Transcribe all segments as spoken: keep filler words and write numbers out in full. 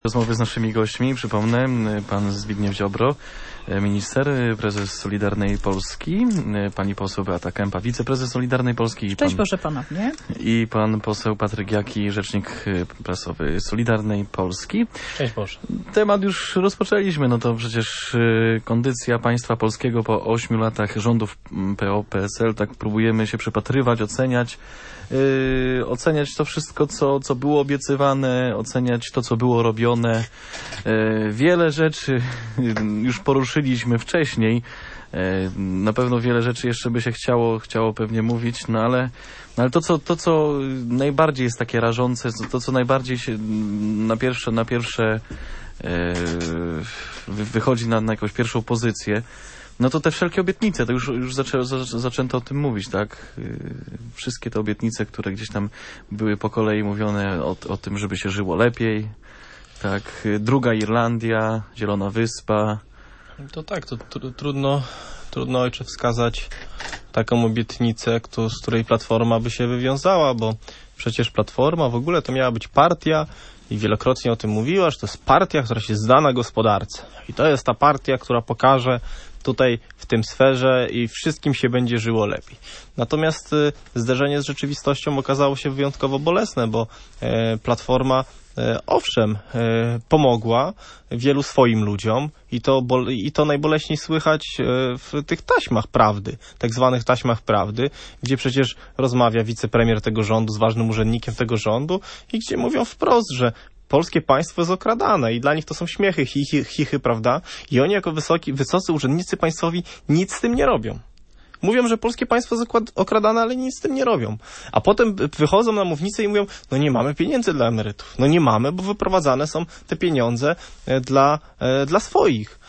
Rozmowy z naszymi gośćmi, przypomnę, pan Zbigniew Ziobro, minister, prezes Solidarnej Polski, pani poseł Beata Kempa, wiceprezes Solidarnej Polski. I Cześć pan, Boże ponownie. I pan poseł Patryk Jaki, rzecznik prasowy Solidarnej Polski. Cześć Boże. Temat już rozpoczęliśmy, no to przecież kondycja państwa polskiego po ośmiu latach rządów P O P S L, tak próbujemy się przypatrywać, oceniać, yy, oceniać to wszystko, co, co było obiecywane, oceniać to, co było robione. Yy, wiele rzeczy już poruszyliśmy wcześniej. Na pewno wiele rzeczy jeszcze by się chciało, chciało pewnie mówić, no ale, no ale to, co, to, co najbardziej jest takie rażące, to, co najbardziej się na pierwsze, na pierwsze e, wychodzi na, na jakąś pierwszą pozycję, no to te wszelkie obietnice, to już, już zaczę, zaczęto o tym mówić, tak? Wszystkie te obietnice, które gdzieś tam były po kolei mówione o, o tym, żeby się żyło lepiej, tak? Druga Irlandia, Zielona Wyspa. To tak, to tr trudno, trudno ojcze wskazać taką obietnicę, kto, z której Platforma by się wywiązała, bo przecież Platforma w ogóle to miała być partia i wielokrotnie o tym mówiła, że to jest partia, która się zda na gospodarce. I to jest ta partia, która pokaże tutaj w tym sferze i wszystkim się będzie żyło lepiej. Natomiast y, zderzenie z rzeczywistością okazało się wyjątkowo bolesne, bo y, Platforma owszem, pomogła wielu swoim ludziom i to, i to najboleśniej słychać w tych taśmach prawdy, tak zwanych taśmach prawdy, gdzie przecież rozmawia wicepremier tego rządu z ważnym urzędnikiem tego rządu i gdzie mówią wprost, że polskie państwo jest okradane i dla nich to są śmiechy, chichy, chichy, prawda? I oni jako wysoki, wysocy urzędnicy państwowi nic z tym nie robią. Mówią, że polskie państwo jest okradane, ale nic z tym nie robią. A potem wychodzą na mównicę i mówią, no nie mamy pieniędzy dla emerytów. No nie mamy, bo wyprowadzane są te pieniądze dla, dla swoich.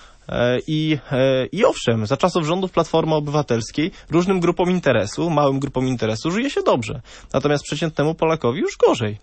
I, I owszem, za czasów rządów Platformy Obywatelskiej różnym grupom interesu, małym grupom interesu żyje się dobrze. Natomiast przeciętnemu Polakowi już gorzej.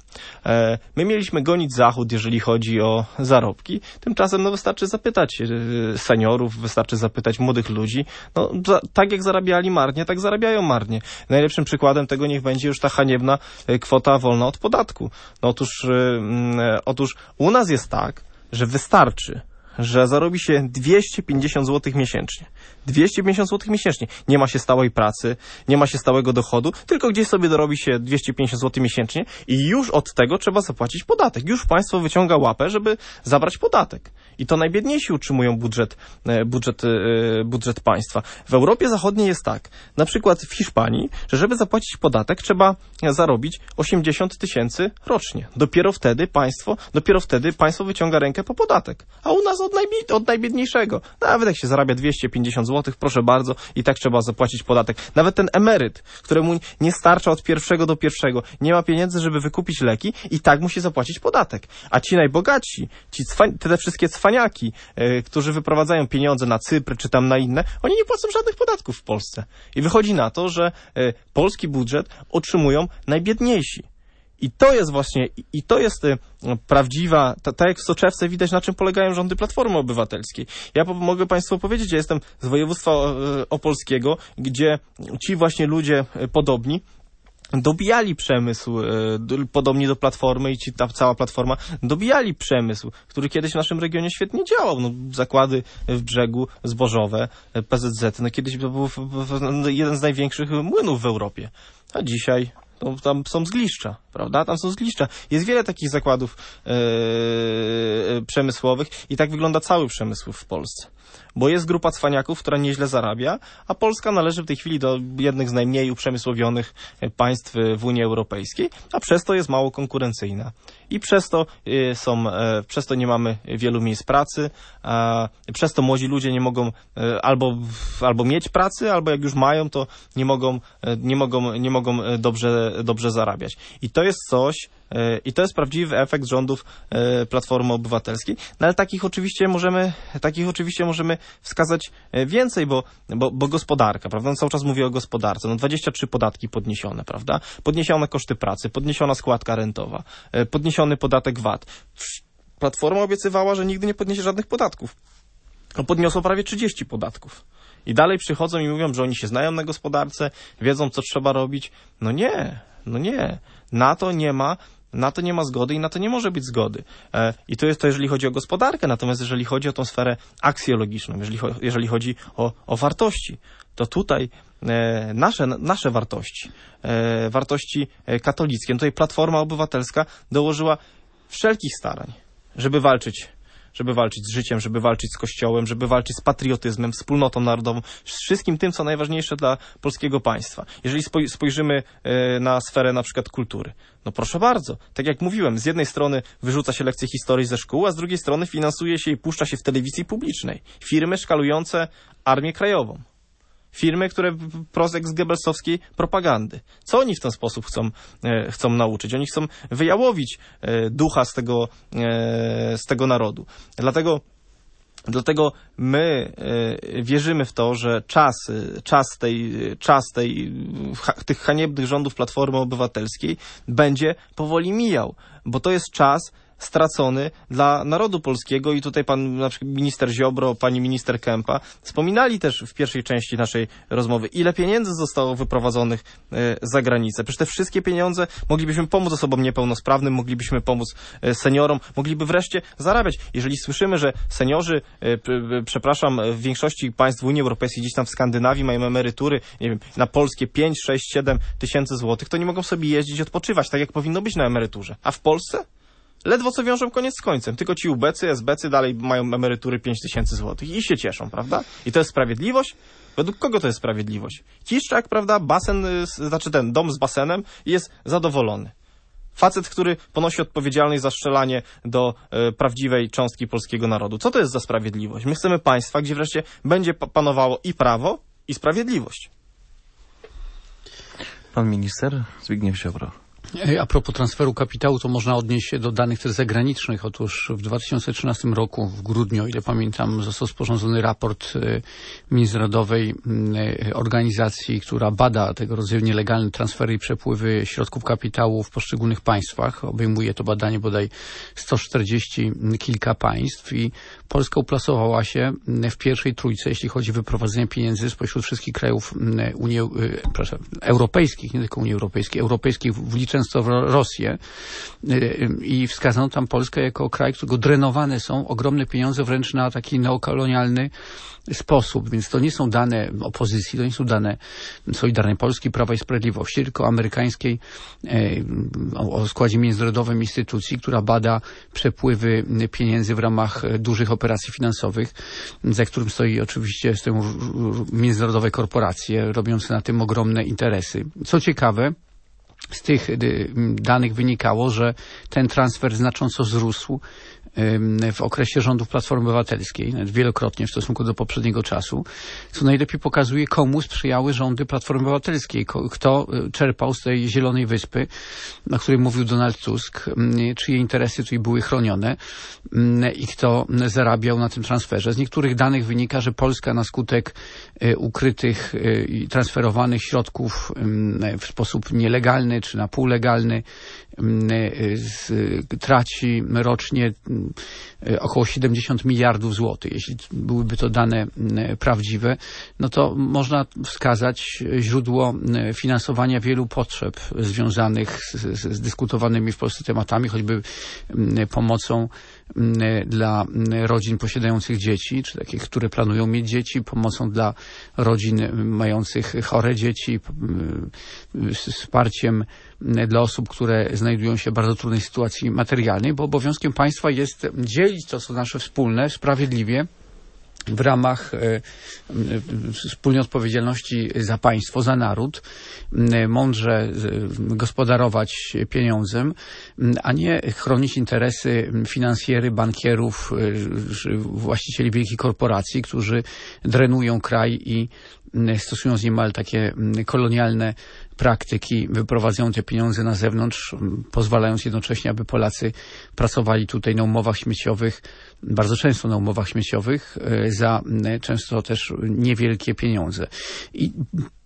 My mieliśmy gonić Zachód, jeżeli chodzi o zarobki. Tymczasem no, wystarczy zapytać seniorów, wystarczy zapytać młodych ludzi. No, za, tak jak zarabiali marnie, tak zarabiają marnie. Najlepszym przykładem tego niech będzie już ta haniebna kwota wolna od podatku. No, otóż, yy, otóż u nas jest tak, że wystarczy, że zarobi się dwieście pięćdziesiąt złotych miesięcznie. dwieście pięćdziesiąt złotych miesięcznie. Nie ma się stałej pracy, nie ma się stałego dochodu, tylko gdzieś sobie dorobi się dwieście pięćdziesiąt złotych miesięcznie i już od tego trzeba zapłacić podatek. Już państwo wyciąga łapę, żeby zabrać podatek. I to najbiedniejsi utrzymują budżet, budżet, budżet państwa. W Europie Zachodniej jest tak, na przykład w Hiszpanii, że żeby zapłacić podatek trzeba zarobić osiemdziesiąt tysięcy rocznie. Dopiero wtedy państwo, dopiero wtedy państwo wyciąga rękę po podatek. A u nas od, najbied, od najbiedniejszego. Nawet jak się zarabia dwieście pięćdziesiąt złotych, proszę bardzo, i tak trzeba zapłacić podatek. Nawet ten emeryt, któremu nie starcza od pierwszego do pierwszego, nie ma pieniędzy, żeby wykupić leki, i tak musi zapłacić podatek. A ci najbogatsi, ci cwań, te wszystkie cwaniaki, yy, którzy wyprowadzają pieniądze na Cypr czy tam na inne, oni nie płacą żadnych podatków w Polsce. I wychodzi na to, że yy, polski budżet otrzymują najbiedniejsi. I to jest właśnie, i to jest y, prawdziwa, tak ta jak w soczewce widać, na czym polegają rządy Platformy Obywatelskiej. Ja po, mogę Państwu powiedzieć, ja jestem z województwa y, opolskiego, gdzie ci właśnie ludzie y, podobni dobijali przemysł, y, podobnie do Platformy i ci, ta cała Platforma, dobijali przemysł, który kiedyś w naszym regionie świetnie działał. No, zakłady w Brzegu, zbożowe, P Z Z, no kiedyś to był w, w, jeden z największych młynów w Europie. A dzisiaj to tam są zgliszcza, prawda? Tam są zgliszcza. Jest wiele takich zakładów yy, przemysłowych i tak wygląda cały przemysł w Polsce. Bo jest grupa cwaniaków, która nieźle zarabia, a Polska należy w tej chwili do jednych z najmniej uprzemysłowionych państw w Unii Europejskiej, a przez to jest mało konkurencyjna. I przez to yy, są, yy, przez to nie mamy wielu miejsc pracy, yy, przez to młodzi ludzie nie mogą yy, albo, albo mieć pracy, albo jak już mają, to nie mogą, yy, nie mogą, nie mogą dobrze, dobrze zarabiać. I to jest coś, i to jest prawdziwy efekt rządów Platformy Obywatelskiej. No ale takich oczywiście możemy, takich oczywiście możemy wskazać więcej, bo, bo, bo gospodarka, prawda? No cały czas mówię o gospodarce. No dwadzieścia trzy podatki podniesione, prawda? Podniesione koszty pracy, podniesiona składka rentowa, podniesiony podatek V A T. Platforma obiecywała, że nigdy nie podniesie żadnych podatków. No podniosło prawie trzydzieści podatków. I dalej przychodzą i mówią, że oni się znają na gospodarce, wiedzą, co trzeba robić. No nie, no nie. Na to nie ma Na to nie ma zgody i na to nie może być zgody. E, I to jest to, jeżeli chodzi o gospodarkę, natomiast jeżeli chodzi o tą sferę aksjologiczną, jeżeli, cho- jeżeli chodzi o, o wartości, to tutaj e, nasze, nasze wartości, e, wartości katolickie, no tutaj Platforma Obywatelska dołożyła wszelkich starań, żeby walczyć żeby walczyć z życiem, żeby walczyć z Kościołem, żeby walczyć z patriotyzmem, wspólnotą narodową, z wszystkim tym, co najważniejsze dla polskiego państwa. Jeżeli spoj- spojrzymy e, na sferę na przykład kultury, no proszę bardzo, tak jak mówiłem, z jednej strony wyrzuca się lekcje historii ze szkół, a z drugiej strony finansuje się i puszcza się w telewizji publicznej firmy szkalujące Armię Krajową. Firmy, które prozek z Goebbelsowskiej propagandy. Co oni w ten sposób chcą, e, chcą nauczyć? Oni chcą wyjałowić e, ducha z tego, e, z tego narodu. Dlatego, dlatego my e, wierzymy w to, że czas, czas, tej, czas tej, ha, tych haniebnych rządów Platformy Obywatelskiej będzie powoli mijał, bo to jest czas stracony dla narodu polskiego i tutaj pan na przykład minister Ziobro, pani minister Kempa wspominali też w pierwszej części naszej rozmowy, ile pieniędzy zostało wyprowadzonych e, za granicę. Przecież te wszystkie pieniądze moglibyśmy pomóc osobom niepełnosprawnym, moglibyśmy pomóc e, seniorom, mogliby wreszcie zarabiać. Jeżeli słyszymy, że seniorzy, e, p, p, przepraszam, w większości państw Unii Europejskiej, gdzieś tam w Skandynawii mają emerytury, nie wiem, na polskie pięć, sześć, siedem tysięcy złotych, to nie mogą sobie jeździć, odpoczywać, tak jak powinno być na emeryturze. A w Polsce? Ledwo co wiążą koniec z końcem. Tylko ci ubecy, esbecy dalej mają emerytury pięć tysięcy złotych i się cieszą, prawda? I to jest sprawiedliwość? Według kogo to jest sprawiedliwość? Kiszczak, prawda? Basen, znaczy ten dom z basenem i jest zadowolony. Facet, który ponosi odpowiedzialność za strzelanie do e, prawdziwej cząstki polskiego narodu. Co to jest za sprawiedliwość? My chcemy państwa, gdzie wreszcie będzie panowało i prawo, i sprawiedliwość. Pan minister Zbigniew Ziobro. A propos transferu kapitału, to można odnieść się do danych też zagranicznych. Otóż w dwa tysiące trzynastym roku, w grudniu, o ile pamiętam, został sporządzony raport międzynarodowej organizacji, która bada tego rodzaju nielegalne transfery i przepływy środków kapitału w poszczególnych państwach. Obejmuje to badanie bodaj sto czterdzieści kilka państw i Polska uplasowała się w pierwszej trójce, jeśli chodzi o wyprowadzenie pieniędzy spośród wszystkich krajów Unii proszę, Europejskich, nie tylko Unii Europejskiej, europejskich wliczając to w Rosję i wskazano tam Polskę jako kraj, którego drenowane są ogromne pieniądze wręcz na taki neokolonialny sposób, więc to nie są dane opozycji, to nie są dane Solidarnej Polski, Prawa i Sprawiedliwości, tylko amerykańskiej o składzie międzynarodowym instytucji, która bada przepływy pieniędzy w ramach dużych operacji finansowych, za którym stoi oczywiście stoją międzynarodowe korporacje robiące na tym ogromne interesy. Co ciekawe, z tych danych wynikało, że ten transfer znacząco wzrósł w okresie rządów Platformy Obywatelskiej, wielokrotnie w stosunku do poprzedniego czasu, co najlepiej pokazuje, komu sprzyjały rządy Platformy Obywatelskiej, kto czerpał z tej zielonej wyspy, o której mówił Donald Tusk, czyje interesy tutaj były chronione i kto zarabiał na tym transferze. Z niektórych danych wynika, że Polska na skutek ukrytych i transferowanych środków w sposób nielegalny czy na półlegalny traci rocznie około siedemdziesiąt miliardów złotych. Jeśli byłyby to dane prawdziwe, no to można wskazać źródło finansowania wielu potrzeb związanych z, z dyskutowanymi w Polsce tematami, choćby pomocą dla rodzin posiadających dzieci, czy takich, które planują mieć dzieci, pomocą dla rodzin mających chore dzieci, wsparciem dla osób, które znajdują się w bardzo trudnej sytuacji materialnej, bo obowiązkiem państwa jest dzielić to, co nasze wspólne, sprawiedliwie, w ramach e, wspólnej odpowiedzialności za państwo, za naród, mądrze gospodarować pieniądzem, a nie chronić interesy finansjery, bankierów, właścicieli wielkich korporacji, którzy drenują kraj i stosują z niemal takie kolonialne praktyki, wyprowadzają te pieniądze na zewnątrz, pozwalając jednocześnie, aby Polacy pracowali tutaj na umowach śmieciowych, bardzo często na umowach śmieciowych, za często też niewielkie pieniądze. I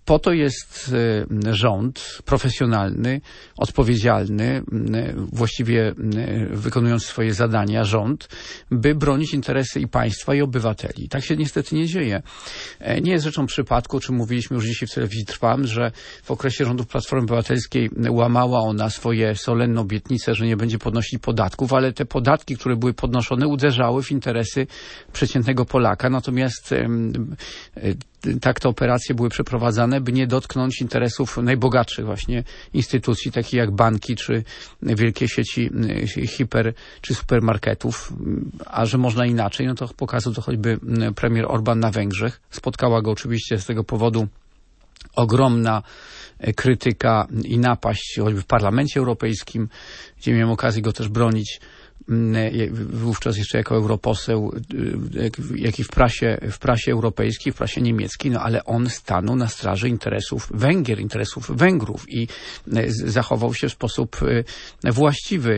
Po to jest rząd profesjonalny, odpowiedzialny, właściwie wykonując swoje zadania, rząd, by bronić interesy i państwa, i obywateli. Tak się niestety nie dzieje. Nie jest rzeczą przypadku, o czym mówiliśmy już dzisiaj w telewizji Trwam, że w okresie rządów Platformy Obywatelskiej łamała ona swoje solenne obietnice, że nie będzie podnosić podatków, ale te podatki, które były podnoszone, uderzały w interesy przeciętnego Polaka. Natomiast tak te operacje były przeprowadzane, by nie dotknąć interesów najbogatszych właśnie instytucji, takich jak banki, czy wielkie sieci hiper, czy supermarketów. A że można inaczej, no to pokazał to choćby premier Orban na Węgrzech. Spotkała go oczywiście z tego powodu ogromna krytyka i napaść, choćby w Parlamencie Europejskim, gdzie miałem okazję go też bronić, wówczas jeszcze jako europoseł, jak i w prasie, w prasie europejskiej, w prasie niemieckiej, no ale on stanął na straży interesów Węgier, interesów Węgrów i zachował się w sposób właściwy.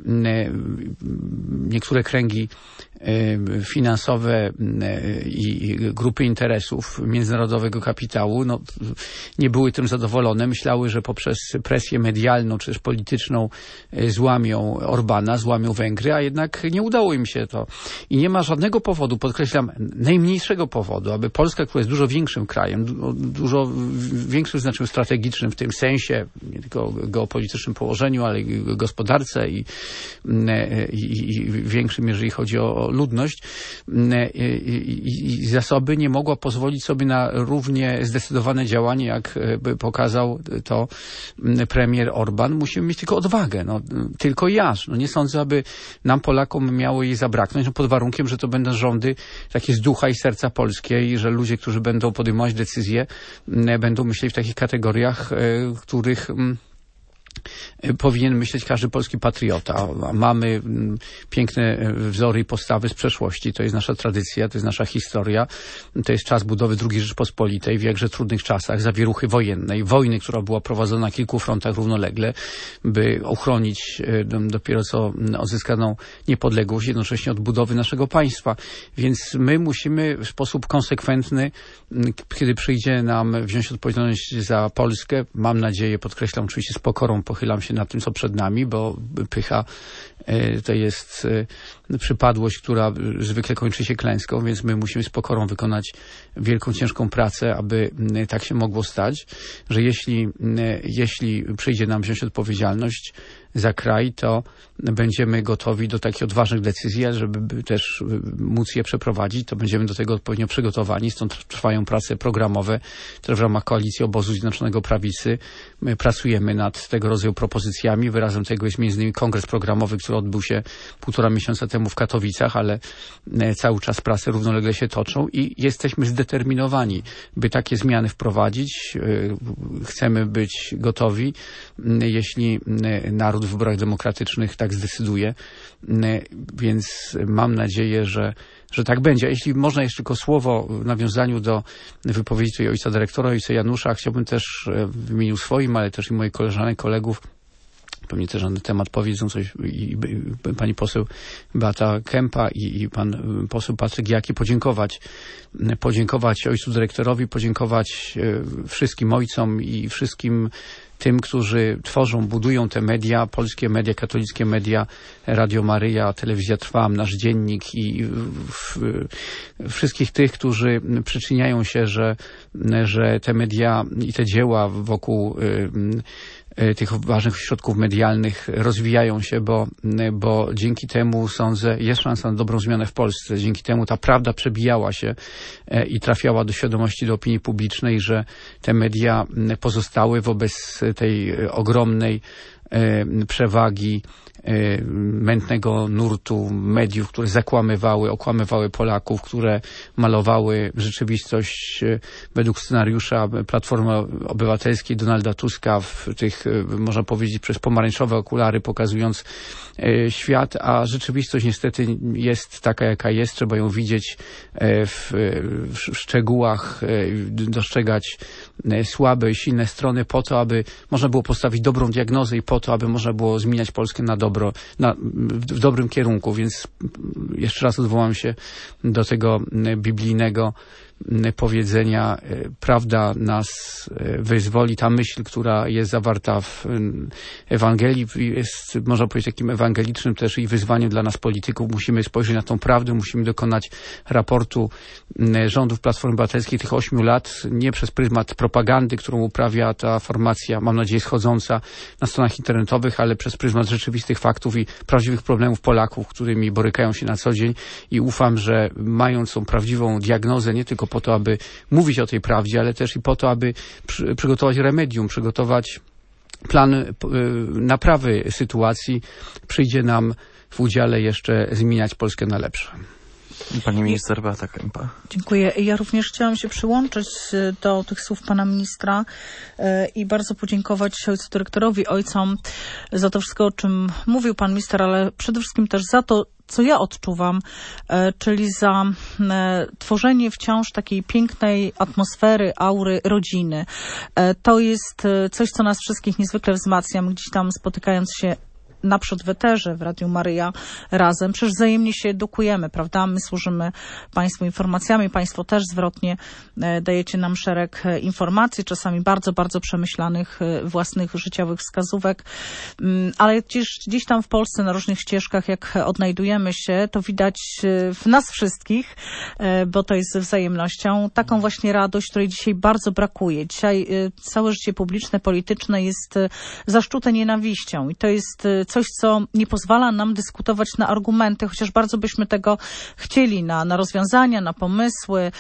Niektóre kręgi finansowe i grupy interesów międzynarodowego kapitału no, nie były tym zadowolone. Myślały, że poprzez presję medialną czy też polityczną złamią Orbana, złamią Węgry, a jednak nie udało im się to. I nie ma żadnego powodu, podkreślam, najmniejszego powodu, aby Polska, która jest dużo większym krajem, dużo większym znaczeniu strategicznym w tym sensie, nie tylko geopolitycznym położeniu, ale i gospodarce i, i, i większym, jeżeli chodzi o ludność i, i zasoby, nie mogła pozwolić sobie na równie zdecydowane działanie, jak pokazał to premier Orban. Musimy mieć tylko odwagę, no, tylko jaż. No, nie sądzę, aby nam Polakom miało jej zabraknąć, no, pod warunkiem, że to będą rządy takie z ducha i serca polskie i że ludzie, którzy będą podejmować decyzje, będą myśleć w takich kategoriach, których powinien myśleć każdy polski patriota. Mamy piękne wzory i postawy z przeszłości. To jest nasza tradycja, to jest nasza historia. To jest czas budowy drugiej Rzeczpospolitej w jakże trudnych czasach, zawieruchy wojennej, wojny, która była prowadzona na kilku frontach równolegle, by uchronić dopiero co odzyskaną niepodległość, jednocześnie odbudowy naszego państwa. Więc my musimy w sposób konsekwentny, kiedy przyjdzie nam wziąć odpowiedzialność za Polskę, mam nadzieję, podkreślam oczywiście z pokorą, pochylam się nad tym, co przed nami, bo pycha to jest przypadłość, która zwykle kończy się klęską, więc my musimy z pokorą wykonać wielką, ciężką pracę, aby tak się mogło stać, że jeśli, jeśli przyjdzie nam wziąć odpowiedzialność za kraj, to będziemy gotowi do takich odważnych decyzji, a żeby też móc je przeprowadzić, to będziemy do tego odpowiednio przygotowani. Stąd trwają prace programowe, które w ramach Koalicji Obozu Zjednoczonego Prawicy my pracujemy nad tego rodzaju propozycjami. Wyrazem tego jest między innymi kongres programowy, który odbył się półtora miesiąca temu w Katowicach, ale cały czas prace równolegle się toczą i jesteśmy zdeterminowani, by takie zmiany wprowadzić. Chcemy być gotowi, jeśli naród w wyborach demokratycznych tak zdecyduje, więc mam nadzieję, że, że tak będzie. A jeśli można jeszcze tylko słowo w nawiązaniu do wypowiedzi tutaj ojca dyrektora, ojca Janusza, chciałbym też w imieniu swoim, ale też i moich koleżanek, kolegów, pewnie też na ten temat powiedzą coś i, i, i pani poseł Beata Kępa i, i pan poseł Patryk Jaki podziękować, podziękować ojcu dyrektorowi, podziękować wszystkim ojcom i wszystkim tym, którzy tworzą, budują te media, polskie media, katolickie media, Radio Maryja, Telewizja Trwam, Nasz Dziennik i w, w, wszystkich tych, którzy przyczyniają się, że, że te media i te dzieła wokół y, tych ważnych środków medialnych rozwijają się, bo, bo dzięki temu, sądzę, jest szansa na dobrą zmianę w Polsce. Dzięki temu ta prawda przebijała się i trafiała do świadomości, do opinii publicznej, że te media pozostały wobec tej ogromnej przewagi mętnego nurtu mediów, które zakłamywały, okłamywały Polaków, które malowały rzeczywistość według scenariusza Platformy Obywatelskiej Donalda Tuska w tych, można powiedzieć, przez pomarańczowe okulary, pokazując świat, a rzeczywistość niestety jest taka, jaka jest. Trzeba ją widzieć w, w szczegółach, dostrzegać słabe i silne strony po to, aby można było postawić dobrą diagnozę i po to, aby można było zmieniać Polskę na dobro, na, w dobrym kierunku. Więc jeszcze raz odwołam się do tego biblijnego powiedzenia prawda nas wyzwoli. Ta myśl, która jest zawarta w Ewangelii, jest, można powiedzieć, takim ewangelicznym też i wyzwaniem dla nas polityków. Musimy spojrzeć na tą prawdę, musimy dokonać raportu rządów Platformy Obywatelskiej tych ośmiu lat, nie przez pryzmat propagandy, którą uprawia ta formacja, mam nadzieję, schodząca na stronach internetowych, ale przez pryzmat rzeczywistych faktów i prawdziwych problemów Polaków, którymi borykają się na co dzień, i ufam, że mając tą prawdziwą diagnozę, nie tylko po to, aby mówić o tej prawdzie, ale też i po to, aby przy, przygotować remedium, przygotować plan y, naprawy sytuacji, przyjdzie nam w udziale jeszcze zmieniać Polskę na lepsze. Pani minister Beata Kempa. Dziękuję. Ja również chciałam się przyłączyć do tych słów pana ministra i bardzo podziękować ojcu dyrektorowi, ojcom za to wszystko, o czym mówił pan minister, ale przede wszystkim też za to, co ja odczuwam, czyli za tworzenie wciąż takiej pięknej atmosfery, aury rodziny. To jest coś, co nas wszystkich niezwykle wzmacnia. Gdzieś tam spotykając się naprzód w eterze, w Radiu Maryja razem, przecież wzajemnie się edukujemy, prawda? My służymy Państwu informacjami, Państwo też zwrotnie dajecie nam szereg informacji, czasami bardzo, bardzo przemyślanych własnych życiowych wskazówek, ale gdzieś, gdzieś tam w Polsce na różnych ścieżkach, jak odnajdujemy się, to widać w nas wszystkich, bo to jest ze wzajemnością, taką właśnie radość, której dzisiaj bardzo brakuje. Dzisiaj całe życie publiczne, polityczne jest zaszczute nienawiścią i to jest coś, co nie pozwala nam dyskutować na argumenty, chociaż bardzo byśmy tego chcieli, na, na rozwiązania, na pomysły.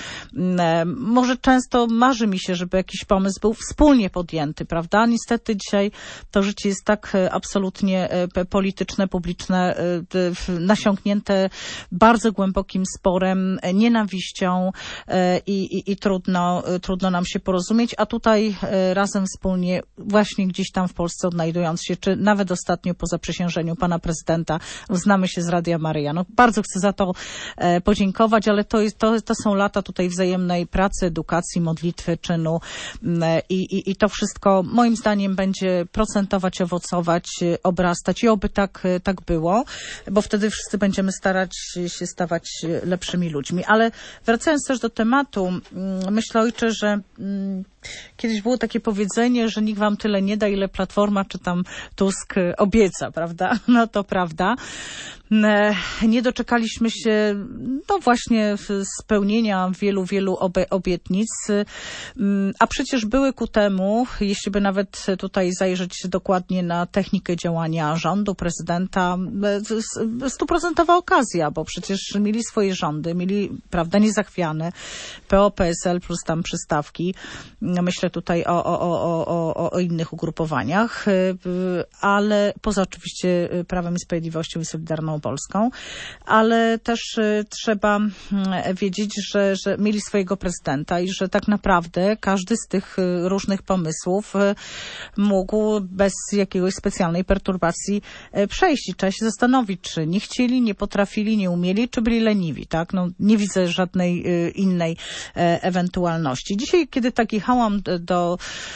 Może często marzy mi się, żeby jakiś pomysł był wspólnie podjęty, prawda? Niestety dzisiaj to życie jest tak absolutnie polityczne, publiczne, nasiąknięte bardzo głębokim sporem, nienawiścią i, i, i trudno, trudno nam się porozumieć, a tutaj razem wspólnie właśnie gdzieś tam w Polsce odnajdując się, czy nawet ostatnio po zaprzysiężeniu pana prezydenta znamy się z Radia Maryja. No, bardzo chcę za to e, podziękować, ale to, jest, to, to są lata tutaj wzajemnej pracy, edukacji, modlitwy, czynu e, i, i to wszystko moim zdaniem będzie procentować, owocować, obrastać i oby tak, tak było, bo wtedy wszyscy będziemy starać się stawać lepszymi ludźmi. Ale wracając też do tematu, myślę, ojcze, że mm, kiedyś było takie powiedzenie, że nikt wam tyle nie da, ile Platforma czy tam Tusk obieca, prawda? No to prawda. Nie doczekaliśmy się, no właśnie, spełnienia wielu, wielu obie, obietnic, a przecież były ku temu, jeśli by nawet tutaj zajrzeć dokładnie na technikę działania rządu, prezydenta, stuprocentowa okazja, bo przecież mieli swoje rządy, mieli, prawda, niezachwiane, P O, P S L plus tam przystawki. Myślę tutaj o, o, o, o, o innych ugrupowaniach, ale poza oczywiście Prawem i Sprawiedliwością i Solidarną Polską, ale też y, trzeba y, wiedzieć, że, że mieli swojego prezydenta i że tak naprawdę każdy z tych y, różnych pomysłów y, mógł bez jakiegoś specjalnej perturbacji y, przejść i trzeba się zastanowić, czy nie chcieli, nie potrafili, nie umieli, czy byli leniwi, tak? No, nie widzę żadnej y, innej y, ewentualności. Dzisiaj, kiedy tak jechałam do, do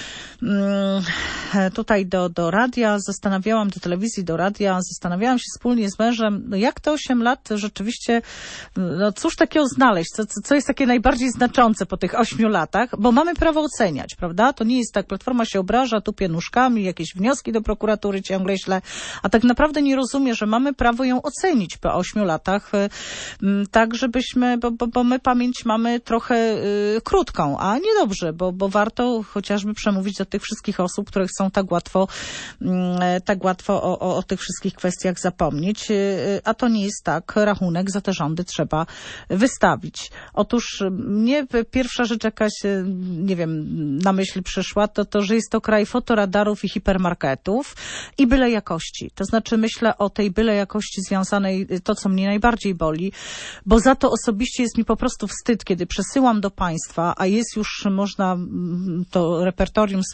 tutaj do, do radia, zastanawiałam, do telewizji, do radia, zastanawiałam się wspólnie z mężem, no jak te osiem lat rzeczywiście, no cóż takiego znaleźć, co, co jest takie najbardziej znaczące po tych ośmiu latach, bo mamy prawo oceniać, prawda? To nie jest tak, Platforma się obraża, tupie nóżkami, jakieś wnioski do prokuratury ciągle śle, a tak naprawdę nie rozumie, że mamy prawo ją ocenić po ośmiu latach, tak żebyśmy, bo, bo, bo my pamięć mamy trochę y, krótką, a niedobrze, bo, bo warto chociażby przemówić do tych wszystkich osób, które chcą tak łatwo, tak łatwo o, o, o tych wszystkich kwestiach zapomnieć, a to nie jest tak. Rachunek za te rządy trzeba wystawić. Otóż mnie pierwsza rzecz jakaś, nie wiem, na myśl przyszła, to to, że jest to kraj fotoradarów i hipermarketów i byle jakości. To znaczy myślę o tej byle jakości związanej, to co mnie najbardziej boli, bo za to osobiście jest mi po prostu wstyd, kiedy przesyłam do państwa, a jest już, można to repertorium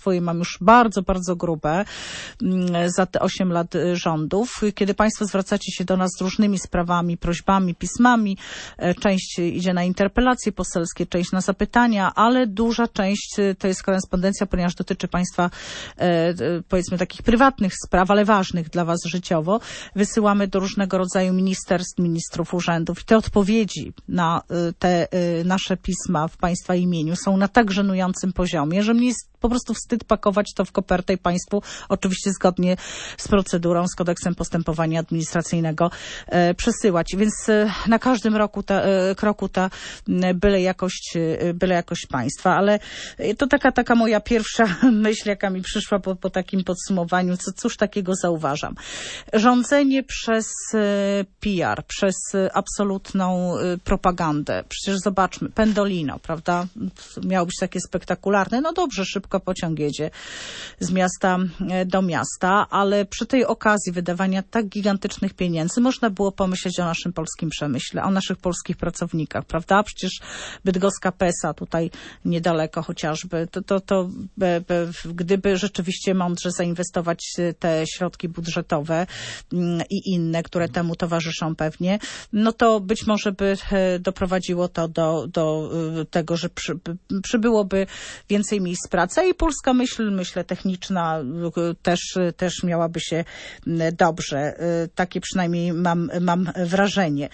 swoje mam już bardzo, bardzo grube za te osiem lat rządów. Kiedy państwo zwracacie się do nas z różnymi sprawami, prośbami, pismami, część idzie na interpelacje poselskie, część na zapytania, ale duża część to jest korespondencja, ponieważ dotyczy państwa powiedzmy takich prywatnych spraw, ale ważnych dla was życiowo. Wysyłamy do różnego rodzaju ministerstw, ministrów, urzędów i te odpowiedzi na te nasze pisma w państwa imieniu są na tak żenującym poziomie, że mnie jest po prostu wstyd pakować to w kopertę i państwu, oczywiście zgodnie z procedurą, z kodeksem postępowania administracyjnego e, przesyłać. Więc e, na każdym roku ta, e, kroku ta e, byle jakość, e, byle jakość państwa. Ale e, to taka, taka moja pierwsza myśl, jaka mi przyszła po, po takim podsumowaniu. Co, cóż takiego zauważam? Rządzenie przez e, P R, przez e, absolutną e, propagandę. Przecież zobaczmy, Pendolino, prawda? Miało być takie spektakularne. No dobrze, szybko pociąg jedzie z miasta do miasta, ale przy tej okazji wydawania tak gigantycznych pieniędzy można było pomyśleć o naszym polskim przemyśle, o naszych polskich pracownikach, prawda? Przecież bydgoska Pesa tutaj niedaleko chociażby, to, to, to be, be, gdyby rzeczywiście mądrze zainwestować te środki budżetowe i inne, które temu towarzyszą pewnie, no to być może by doprowadziło to do, do tego, że przy, przybyłoby więcej miejsc pracy i polska myśl, myślę techniczna też, też miałaby się dobrze. Takie przynajmniej mam, mam wrażenie.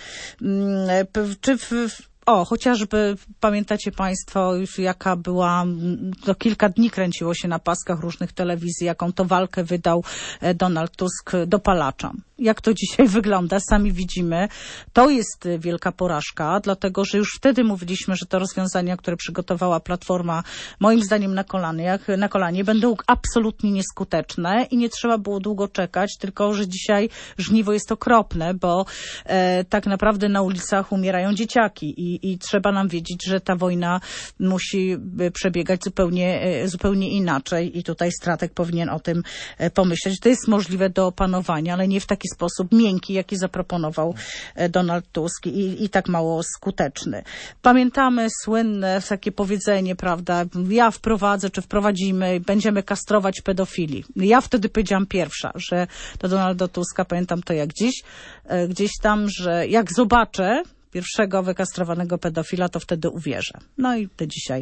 Czy w, O, chociażby pamiętacie państwo, jaka była, to kilka dni kręciło się na paskach różnych telewizji, jaką to walkę wydał Donald Tusk dopalaczom. Jak to dzisiaj wygląda, sami widzimy. To jest wielka porażka, dlatego że już wtedy mówiliśmy, że te rozwiązania, które przygotowała Platforma, moim zdaniem na kolanie, jak na kolanie, będą absolutnie nieskuteczne i nie trzeba było długo czekać, tylko że dzisiaj żniwo jest okropne, bo e, tak naprawdę na ulicach umierają dzieciaki i, i trzeba nam wiedzieć, że ta wojna musi przebiegać zupełnie, zupełnie inaczej i tutaj stratek powinien o tym pomyśleć. To jest możliwe do opanowania, ale nie w taki sposób miękki, jaki zaproponował Donald Tusk i, i tak mało skuteczny. Pamiętamy słynne takie powiedzenie, prawda, ja wprowadzę, czy wprowadzimy, będziemy kastrować pedofili. Ja wtedy powiedziałam pierwsza, że do Donalda Tuska, pamiętam to jak dziś, gdzieś tam, że jak zobaczę pierwszego wykastrowanego pedofila, to wtedy uwierzę. No i do dzisiaj,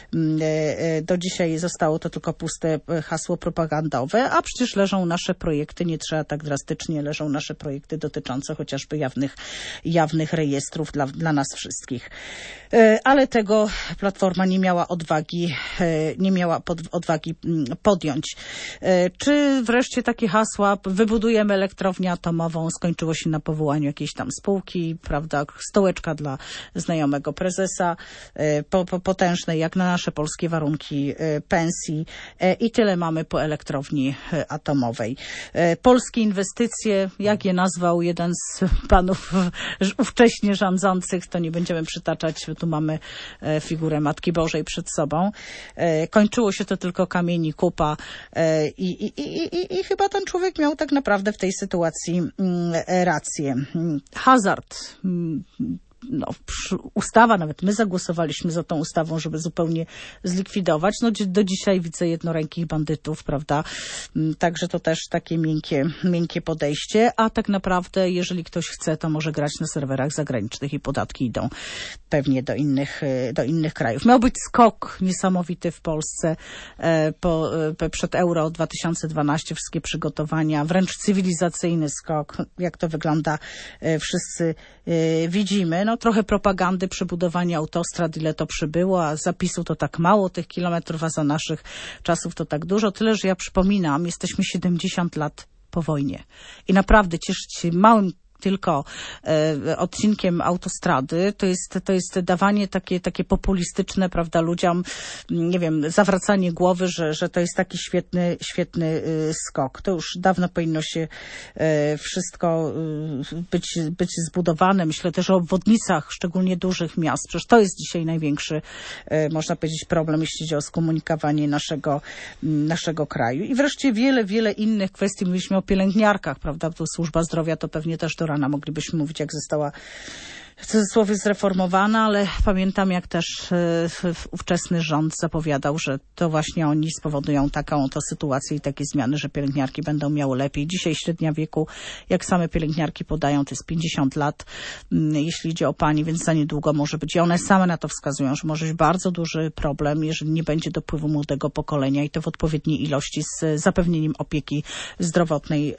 do dzisiaj zostało to tylko puste hasło propagandowe, a przecież leżą nasze projekty, nie trzeba tak drastycznie, leżą nasze projekty dotyczące chociażby jawnych, jawnych rejestrów dla, dla nas wszystkich. Ale tego Platforma nie miała odwagi, nie miała pod, odwagi podjąć. Czy wreszcie takie hasła, wybudujemy elektrownię atomową, skończyło się na powołaniu jakiejś tam spółki, prawda, stołeczka dla znajomego prezesa, po, po, potężnej jak na nasze polskie warunki pensji i tyle mamy po elektrowni atomowej. Polskie inwestycje, jak je nazwał jeden z panów ówcześnie rządzących, to nie będziemy przytaczać, tu mamy figurę Matki Bożej przed sobą. Kończyło się to tylko kamieni kupa i, i, i, i, i chyba ten człowiek miał tak naprawdę w tej sytuacji rację. Hazard. No, ustawa, nawet my zagłosowaliśmy za tą ustawą, żeby zupełnie zlikwidować. No, do dzisiaj widzę jednorękich bandytów, prawda? Także to też takie miękkie, miękkie podejście, a tak naprawdę, jeżeli ktoś chce, to może grać na serwerach zagranicznych i podatki idą pewnie do innych, do innych krajów. Miał być skok niesamowity w Polsce po, przed Euro dwa tysiące dwanaście, wszystkie przygotowania, wręcz cywilizacyjny skok. Jak to wygląda, wszyscy widzimy. No trochę propagandy, przebudowania autostrad, ile to przybyło, a zapisu to tak mało tych kilometrów, a za naszych czasów to tak dużo. Tyle, że ja przypominam, jesteśmy siedemdziesiąt lat po wojnie i naprawdę cieszyć się małym tylko e, odcinkiem autostrady, to jest, to jest dawanie takie, takie populistyczne, prawda, ludziom, nie wiem, zawracanie głowy, że, że to jest taki świetny, świetny y, skok. To już dawno powinno się y, wszystko y, być, być zbudowane. Myślę też o obwodnicach, szczególnie dużych miast. Przecież to jest dzisiaj największy, y, można powiedzieć, problem, jeśli chodzi o skomunikowanie naszego, y, naszego kraju. I wreszcie wiele, wiele innych kwestii. Mówiliśmy o pielęgniarkach, prawda, tu służba zdrowia to pewnie też do rana moglibyśmy mówić, jak została w cudzysłowie zreformowana, ale pamiętam, jak też ówczesny rząd zapowiadał, że to właśnie oni spowodują taką oto sytuację i takie zmiany, że pielęgniarki będą miały lepiej. Dzisiaj średnia wieku, jak same pielęgniarki podają, to jest pięćdziesiąt lat, jeśli idzie o pani, więc za niedługo może być. I one same na to wskazują, że może być bardzo duży problem, jeżeli nie będzie dopływu młodego pokolenia i to w odpowiedniej ilości z zapewnieniem opieki zdrowotnej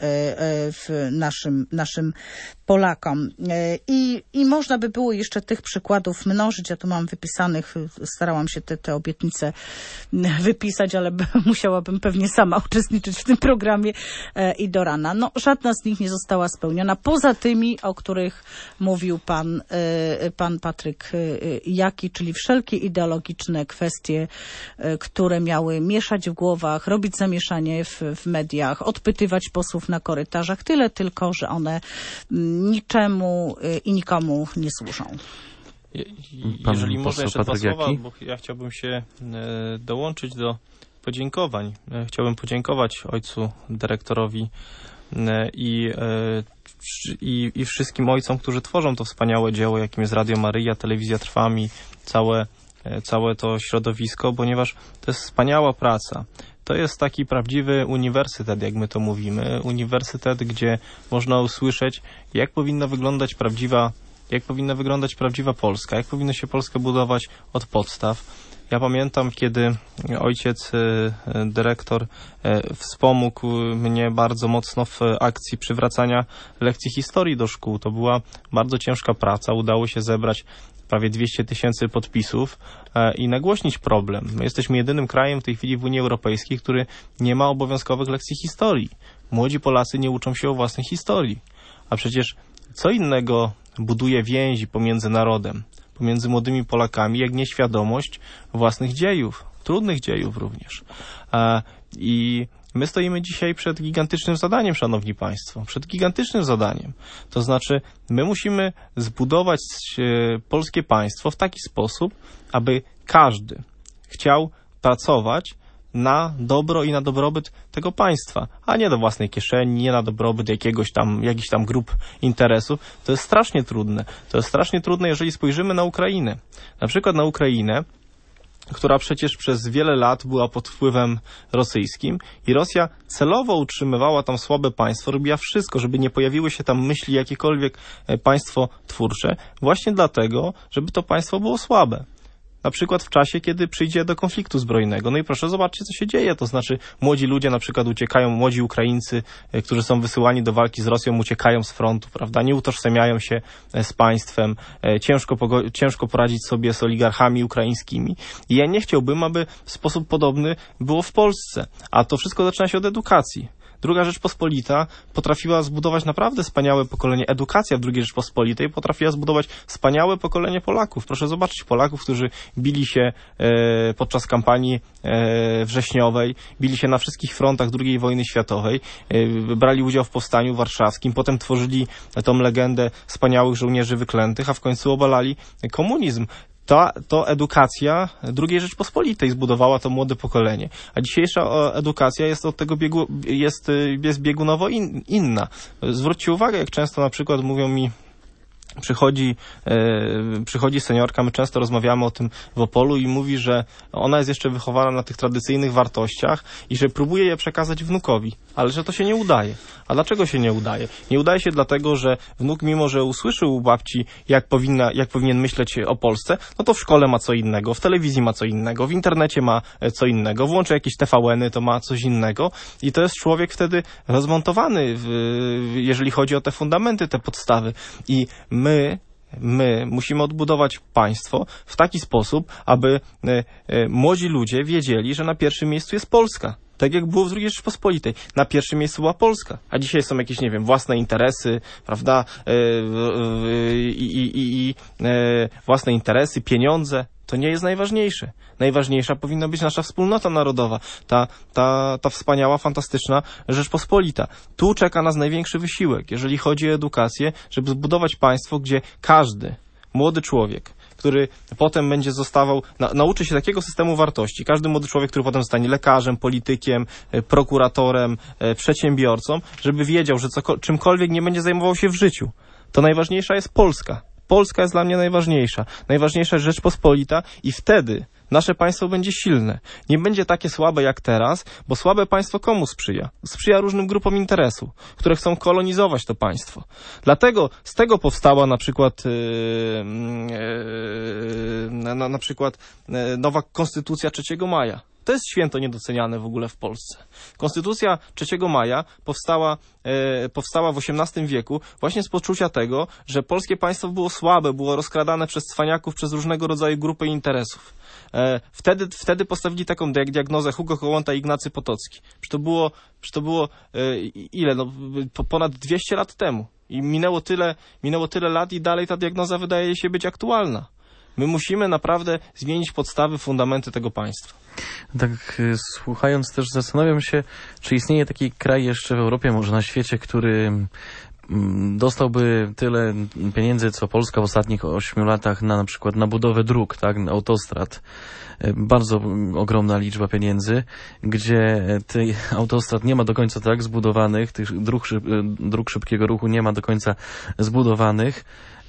w naszym, naszym Polakom. I, i można by było jeszcze tych przykładów mnożyć. Ja tu mam wypisanych, starałam się te, te obietnice wypisać, ale musiałabym pewnie sama uczestniczyć w tym programie i do rana. No, żadna z nich nie została spełniona, poza tymi, o których mówił pan, pan Patryk Jaki, czyli wszelkie ideologiczne kwestie, które miały mieszać w głowach, robić zamieszanie w, w mediach, odpytywać posłów na korytarzach. Tyle tylko, że one niczemu i nikomu nie służą. Je, jeżeli można jeszcze dwa słowa, bo ja chciałbym się e, dołączyć do podziękowań. E, chciałbym podziękować ojcu dyrektorowi e, i, e, i, i wszystkim ojcom, którzy tworzą to wspaniałe dzieło, jakim jest Radio Maryja, Telewizja Trwami, całe, e, całe to środowisko, ponieważ to jest wspaniała praca. To jest taki prawdziwy uniwersytet, jak my to mówimy. Uniwersytet, gdzie można usłyszeć, jak powinna wyglądać prawdziwa, jak powinna wyglądać prawdziwa Polska, jak powinno się Polskę budować od podstaw. Ja pamiętam, kiedy ojciec dyrektor wspomógł mnie bardzo mocno w akcji przywracania lekcji historii do szkół. To była bardzo ciężka praca. Udało się zebrać prawie dwieście tysięcy podpisów i nagłośnić problem. My jesteśmy jedynym krajem w tej chwili w Unii Europejskiej, który nie ma obowiązkowych lekcji historii. Młodzi Polacy nie uczą się o własnej historii. A przecież co innego buduje więzi pomiędzy narodem, pomiędzy młodymi Polakami, jak nieświadomość własnych dziejów, trudnych dziejów również. I my stoimy dzisiaj przed gigantycznym zadaniem, szanowni państwo, przed gigantycznym zadaniem. To znaczy, my musimy zbudować polskie państwo w taki sposób, aby każdy chciał pracować na dobro i na dobrobyt tego państwa, a nie do własnej kieszeni, nie na dobrobyt jakiegoś tam, jakichś tam grup interesów. To jest strasznie trudne. To jest strasznie trudne, jeżeli spojrzymy na Ukrainę. Na przykład na Ukrainę, która przecież przez wiele lat była pod wpływem rosyjskim i Rosja celowo utrzymywała tam słabe państwo, robiła wszystko, żeby nie pojawiły się tam myśli jakiekolwiek państwo twórcze, właśnie dlatego, żeby to państwo było słabe. Na przykład w czasie, kiedy przyjdzie do konfliktu zbrojnego. No i proszę, zobaczcie, co się dzieje. To znaczy, młodzi ludzie na przykład uciekają, młodzi Ukraińcy, którzy są wysyłani do walki z Rosją, uciekają z frontu, prawda? Nie utożsamiają się z państwem. Ciężko, ciężko poradzić sobie z oligarchami ukraińskimi. I ja nie chciałbym, aby w sposób podobny było w Polsce. A to wszystko zaczyna się od edukacji. Druga Rzeczpospolita potrafiła zbudować naprawdę wspaniałe pokolenie. Edukacja w Drugiej Rzeczpospolitej potrafiła zbudować wspaniałe pokolenie Polaków. Proszę zobaczyć Polaków, którzy bili się e, podczas kampanii e, wrześniowej, bili się na wszystkich frontach drugiej wojny światowej, e, brali udział w powstaniu warszawskim, potem tworzyli tą legendę wspaniałych żołnierzy wyklętych, a w końcu obalali komunizm. To, to edukacja Drugiej Rzeczpospolitej zbudowała to młode pokolenie. A dzisiejsza edukacja jest od tego biegu, jest, jest biegunowo in, inna. Zwróćcie uwagę, jak często na przykład mówią mi, Przychodzi, e, przychodzi seniorka, my często rozmawiamy o tym w Opolu i mówi, że ona jest jeszcze wychowana na tych tradycyjnych wartościach i że próbuje je przekazać wnukowi, ale że to się nie udaje. A dlaczego się nie udaje? Nie udaje się dlatego, że wnuk, mimo że usłyszał u babci, jak powinna, jak powinien myśleć o Polsce, no to w szkole ma co innego, w telewizji ma co innego, w internecie ma co innego, włączy jakieś T V N-y, to ma coś innego i to jest człowiek wtedy rozmontowany, w, jeżeli chodzi o te fundamenty, te podstawy. I My, my musimy odbudować państwo w taki sposób, aby e, e, młodzi ludzie wiedzieli, że na pierwszym miejscu jest Polska. Tak jak było w Drugiej Rzeczpospolitej. Na pierwszym miejscu była Polska. A dzisiaj są jakieś, nie wiem, własne interesy, prawda, e, e, i, i, i e, własne interesy, pieniądze. To nie jest najważniejsze. Najważniejsza powinna być nasza wspólnota narodowa. Ta, ta, ta wspaniała, fantastyczna Rzeczpospolita. Tu czeka nas największy wysiłek, jeżeli chodzi o edukację, żeby zbudować państwo, gdzie każdy młody człowiek, który potem będzie zostawał, na, nauczy się takiego systemu wartości. Każdy młody człowiek, który potem zostanie lekarzem, politykiem, prokuratorem, przedsiębiorcą, żeby wiedział, że co, czymkolwiek nie będzie zajmował się w życiu. To najważniejsza jest Polska. Polska jest dla mnie najważniejsza. Najważniejsza jest Rzeczpospolita i wtedy nasze państwo będzie silne. Nie będzie takie słabe jak teraz, bo słabe państwo komu sprzyja? Sprzyja różnym grupom interesu, które chcą kolonizować to państwo. Dlatego z tego powstała na przykład yy, yy, na, na przykład yy, nowa Konstytucja trzeciego maja. To jest święto niedoceniane w ogóle w Polsce. Konstytucja trzeciego maja powstała, e, powstała w osiemnastym wieku właśnie z poczucia tego, że polskie państwo było słabe, było rozkradane przez cwaniaków, przez różnego rodzaju grupy interesów. E, wtedy, wtedy postawili taką diagnozę Hugo Hołąta i Ignacy Potocki. Przecież to było, przecież to było e, ile? No, ponad dwieście lat temu. I minęło tyle, minęło tyle lat i dalej ta diagnoza wydaje się być aktualna. My musimy naprawdę zmienić podstawy, fundamenty tego państwa. Tak y, słuchając też zastanawiam się, czy istnieje taki kraj jeszcze w Europie, może na świecie, który mm, dostałby tyle pieniędzy, co Polska w ostatnich ośmiu latach na na przykład na budowę dróg, tak, autostrad. Y, bardzo mm, ogromna liczba pieniędzy, gdzie tych autostrad nie ma do końca tak zbudowanych, tych dróg, szyb, dróg szybkiego ruchu nie ma do końca zbudowanych.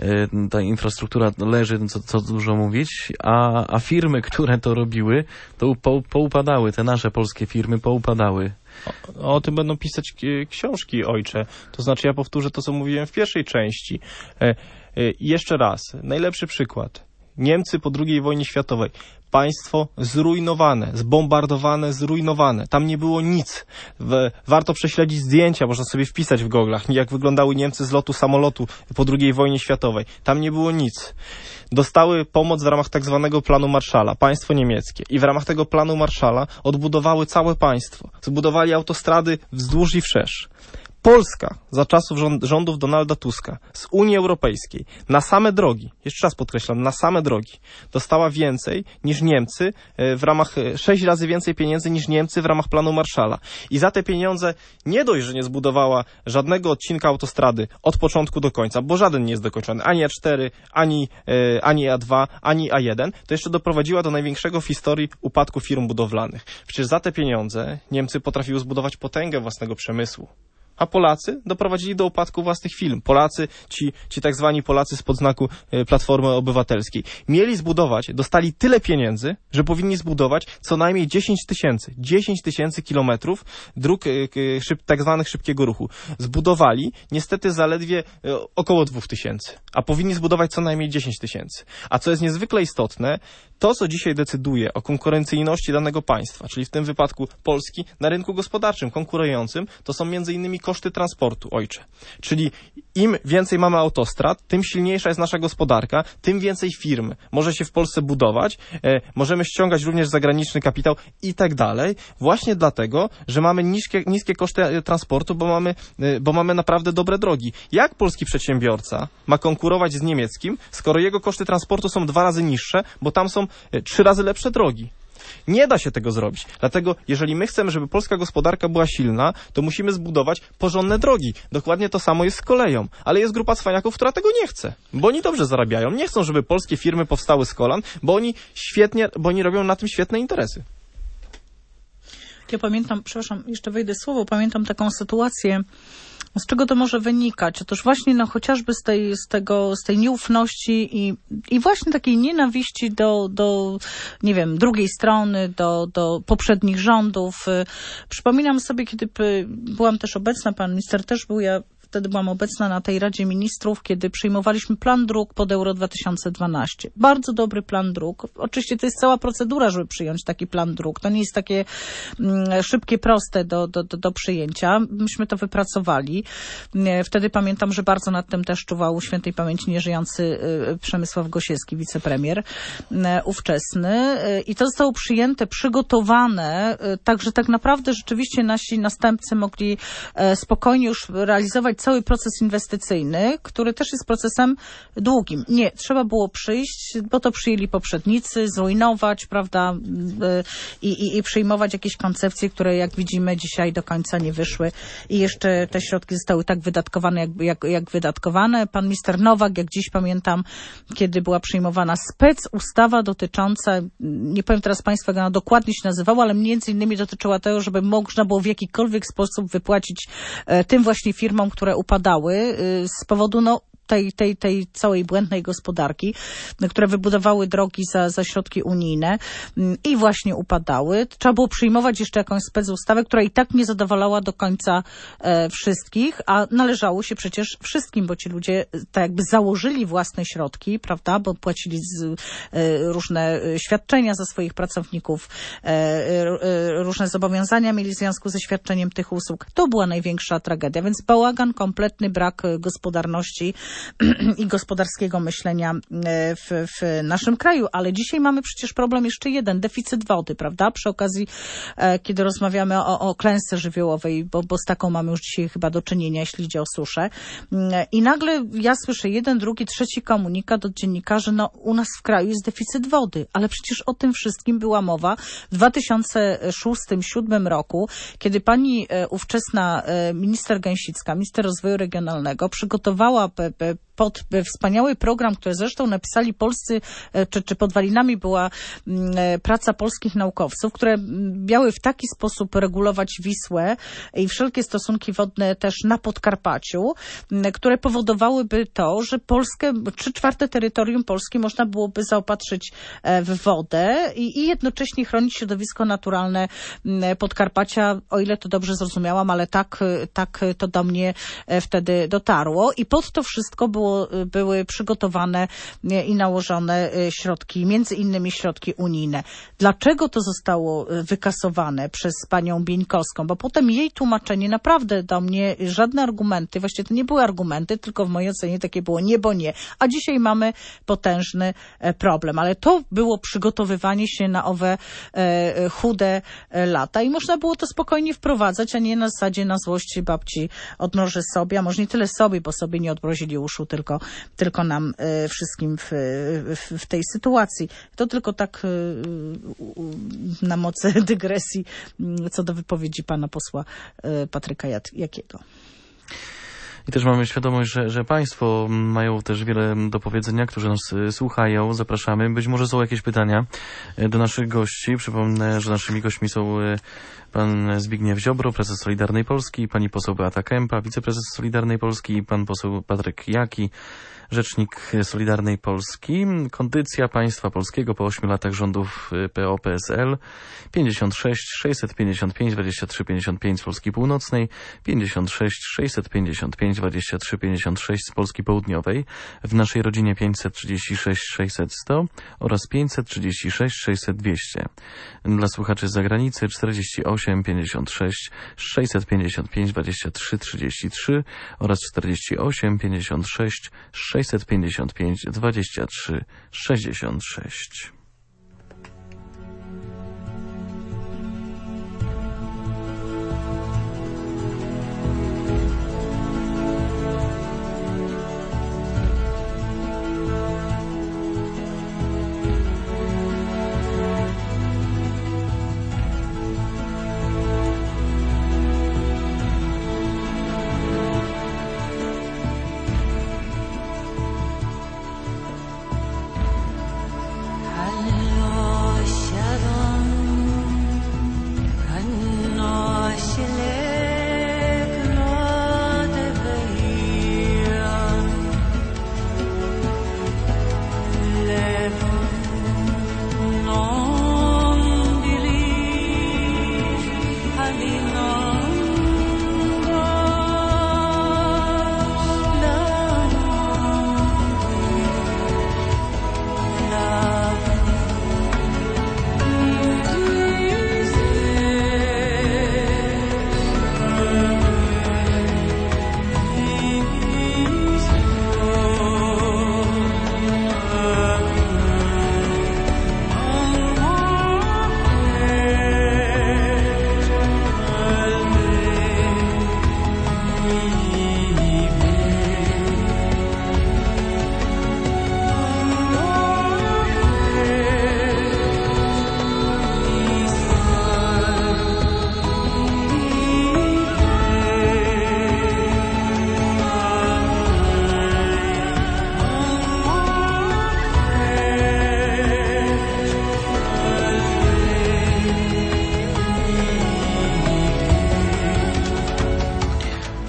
Ta infrastruktura leży, co, co dużo mówić, a, a firmy, które to robiły, to po, poupadały, te nasze polskie firmy poupadały. O, o tym będą pisać książki, ojcze. To znaczy ja powtórzę to, co mówiłem w pierwszej części. E, e, jeszcze raz, najlepszy przykład. Niemcy po drugiej wojnie światowej. Państwo zrujnowane, zbombardowane, zrujnowane. Tam nie było nic. W, warto prześledzić zdjęcia, można sobie wpisać w goglach, jak wyglądały Niemcy z lotu samolotu po drugiej wojnie światowej. Tam nie było nic. Dostały pomoc w ramach tak zwanego planu Marshalla, państwo niemieckie. I w ramach tego planu Marshalla odbudowały całe państwo. Zbudowali autostrady wzdłuż i wszerz. Polska za czasów rządów Donalda Tuska z Unii Europejskiej na same drogi, jeszcze raz podkreślam, na same drogi dostała więcej niż Niemcy w ramach, sześć razy więcej pieniędzy niż Niemcy w ramach planu Marshalla. I za te pieniądze nie dość, że nie zbudowała żadnego odcinka autostrady od początku do końca, bo żaden nie jest dokończony, ani A cztery, ani, ani A dwa, ani A jeden, to jeszcze doprowadziła do największego w historii upadku firm budowlanych. Przecież za te pieniądze Niemcy potrafiły zbudować potęgę własnego przemysłu. A Polacy doprowadzili do upadku własnych firm. Polacy, ci, ci tak zwani Polacy spod znaku Platformy Obywatelskiej. Mieli zbudować, dostali tyle pieniędzy, że powinni zbudować co najmniej dziesięć tysięcy. dziesięć tysięcy kilometrów dróg szyb, tak zwanych szybkiego ruchu. Zbudowali niestety zaledwie około dwóch tysięcy. A powinni zbudować co najmniej dziesięć tysięcy. A co jest niezwykle istotne, to co dzisiaj decyduje o konkurencyjności danego państwa, czyli w tym wypadku Polski na rynku gospodarczym konkurującym, to są między innymi koszty transportu, ojcze. Czyli im więcej mamy autostrad, tym silniejsza jest nasza gospodarka, tym więcej firm może się w Polsce budować, e, możemy ściągać również zagraniczny kapitał i tak dalej, właśnie dlatego, że mamy niskie, niskie koszty transportu, bo mamy, e, bo mamy naprawdę dobre drogi. Jak polski przedsiębiorca ma konkurować z niemieckim, skoro jego koszty transportu są dwa razy niższe, bo tam są e, trzy razy lepsze drogi? Nie da się tego zrobić. Dlatego, jeżeli my chcemy, żeby polska gospodarka była silna, to musimy zbudować porządne drogi. Dokładnie to samo jest z koleją. Ale jest grupa cwaniaków, która tego nie chce. Bo oni dobrze zarabiają. Nie chcą, żeby polskie firmy powstały z kolan, bo oni świetnie, bo oni robią na tym świetne interesy. Ja pamiętam, przepraszam, jeszcze wejdę słowo, pamiętam taką sytuację. Z czego to może wynikać? Otóż właśnie no, chociażby z tej, z tego, z tej nieufności i, i właśnie takiej nienawiści do, do, nie wiem, drugiej strony, do, do poprzednich rządów. Przypominam sobie, kiedy byłam też obecna, pan minister też był, ja wtedy byłam obecna na tej Radzie Ministrów, kiedy przyjmowaliśmy plan dróg pod Euro dwa tysiące dwanaście. Bardzo dobry plan dróg. Oczywiście to jest cała procedura, żeby przyjąć taki plan dróg. To nie jest takie mm, szybkie, proste do, do, do, do przyjęcia. Myśmy to wypracowali. Wtedy pamiętam, że bardzo nad tym też czuwał świętej pamięci nieżyjący Przemysław Gosiewski, wicepremier ówczesny. I to zostało przyjęte, przygotowane, tak, że tak naprawdę rzeczywiście nasi następcy mogli spokojnie już realizować cały proces inwestycyjny, który też jest procesem długim. Nie, trzeba było przyjść, bo to przyjęli poprzednicy, zrujnować, prawda, i, i, i przyjmować jakieś koncepcje, które jak widzimy dzisiaj do końca nie wyszły i jeszcze te środki zostały tak wydatkowane, jak, jak, jak wydatkowane. Pan minister Nowak, jak dziś pamiętam, kiedy była przyjmowana spec ustawa dotycząca, nie powiem teraz państwa, jak ona dokładnie się nazywała, ale między innymi dotyczyła tego, żeby można było w jakikolwiek sposób wypłacić tym właśnie firmom, które upadały z powodu no, tej, tej, tej całej błędnej gospodarki, które wybudowały drogi za, za środki unijne i właśnie upadały. Trzeba było przyjmować jeszcze jakąś specustawę, która i tak nie zadowalała do końca e, wszystkich, a należało się przecież wszystkim, bo ci ludzie tak jakby założyli własne środki, prawda, bo płacili z, e, różne świadczenia za swoich pracowników, e, e, różne zobowiązania mieli w związku ze świadczeniem tych usług. To była największa tragedia, więc bałagan, kompletny brak gospodarności i gospodarskiego myślenia w, w naszym kraju, ale dzisiaj mamy przecież problem jeszcze jeden, deficyt wody, prawda, przy okazji, e, kiedy rozmawiamy o, o klęsce żywiołowej, bo, bo z taką mamy już dzisiaj chyba do czynienia, jeśli idzie o suszę. I nagle ja słyszę jeden, drugi, trzeci komunikat od dziennikarzy, no u nas w kraju jest deficyt wody, ale przecież o tym wszystkim była mowa w dwa tysiące szóstym do dwa tysiące siódmym roku, kiedy pani e, ówczesna e, minister Gęsicka, minister rozwoju regionalnego przygotowała pe, pe, pod wspaniały program, który zresztą napisali polscy, czy, czy podwalinami była praca polskich naukowców, które miały w taki sposób regulować Wisłę i wszelkie stosunki wodne też na Podkarpaciu, które powodowałyby to, że Polskę, trzy czwarte terytorium Polski można byłoby zaopatrzyć w wodę i, i jednocześnie chronić środowisko naturalne Podkarpacia, o ile to dobrze zrozumiałam, ale tak, tak to do mnie wtedy dotarło i pod to wszystko było Było, były przygotowane i nałożone środki, między innymi środki unijne. Dlaczego to zostało wykasowane przez panią Bieńkowską? Bo potem jej tłumaczenie naprawdę do mnie, żadne argumenty, właściwie to nie były argumenty, tylko w mojej ocenie takie było nie, bo nie. A dzisiaj mamy potężny problem. Ale to było przygotowywanie się na owe e, chude lata i można było to spokojnie wprowadzać, a nie na zasadzie na złość babci odmrożę sobie, a może nie tyle sobie, bo sobie nie odmrozili uszu, tylko, tylko nam y, wszystkim w, w, w tej sytuacji. To tylko tak y, na mocy dygresji y, co do wypowiedzi pana posła y, Patryka Jakiego. I też mamy świadomość, że, że Państwo mają też wiele do powiedzenia, którzy nas słuchają. Zapraszamy. Być może są jakieś pytania do naszych gości. Przypomnę, że naszymi gośćmi są pan Zbigniew Ziobro, prezes Solidarnej Polski, pani poseł Beata Kępa, wiceprezes Solidarnej Polski i pan poseł Patryk Jaki, rzecznik Solidarnej Polski. Kondycja państwa polskiego po ośmiu latach rządów P O P S L. pięćdziesiąt sześć sześćset pięćdziesiąt pięć dwadzieścia trzy pięćdziesiąt pięć z Polski Północnej, pięćdziesiąt sześć sześćset pięćdziesiąt pięć dwadzieścia trzy pięćdziesiąt sześć z Polski Południowej. W naszej rodzinie pięćset trzydzieści sześć sześćset sto oraz pięćset trzydzieści sześć sześćset dwieście. Dla słuchaczy z zagranicy czterdzieści osiem pięćdziesiąt sześć sześćset pięćdziesiąt pięć dwadzieścia trzy trzydzieści trzy oraz czterdzieści osiem pięćdziesiąt sześć sześćset pięćdziesiąt pięć dwadzieścia trzy sześćdziesiąt sześć.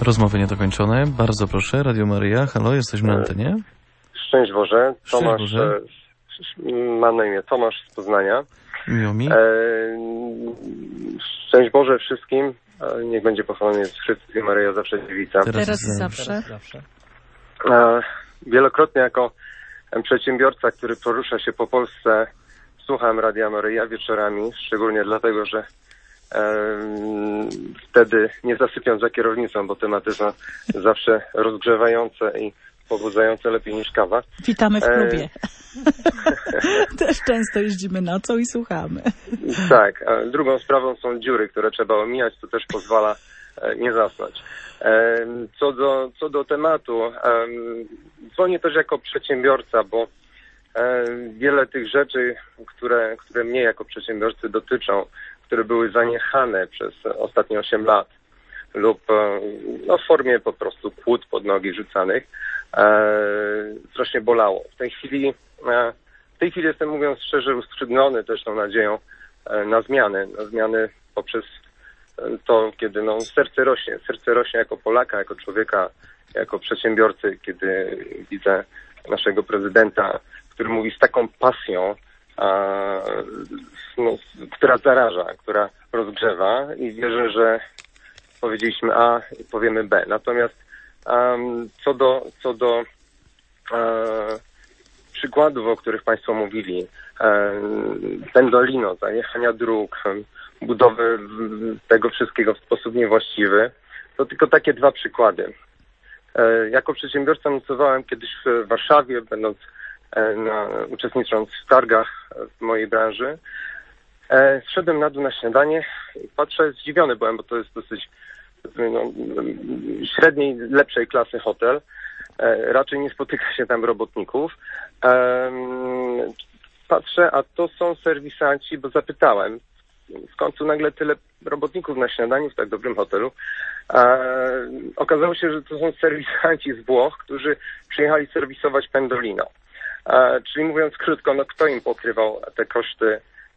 Rozmowy niedokończone. Bardzo proszę, Radio Maryja. Halo, jesteśmy na antenie. Szczęść Boże. Tomasz, Szczęść Boże. E, mam na imię Tomasz z Poznania. Miło mi. E, szczęść Boże wszystkim. E, niech będzie pochwalony Jezus Chrystus i Maryja zawsze dziewica. Teraz, Teraz i za- zawsze. Teraz zawsze. E, wielokrotnie jako przedsiębiorca, który porusza się po Polsce, słucham Radia Maryja wieczorami, szczególnie dlatego, że e, wtedy nie zasypiam za kierownicą, bo tematy są zawsze rozgrzewające i pobudzające lepiej niż kawa. Witamy w E, klubie. Też często jeździmy nocą i słuchamy. Tak, a drugą sprawą są dziury, które trzeba omijać, to też pozwala e, nie zasnąć. E, co do, co do tematu, e, dzwonię też jako przedsiębiorca, bo e, wiele tych rzeczy, które, które mnie jako przedsiębiorcy dotyczą, które były zaniechane przez ostatnie osiem lat lub e, no, w formie po prostu kłód pod nogi rzucanych, e, strasznie bolało. W tej chwili e, w tej chwili jestem, mówiąc szczerze, uskrzydlony też tą nadzieją e, na zmiany, na zmiany poprzez e, to, kiedy no, serce rośnie, serce rośnie jako Polaka, jako człowieka, jako przedsiębiorcy, kiedy widzę naszego prezydenta, który mówi z taką pasją, a, no, która zaraża, która rozgrzewa i wierzę, że powiedzieliśmy A i powiemy B. Natomiast um, co do, co do e, przykładów, o których Państwo mówili, e, pendolino, zajechania dróg, budowy tego wszystkiego w sposób niewłaściwy, to tylko takie dwa przykłady. E, jako przedsiębiorca nocowałem kiedyś w Warszawie, będąc e, na, uczestnicząc w targach w mojej branży. E, Szedłem na dół na śniadanie i patrzę, zdziwiony byłem, bo to jest dosyć no, średniej, lepszej klasy hotel. E, raczej nie spotyka się tam robotników. E, patrzę, a to są serwisanci, bo zapytałem, w końcu nagle tyle robotników na śniadaniu w tak dobrym hotelu. E, okazało się, że to są serwisanci z Włoch, którzy przyjechali serwisować pendolino. E, czyli mówiąc krótko, no kto im pokrywał te koszty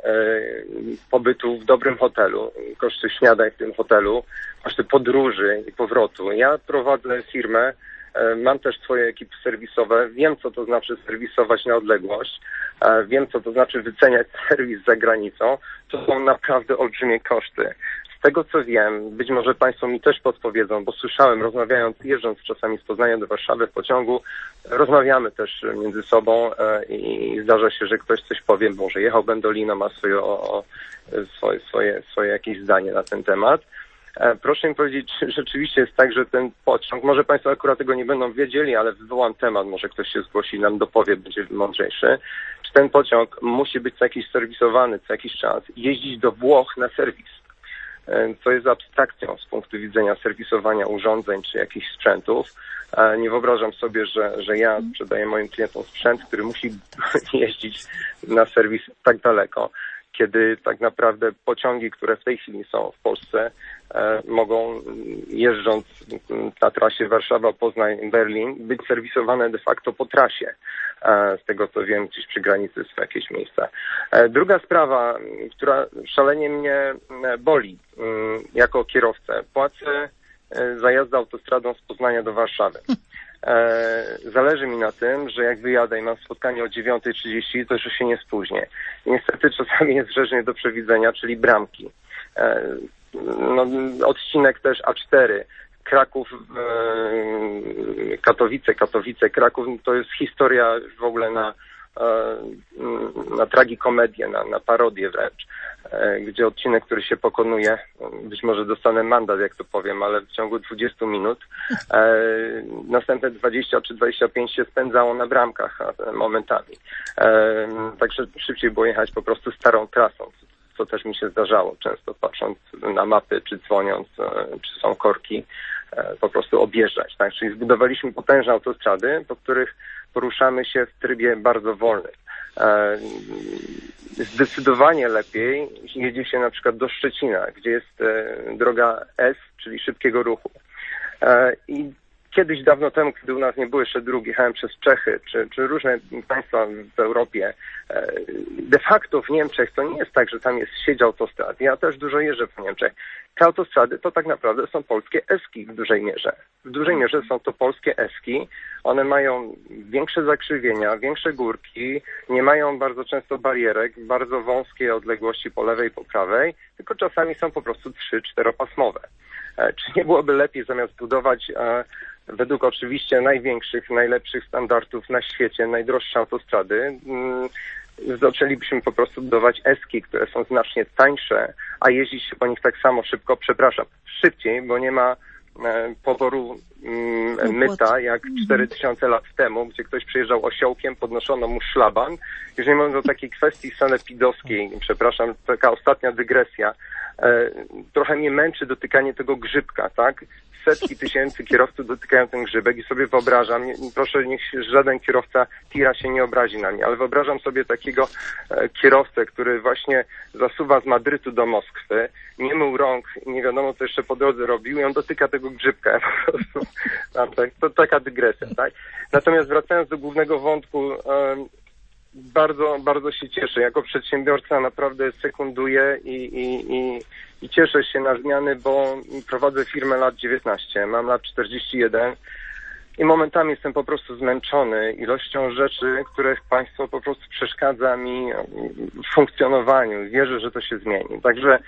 pobytu w dobrym hotelu, koszty śniadań w tym hotelu, koszty podróży i powrotu. Ja prowadzę firmę, mam też swoje ekipy serwisowe, wiem co to znaczy serwisować na odległość, wiem co to znaczy wyceniać serwis za granicą. To są naprawdę olbrzymie koszty. Z tego co wiem, być może Państwo mi też podpowiedzą, bo słyszałem, rozmawiając, jeżdżąc czasami z Poznania do Warszawy w pociągu, rozmawiamy też między sobą i zdarza się, że ktoś coś powie, może jechał pendolino, ma swoje, o, swoje, swoje, swoje jakieś zdanie na ten temat. Proszę mi powiedzieć, czy rzeczywiście jest tak, że ten pociąg, może Państwo akurat tego nie będą wiedzieli, ale wywołam temat, może ktoś się zgłosi i nam dopowie, będzie mądrzejszy. Czy ten pociąg musi być co jakiś serwisowany co jakiś czas, jeździć do Włoch na serwis? Co jest abstrakcją z punktu widzenia serwisowania urządzeń czy jakichś sprzętów. Nie wyobrażam sobie, że, że ja sprzedaję moim klientom sprzęt, który musi jeździć na serwis tak daleko, kiedy tak naprawdę pociągi, które w tej chwili są w Polsce, e, mogą jeżdżąc na trasie Warszawa-Poznań-Berlin być serwisowane de facto po trasie. E, z tego co wiem, gdzieś przy granicy są jakieś miejsca. E, druga sprawa, która szalenie mnie boli e, jako kierowcę. Płacę e, za jazdę autostradą z Poznania do Warszawy. E, zależy mi na tym, że jak wyjadę i mam spotkanie o dziewiąta trzydzieści, to że się nie spóźnię. Niestety czasami jest rzecz nie do przewidzenia, czyli bramki. E, no, odcinek też A cztery, Kraków, e, Katowice, Katowice, Kraków, to jest historia w ogóle na, e, na tragikomedię, na, na parodię wręcz, e, gdzie odcinek, który się pokonuje, być może dostanę mandat, jak to powiem, ale w ciągu dwudziestu minut, e, następne dwadzieścia czy dwadzieścia pięć się spędzało na bramkach a, momentami. E, także szybciej było jechać po prostu starą trasą, co też mi się zdarzało, często patrząc na mapy, czy dzwoniąc, czy są korki, po prostu objeżdżać. Tak? Czyli zbudowaliśmy potężne autostrady, po których poruszamy się w trybie bardzo wolnym. Zdecydowanie lepiej jedzie się na przykład do Szczecina, gdzie jest droga S, czyli szybkiego ruchu. I kiedyś, dawno temu, kiedy u nas nie było jeszcze dróg, jechałem przez Czechy, czy, czy różne państwa w Europie. De facto w Niemczech to nie jest tak, że tam jest sieć autostrad. Ja też dużo jeżdżę po Niemczech. Te autostrady to tak naprawdę są polskie eski w dużej mierze. W dużej mierze są to polskie eski. One mają większe zakrzywienia, większe górki, nie mają bardzo często barierek, bardzo wąskie odległości po lewej i po prawej, tylko czasami są po prostu trzy, czteropasmowe. Czy nie byłoby lepiej zamiast budować według oczywiście największych, najlepszych standardów na świecie, najdroższe autostrady, zaczęlibyśmy po prostu budować eski, które są znacznie tańsze, a jeździ się po nich tak samo szybko, przepraszam, szybciej, bo nie ma poboru mm, myta jak cztery tysiące lat temu, gdzie ktoś przyjeżdżał osiołkiem, podnoszono mu szlaban. Już nie mówiąc o takiej kwestii sanepidowskiej, przepraszam, taka ostatnia dygresja. E, trochę mnie męczy dotykanie tego grzybka, tak? Setki tysięcy kierowców dotykają ten grzybek i sobie wyobrażam, nie, proszę niech żaden kierowca tira się nie obrazi na mnie, ale wyobrażam sobie takiego e, kierowcę, który właśnie zasuwa z Madrytu do Moskwy, nie mył rąk i nie wiadomo co jeszcze po drodze robił i on dotyka tego grzybka. Po prostu, tam, tak, to taka dygresja, tak? Natomiast wracając do głównego wątku, e, bardzo, bardzo się cieszę. Jako przedsiębiorca naprawdę sekunduję i, i, i, i cieszę się na zmiany, bo prowadzę firmę lat dziewiętnaście, mam lat czterdzieści jeden i momentami jestem po prostu zmęczony ilością rzeczy, których państwo po prostu przeszkadza mi w funkcjonowaniu. Wierzę, że to się zmieni. Także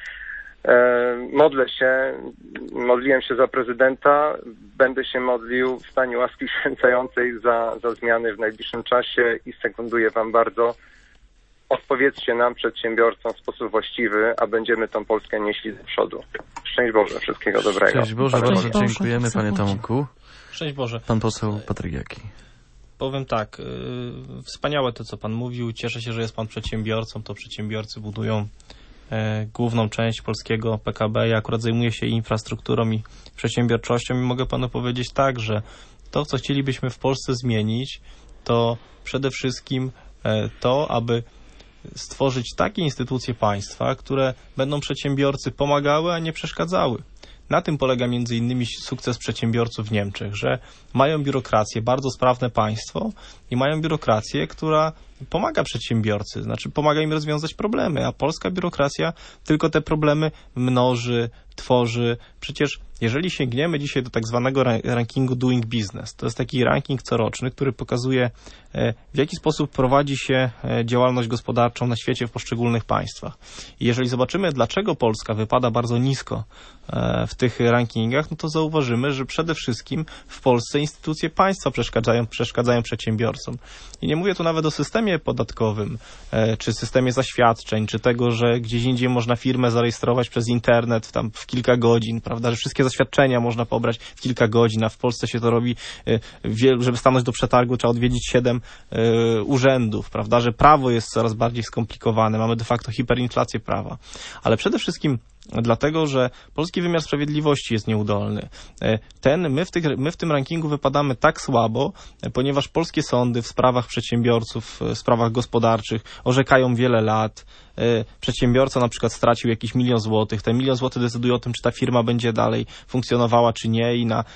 e, modlę się, modliłem się za prezydenta, będę się modlił w stanie łaski święcającej za, za zmiany w najbliższym czasie i sekunduję wam bardzo. Odpowiedzcie nam, przedsiębiorcom, w sposób właściwy, a będziemy tą Polskę nieśli do przodu. Szczęść Boże, wszystkiego dobrego. Szczęść Boże, Panie bardzo Boże. dziękujemy panie Tomku. Szczęść Boże. Pan poseł Patryk Jaki. Powiem tak, yy, wspaniałe to, co pan mówił. Cieszę się, że jest pan przedsiębiorcą. To przedsiębiorcy budują e, główną część polskiego P K B. Ja akurat zajmuję się infrastrukturą i przedsiębiorczością i mogę panu powiedzieć tak, że to, co chcielibyśmy w Polsce zmienić, to przede wszystkim e, to, aby stworzyć takie instytucje państwa, które będą przedsiębiorcy pomagały, a nie przeszkadzały. Na tym polega między innymi sukces przedsiębiorców w Niemczech, że mają biurokrację, bardzo sprawne państwo i mają biurokrację, która pomaga przedsiębiorcy, znaczy pomaga im rozwiązać problemy, a polska biurokracja tylko te problemy mnoży, tworzy. Przecież jeżeli sięgniemy dzisiaj do tak zwanego rankingu Doing Business, to jest taki ranking coroczny, który pokazuje, w jaki sposób prowadzi się działalność gospodarczą na świecie w poszczególnych państwach. I jeżeli zobaczymy, dlaczego Polska wypada bardzo nisko w tych rankingach, no to zauważymy, że przede wszystkim w Polsce instytucje państwa przeszkadzają, przeszkadzają przedsiębiorcom. I nie mówię tu nawet o systemie podatkowym, czy systemie zaświadczeń, czy tego, że gdzieś indziej można firmę zarejestrować przez internet tam w kilka godzin, prawda, że wszystkie zaświadczenia można pobrać w kilka godzin, a w Polsce się to robi, żeby stanąć do przetargu trzeba odwiedzić siedem urzędów, prawda, że prawo jest coraz bardziej skomplikowane, mamy de facto hiperinflację prawa. Ale przede wszystkim dlatego, że polski wymiar sprawiedliwości jest nieudolny. Ten, my, w tych, my w tym rankingu wypadamy tak słabo, ponieważ polskie sądy w sprawach przedsiębiorców, w sprawach gospodarczych orzekają wiele lat. Przedsiębiorca na przykład stracił jakiś milion złotych. Ten milion złotych decyduje o tym, czy ta firma będzie dalej funkcjonowała, czy nie i na,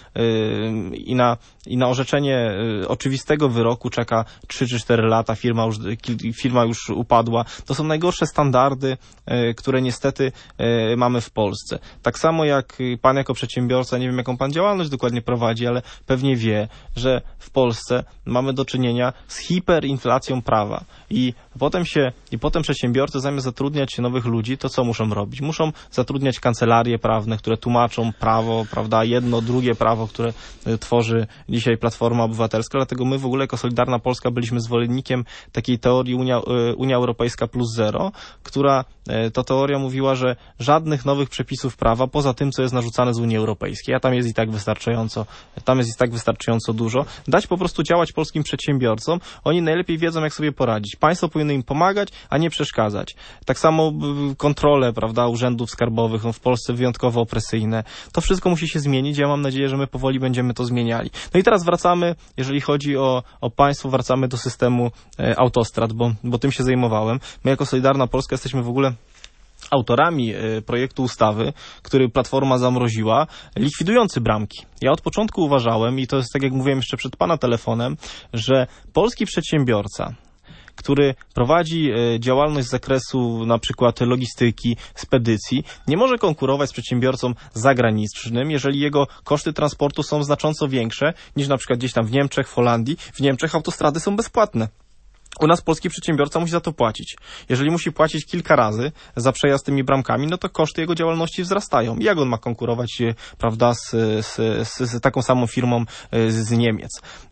i na, i na orzeczenie oczywistego wyroku czeka trzy czy cztery lata, firma już, firma już upadła. To są najgorsze standardy, które niestety mamy w Polsce. Tak samo jak pan jako przedsiębiorca, nie wiem jaką pan działalność dokładnie prowadzi, ale pewnie wie, że w Polsce mamy do czynienia z hiperinflacją prawa i potem się, i potem przedsiębiorcy zamiast zatrudniać nowych ludzi, to co muszą robić? Muszą zatrudniać kancelarie prawne, które tłumaczą prawo, prawda, jedno, drugie prawo, które tworzy dzisiaj Platforma Obywatelska, dlatego my w ogóle jako Solidarna Polska byliśmy zwolennikiem takiej teorii Unia, Unia Europejska plus zero, która to teoria mówiła, że żadnych nowych przepisów prawa poza tym, co jest narzucane z Unii Europejskiej, a tam jest i tak wystarczająco, tam jest i tak wystarczająco dużo, dać po prostu działać polskim przedsiębiorcom, oni najlepiej wiedzą, jak sobie poradzić. Państwo powinno im pomagać, a nie przeszkadzać. Tak samo kontrole, prawda, urzędów skarbowych, no w Polsce wyjątkowo opresyjne. To wszystko musi się zmienić. Ja mam nadzieję, że my powoli będziemy to zmieniali. No i teraz wracamy, jeżeli chodzi o, o państwo, wracamy do systemu e, autostrad, bo, bo tym się zajmowałem. My jako Solidarna Polska jesteśmy w ogóle autorami projektu ustawy, który Platforma zamroziła, likwidujący bramki. Ja od początku uważałem, i to jest tak jak mówiłem jeszcze przed pana telefonem, że polski przedsiębiorca, który prowadzi działalność z zakresu na przykład logistyki, spedycji, nie może konkurować z przedsiębiorcą zagranicznym, jeżeli jego koszty transportu są znacząco większe niż na przykład gdzieś tam w Niemczech, w Holandii. W Niemczech autostrady są bezpłatne. U nas polski przedsiębiorca musi za to płacić. Jeżeli musi płacić kilka razy za przejazd tymi bramkami, no to koszty jego działalności wzrastają. Jak on ma konkurować, prawda, z, z, z, z taką samą firmą z Niemiec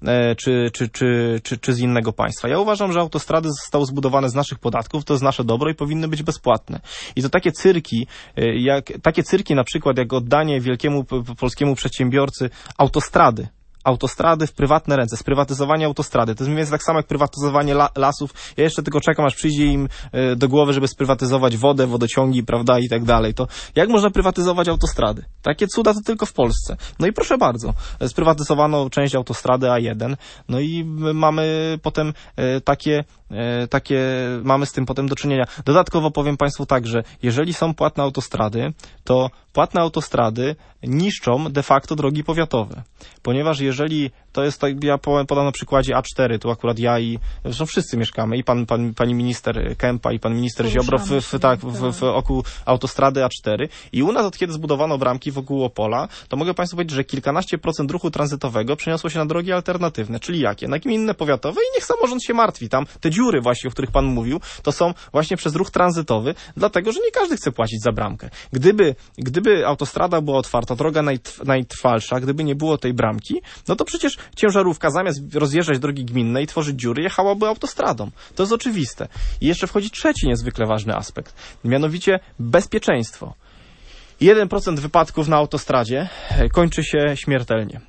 czy, czy, czy, czy, czy z innego państwa? Ja uważam, że autostrady zostały zbudowane z naszych podatków, to jest nasze dobro i powinny być bezpłatne. I to takie cyrki, jak, takie cyrki na przykład jak oddanie wielkiemu polskiemu przedsiębiorcy autostrady, autostrady w prywatne ręce, sprywatyzowanie autostrady. To jest mniej więcej tak samo jak prywatyzowanie la lasów. Ja jeszcze tylko czekam, aż przyjdzie im y, do głowy, żeby sprywatyzować wodę, wodociągi, prawda, i tak dalej. To jak można prywatyzować autostrady? Takie cuda to tylko w Polsce. No i proszę bardzo, sprywatyzowano część autostrady A jeden, no i mamy potem y, takie, y, takie, mamy z tym potem do czynienia. Dodatkowo powiem państwu tak, że jeżeli są płatne autostrady, to płatne autostrady niszczą de facto drogi powiatowe. Ponieważ jeżeli to jest, tak, ja podam na przykładzie A cztery, tu akurat ja i, zresztą wszyscy mieszkamy, i pan, pan, pani minister Kępa, i pan minister Ziobro w, w, tak, w, w oku autostrady A cztery. I u nas od kiedy zbudowano bramki wokół Opola, to mogę państwu powiedzieć, że kilkanaście procent ruchu tranzytowego przeniosło się na drogi alternatywne. Czyli jakie? Na gminne powiatowe i niech samorząd się martwi. Tam te dziury właśnie, o których pan mówił, to są właśnie przez ruch tranzytowy, dlatego, że nie każdy chce płacić za bramkę. Gdyby, gdyby autostrada była otwarta, droga najtrw, najtrwalsza, gdyby nie było tej bramki, no to przecież ciężarówka zamiast rozjeżdżać drogi gminne i tworzyć dziury, jechałaby autostradą. To jest oczywiste. I jeszcze wchodzi trzeci niezwykle ważny aspekt, mianowicie bezpieczeństwo. jeden procent wypadków na autostradzie kończy się śmiertelnie.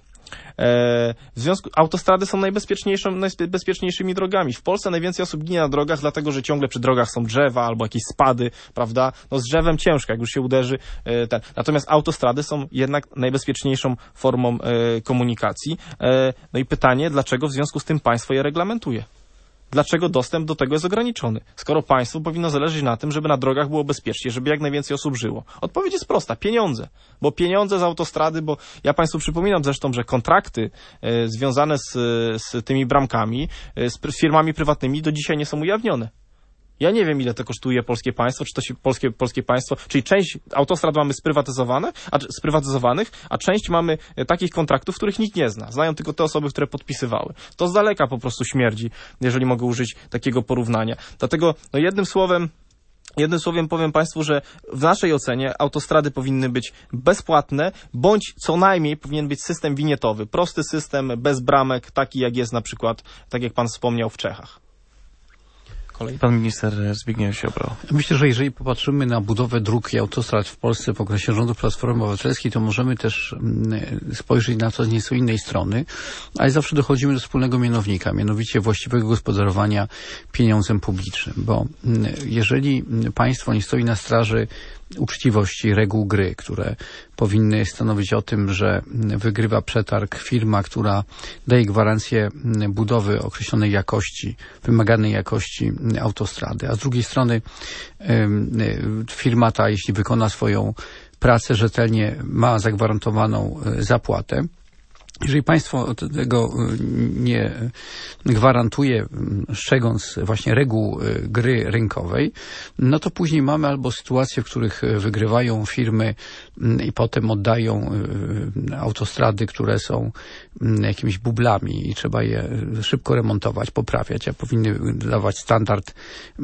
W związku autostrady są najbezpieczniejszą, najbezpieczniejszymi drogami. W Polsce najwięcej osób ginie na drogach, dlatego że ciągle przy drogach są drzewa albo jakieś spady, prawda? No z drzewem ciężko, jak już się uderzy. Ten. Natomiast autostrady są jednak najbezpieczniejszą formą komunikacji. No i pytanie, dlaczego w związku z tym państwo je reglamentuje? Dlaczego dostęp do tego jest ograniczony? Skoro państwu powinno zależeć na tym, żeby na drogach było bezpiecznie, żeby jak najwięcej osób żyło. Odpowiedź jest prosta. Pieniądze. Bo pieniądze z autostrady, bo ja państwu przypominam zresztą, że kontrakty e, związane z, z tymi bramkami, e, z, z firmami prywatnymi do dzisiaj nie są ujawnione. Ja nie wiem, ile to kosztuje polskie państwo, czy to się polskie, polskie państwo, czyli część autostrad mamy sprywatyzowane, a, sprywatyzowanych, a część mamy takich kontraktów, których nikt nie zna. Znają tylko te osoby, które podpisywały. To z daleka po prostu śmierdzi, jeżeli mogę użyć takiego porównania. Dlatego, no jednym słowem, Jednym słowem powiem państwu, że w naszej ocenie autostrady powinny być bezpłatne, bądź co najmniej powinien być system winietowy. Prosty system, bez bramek, taki jak jest na przykład, tak jak pan wspomniał, w Czechach. Kolej. Pan minister Zbigniew Ziobro. Myślę, że jeżeli popatrzymy na budowę dróg i autostrad w Polsce w okresie rządów Platformy Obywatelskiej, to możemy też spojrzeć na to z nieco innej strony, ale zawsze dochodzimy do wspólnego mianownika, mianowicie właściwego gospodarowania pieniądzem publicznym, bo jeżeli państwo nie stoi na straży uczciwości reguł gry, które powinny stanowić o tym, że wygrywa przetarg firma, która daje gwarancję budowy określonej jakości, wymaganej jakości autostrady, a z drugiej strony firma ta, jeśli wykona swoją pracę rzetelnie, ma zagwarantowaną zapłatę. Jeżeli państwo tego nie gwarantuje, strzegąc właśnie reguł gry rynkowej, no to później mamy albo sytuacje, w których wygrywają firmy i potem oddają autostrady, które są jakimiś bublami i trzeba je szybko remontować, poprawiać, a powinny dawać standard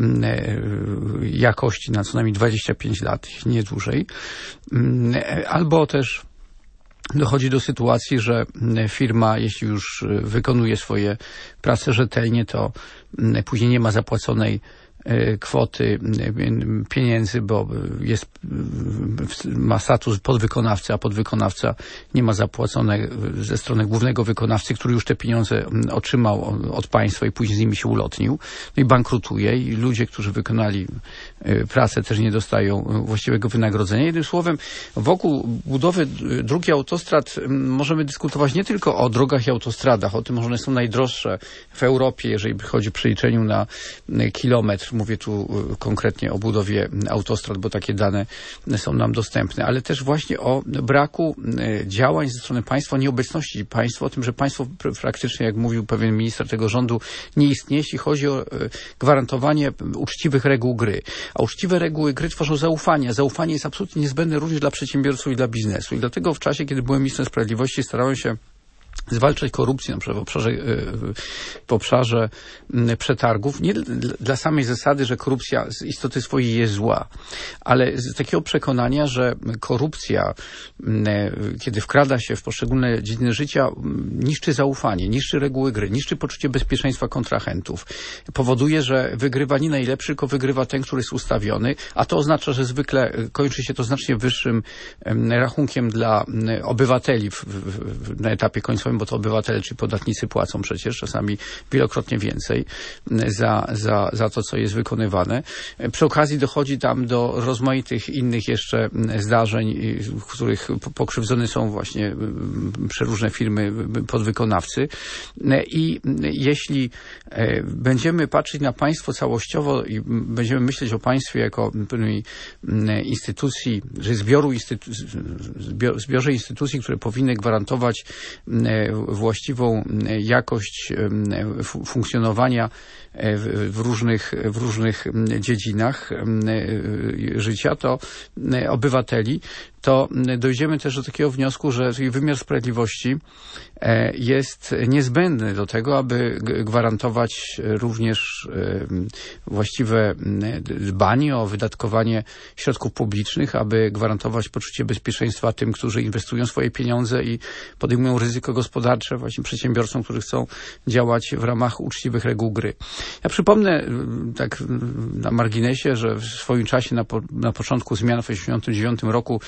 jakości na co najmniej dwadzieścia pięć lat, nie dłużej. Albo też dochodzi do sytuacji, że firma, jeśli już wykonuje swoje prace rzetelnie, to później nie ma zapłaconej kwoty pieniędzy, bo jest, ma status podwykonawcy, a podwykonawca nie ma zapłacone ze strony głównego wykonawcy, który już te pieniądze otrzymał od państwa i później z nimi się ulotnił. No i bankrutuje i ludzie, którzy wykonali pracę, też nie dostają właściwego wynagrodzenia. Jednym słowem, wokół budowy dróg i autostrad możemy dyskutować nie tylko o drogach i autostradach, o tym, że one są najdroższe w Europie, jeżeli chodzi o przeliczeniu na kilometr. mówię tu konkretnie o budowie autostrad, bo takie dane są nam dostępne, ale też właśnie o braku działań ze strony państwa, nieobecności państwa, o tym, że państwo praktycznie, jak mówił pewien minister tego rządu, nie istnieje, jeśli chodzi o gwarantowanie uczciwych reguł gry. A uczciwe reguły gry tworzą zaufanie. Zaufanie jest absolutnie niezbędne również dla przedsiębiorców i dla biznesu. I dlatego w czasie, kiedy byłem ministrem sprawiedliwości, starałem się zwalczać korupcję na przykład w obszarze, w obszarze przetargów, nie dla samej zasady, że korupcja z istoty swojej jest zła, ale z takiego przekonania, że korupcja, kiedy wkrada się w poszczególne dziedziny życia, niszczy zaufanie, niszczy reguły gry, niszczy poczucie bezpieczeństwa kontrahentów. Powoduje, że wygrywa nie najlepszy, tylko wygrywa ten, który jest ustawiony, a to oznacza, że zwykle kończy się to znacznie wyższym rachunkiem dla obywateli w, w, na etapie końcowym, bo to obywatele czy podatnicy płacą przecież czasami wielokrotnie więcej za, za, za to, co jest wykonywane. Przy okazji dochodzi tam do rozmaitych innych jeszcze zdarzeń, w których pokrzywdzone są właśnie przeróżne firmy, podwykonawcy. I jeśli będziemy patrzeć na państwo całościowo i będziemy myśleć o państwie jako pewnej instytucji, że zbioru instytu, zbiorze instytucji, które powinny gwarantować właściwą jakość funkcjonowania w różnych, w różnych dziedzinach życia, to obywateli, to dojdziemy też do takiego wniosku, że wymiar sprawiedliwości jest niezbędny do tego, aby gwarantować również właściwe dbanie o wydatkowanie środków publicznych, aby gwarantować poczucie bezpieczeństwa tym, którzy inwestują swoje pieniądze i podejmują ryzyko gospodarcze, właśnie przedsiębiorcom, którzy chcą działać w ramach uczciwych reguł gry. Ja przypomnę tak na marginesie, że w swoim czasie na, po, na początku zmian w tysiąc dziewięćset osiemdziesiątym dziewiątym roku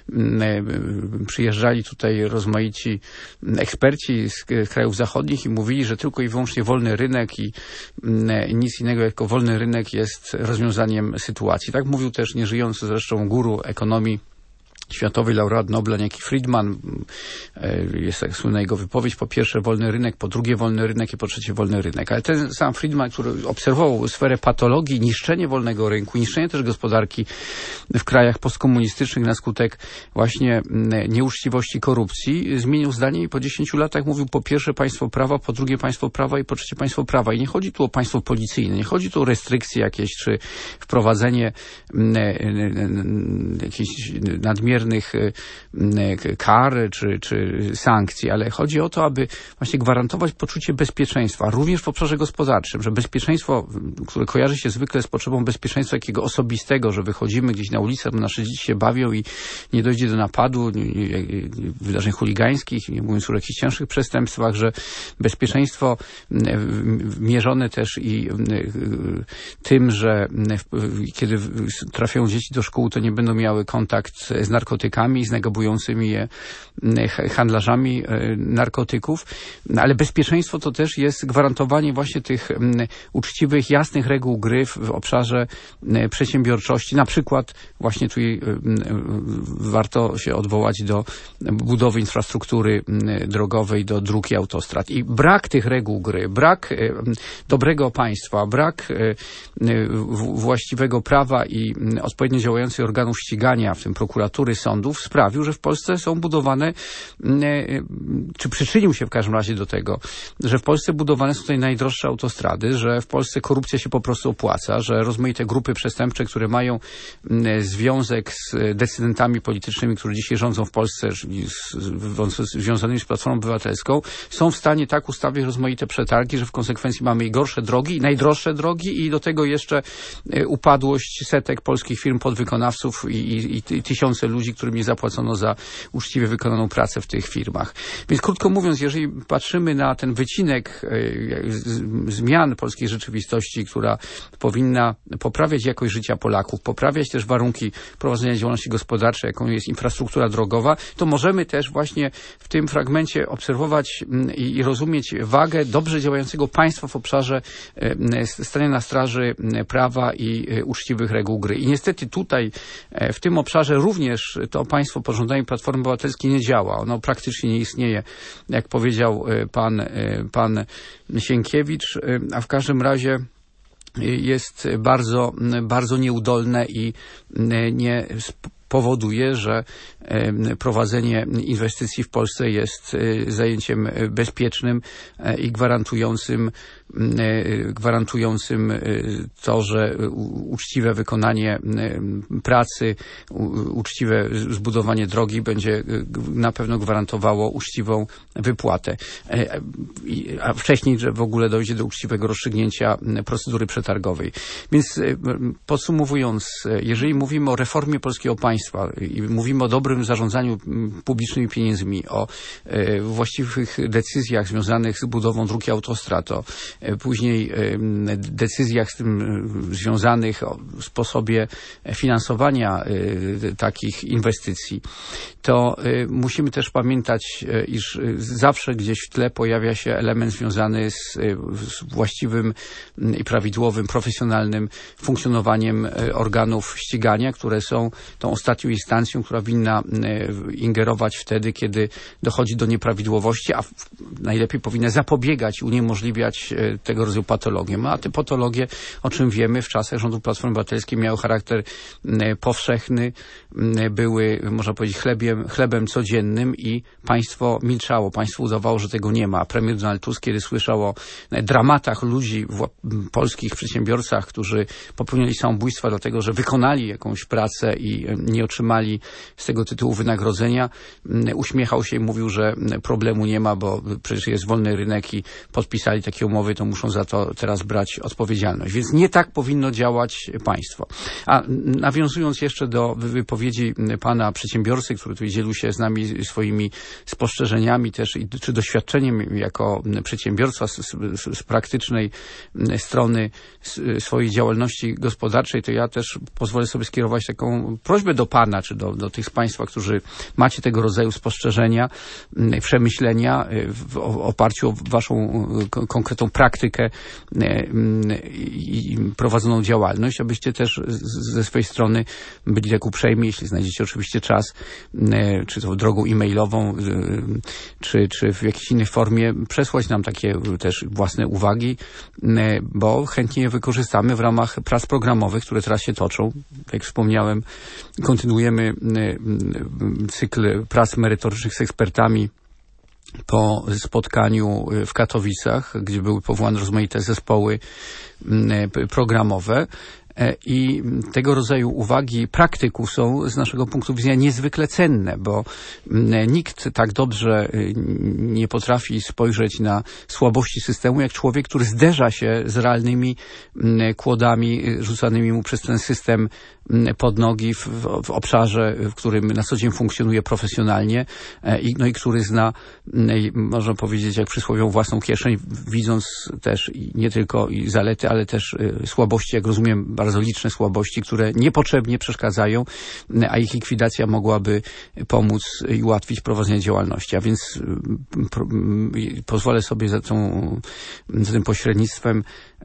przyjeżdżali tutaj rozmaici eksperci z krajów zachodnich i mówili, że tylko i wyłącznie wolny rynek i nic innego jak tylko wolny rynek jest rozwiązaniem sytuacji. Tak mówił też nieżyjący zresztą guru ekonomii światowy laureat Nobla, niejaki Friedman. Jest tak słynna jego wypowiedź: po pierwsze wolny rynek, po drugie wolny rynek i po trzecie wolny rynek. Ale ten sam Friedman, który obserwował sferę patologii, niszczenie wolnego rynku, niszczenie też gospodarki w krajach postkomunistycznych na skutek właśnie nieuczciwości, korupcji, zmienił zdanie i po dziesięciu latach mówił: po pierwsze państwo prawa, po drugie państwo prawa i po trzecie państwo prawa. I nie chodzi tu o państwo policyjne, nie chodzi tu o restrykcje jakieś, czy wprowadzenie jakichś nadmiernych kar czy, czy sankcji, ale chodzi o to, aby właśnie gwarantować poczucie bezpieczeństwa, również w obszarze gospodarczym, że bezpieczeństwo, które kojarzy się zwykle z potrzebą bezpieczeństwa takiego osobistego, że wychodzimy gdzieś na ulicę, bo nasze dzieci się bawią i nie dojdzie do napadu, wydarzeń chuligańskich, nie mówiąc o jakichś cięższych przestępstwach, że bezpieczeństwo mierzone też i tym, że kiedy trafią dzieci do szkół, to nie będą miały kontakt z narkotykami, narkotykami, z negobującymi je handlarzami narkotyków, ale bezpieczeństwo to też jest gwarantowanie właśnie tych uczciwych, jasnych reguł gry w obszarze przedsiębiorczości. Na przykład właśnie tu warto się odwołać do budowy infrastruktury drogowej, do dróg i autostrad. I brak tych reguł gry, brak dobrego państwa, brak właściwego prawa i odpowiednio działających organów ścigania, w tym prokuratury, sądów, sprawił, że w Polsce są budowane, czy przyczynił się w każdym razie do tego, że w Polsce budowane są tutaj najdroższe autostrady, że w Polsce korupcja się po prostu opłaca, że rozmaite grupy przestępcze, które mają związek z decydentami politycznymi, którzy dzisiaj rządzą w Polsce, związanymi z Platformą Obywatelską, są w stanie tak ustawić rozmaite przetargi, że w konsekwencji mamy i gorsze drogi, i najdroższe drogi, i do tego jeszcze upadłość setek polskich firm podwykonawców i, i, i tysiące ludzi, którym nie zapłacono za uczciwie wykonaną pracę w tych firmach. Więc krótko mówiąc, jeżeli patrzymy na ten wycinek zmian polskiej rzeczywistości, która powinna poprawiać jakość życia Polaków, poprawiać też warunki prowadzenia działalności gospodarczej, jaką jest infrastruktura drogowa, to możemy też właśnie w tym fragmencie obserwować i, i rozumieć wagę dobrze działającego państwa w obszarze stania na straży prawa i uczciwych reguł gry. I niestety tutaj, w tym obszarze również to państwo pod rządami Platformy Obywatelskiej nie działa. Ono praktycznie nie istnieje, jak powiedział pan, pan Sienkiewicz, a w każdym razie jest bardzo, bardzo nieudolne i nie powoduje, że prowadzenie inwestycji w Polsce jest zajęciem bezpiecznym i gwarantującym, gwarantującym to, że uczciwe wykonanie pracy, uczciwe zbudowanie drogi będzie na pewno gwarantowało uczciwą wypłatę. A wcześniej, że w ogóle dojdzie do uczciwego rozstrzygnięcia procedury przetargowej. Więc podsumowując, jeżeli mówimy o reformie polskiego państwa i mówimy o dobrym zarządzaniu publicznymi pieniędzmi, o e, właściwych decyzjach związanych z budową dróg i autostrad, o e, później e, decyzjach z tym e, związanych o sposobie finansowania e, takich inwestycji, to e, musimy też pamiętać, e, iż zawsze gdzieś w tle pojawia się element związany z, e, z właściwym i prawidłowym, profesjonalnym funkcjonowaniem e, organów ścigania, które są tą ostatnią instancją, która winna ingerować wtedy, kiedy dochodzi do nieprawidłowości, a najlepiej powinna zapobiegać i uniemożliwiać tego rodzaju patologiom. A te patologie, o czym wiemy, w czasach rządu Platformy Obywatelskiej miały charakter powszechny, były, można powiedzieć, chlebiem, chlebem codziennym i państwo milczało. Państwo udawało, że tego nie ma. Premier Donald Tusk, kiedy słyszał o dramatach ludzi, polskich przedsiębiorcach, którzy popełnili samobójstwa dlatego, że wykonali jakąś pracę i nie otrzymali z tego tytułu wynagrodzenia, uśmiechał się i mówił, że problemu nie ma, bo przecież jest wolny rynek i podpisali takie umowy, to muszą za to teraz brać odpowiedzialność. Więc nie tak powinno działać państwo. A nawiązując jeszcze do wypowiedzi pana przedsiębiorcy, który tu dzielił się z nami swoimi spostrzeżeniami też, czy doświadczeniem jako przedsiębiorca z, z, z praktycznej strony swojej działalności gospodarczej, to ja też pozwolę sobie skierować taką prośbę do pana, czy do, do tych z państwa, którzy macie tego rodzaju spostrzeżenia, przemyślenia w oparciu o waszą konkretną praktykę i prowadzoną działalność, abyście też ze swojej strony byli tak uprzejmi, jeśli znajdziecie oczywiście czas, czy to drogą e-mailową, czy, czy w jakiejś innej formie, przesłać nam takie też własne uwagi, bo chętnie je wykorzystamy w ramach prac programowych, które teraz się toczą. Jak wspomniałem, kontynuujemy cykl prac merytorycznych z ekspertami po spotkaniu w Katowicach, gdzie były powołane rozmaite zespoły programowe. I tego rodzaju uwagi praktyków są z naszego punktu widzenia niezwykle cenne, bo nikt tak dobrze nie potrafi spojrzeć na słabości systemu, jak człowiek, który zderza się z realnymi kłodami rzucanymi mu przez ten system pod nogi w, w obszarze, w którym na co dzień funkcjonuje profesjonalnie i, no i który zna, można powiedzieć, jak przysłowią, własną kieszeń, widząc też nie tylko i zalety, ale też słabości, jak rozumiem, bardzo liczne słabości, które niepotrzebnie przeszkadzają, a ich likwidacja mogłaby pomóc i ułatwić prowadzenie działalności. A więc pro, pozwolę sobie za, tą, za tym pośrednictwem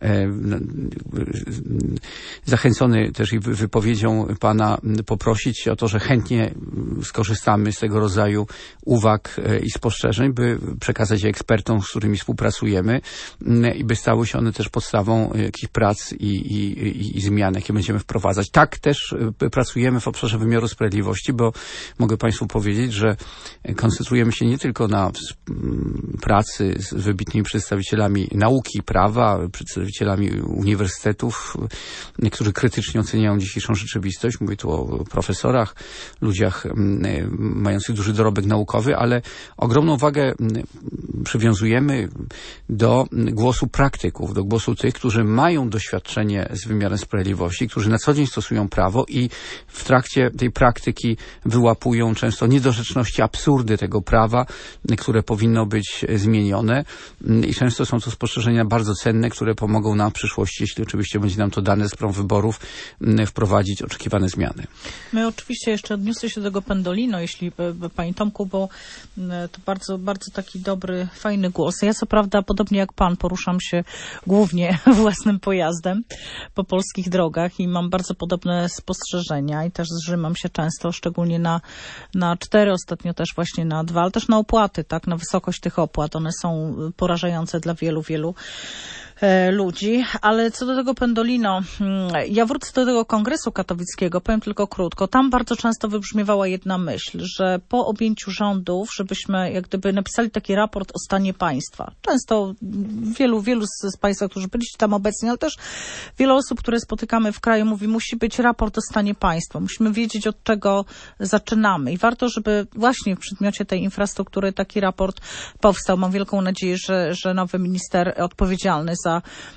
zachęcony też i wypowiedzią pana poprosić o to, że chętnie skorzystamy z tego rodzaju uwag i spostrzeżeń, by przekazać je ekspertom, z którymi współpracujemy i by stały się one też podstawą jakichś prac i, i, i zmian, jakie będziemy wprowadzać. Tak też pracujemy w obszarze wymiaru sprawiedliwości, bo mogę państwu powiedzieć, że koncentrujemy się nie tylko na pracy z wybitnymi przedstawicielami nauki i prawa, przedstawicielami uniwersytetów, którzy krytycznie oceniają dzisiejszą rzeczywistość. Mówię tu o profesorach, ludziach mających duży dorobek naukowy, ale ogromną wagę przywiązujemy do głosu praktyków, do głosu tych, którzy mają doświadczenie z wymiarem sprawiedliwości, którzy na co dzień stosują prawo i w trakcie tej praktyki wyłapują często niedorzeczności, absurdy tego prawa, które powinno być zmienione i często są to spostrzeżenia bardzo cenne, które pomogą nam w przyszłości, jeśli oczywiście będzie nam to dane z sprawą wyborów, wprowadzić oczekiwane zmiany. My oczywiście jeszcze odniosę się do tego Pendolino, jeśli Pani Tomku, bo to bardzo, bardzo taki dobry, fajny głos. Ja co prawda, podobnie jak Pan, poruszam się głównie własnym pojazdem po polskich drogach i mam bardzo podobne spostrzeżenia i też zrzymam się często, szczególnie na, na cztery, ostatnio też właśnie na dwa, ale też na opłaty, tak, na wysokość tych opłat. One są porażające dla wielu, wielu ludzi, ale co do tego Pendolino, ja wrócę do tego kongresu katowickiego, powiem tylko krótko. Tam bardzo często wybrzmiewała jedna myśl, że po objęciu rządów, żebyśmy jak gdyby napisali taki raport o stanie państwa. Często wielu, wielu z, z Państwa, którzy byliście tam obecni, ale też wiele osób, które spotykamy w kraju, mówi, musi być raport o stanie państwa. Musimy wiedzieć, od czego zaczynamy i warto, żeby właśnie w przedmiocie tej infrastruktury taki raport powstał. Mam wielką nadzieję, że, że nowy minister odpowiedzialny za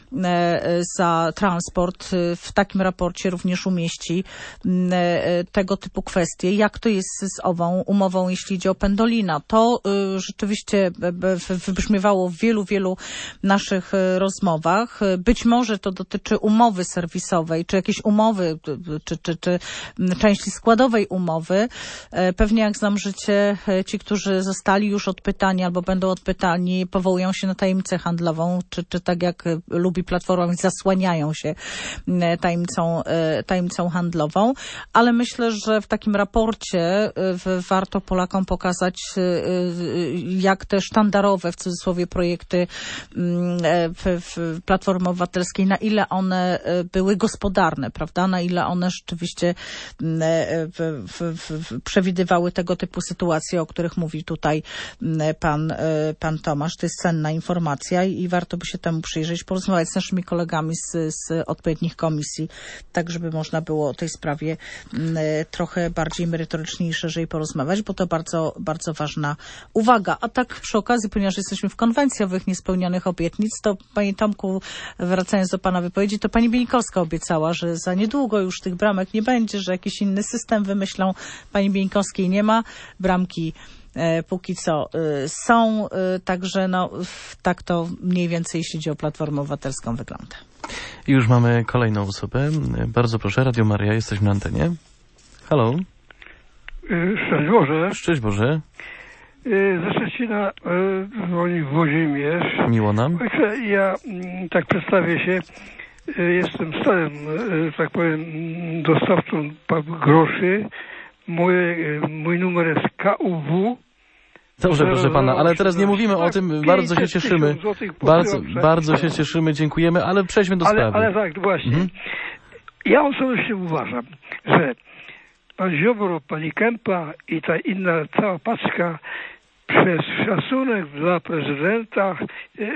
za transport w takim raporcie również umieści tego typu kwestie. Jak to jest z ową umową, jeśli idzie o Pendolina? To rzeczywiście wybrzmiewało w wielu, wielu naszych rozmowach. Być może to dotyczy umowy serwisowej, czy jakiejś umowy, czy, czy, czy części składowej umowy. Pewnie jak znam życie, ci, którzy zostali już odpytani albo będą odpytani, powołują się na tajemnicę handlową, czy, czy tak jak lubi Platforma, zasłaniają się tajemnicą, tajemnicą handlową, ale myślę, że w takim raporcie warto Polakom pokazać, jak te sztandarowe, w cudzysłowie, projekty w, w Platformy Obywatelskiej, na ile one były gospodarne, prawda, na ile one rzeczywiście w, w, w, przewidywały tego typu sytuacje, o których mówi tutaj pan, pan Tomasz. To jest cenna informacja i warto by się temu przyjrzeć, porozmawiać z naszymi kolegami z, z odpowiednich komisji, tak żeby można było o tej sprawie m, trochę bardziej merytorycznie i szerzej porozmawiać, bo to bardzo, bardzo ważna uwaga. A tak przy okazji, ponieważ jesteśmy w konwencji owych niespełnionych obietnic, to Panie Tomku, wracając do Pana wypowiedzi, to Pani Bieńkowska obiecała, że za niedługo już tych bramek nie będzie, że jakiś inny system wymyślą. Pani Bieńkowskiej nie ma. Bramki póki co są, także no, tak to mniej więcej, jeśli chodzi o Platformę Obywatelską, wygląda. I już mamy kolejną osobę. Bardzo proszę, Radio Maria, jesteśmy na antenie. Halo. Szczęść Boże. Szczęść Boże. Ze Szczecina dzwoni Włodzimierz. Miło nam. Ja tak przedstawię się. Jestem stałym, tak powiem, dostawcą groszy. Moje, mój numer jest K U W. Dobrze, proszę pana, ale teraz nie mówimy o tym, bardzo się cieszymy. Bardzo, bardzo się cieszymy, dziękujemy, ale przejdźmy do sprawy. Ale, ale tak, właśnie. Mhm. Ja osobiście uważam, że pan Ziobro, pani Kępa i ta inna cała paczka przez szacunek dla prezydenta e, e,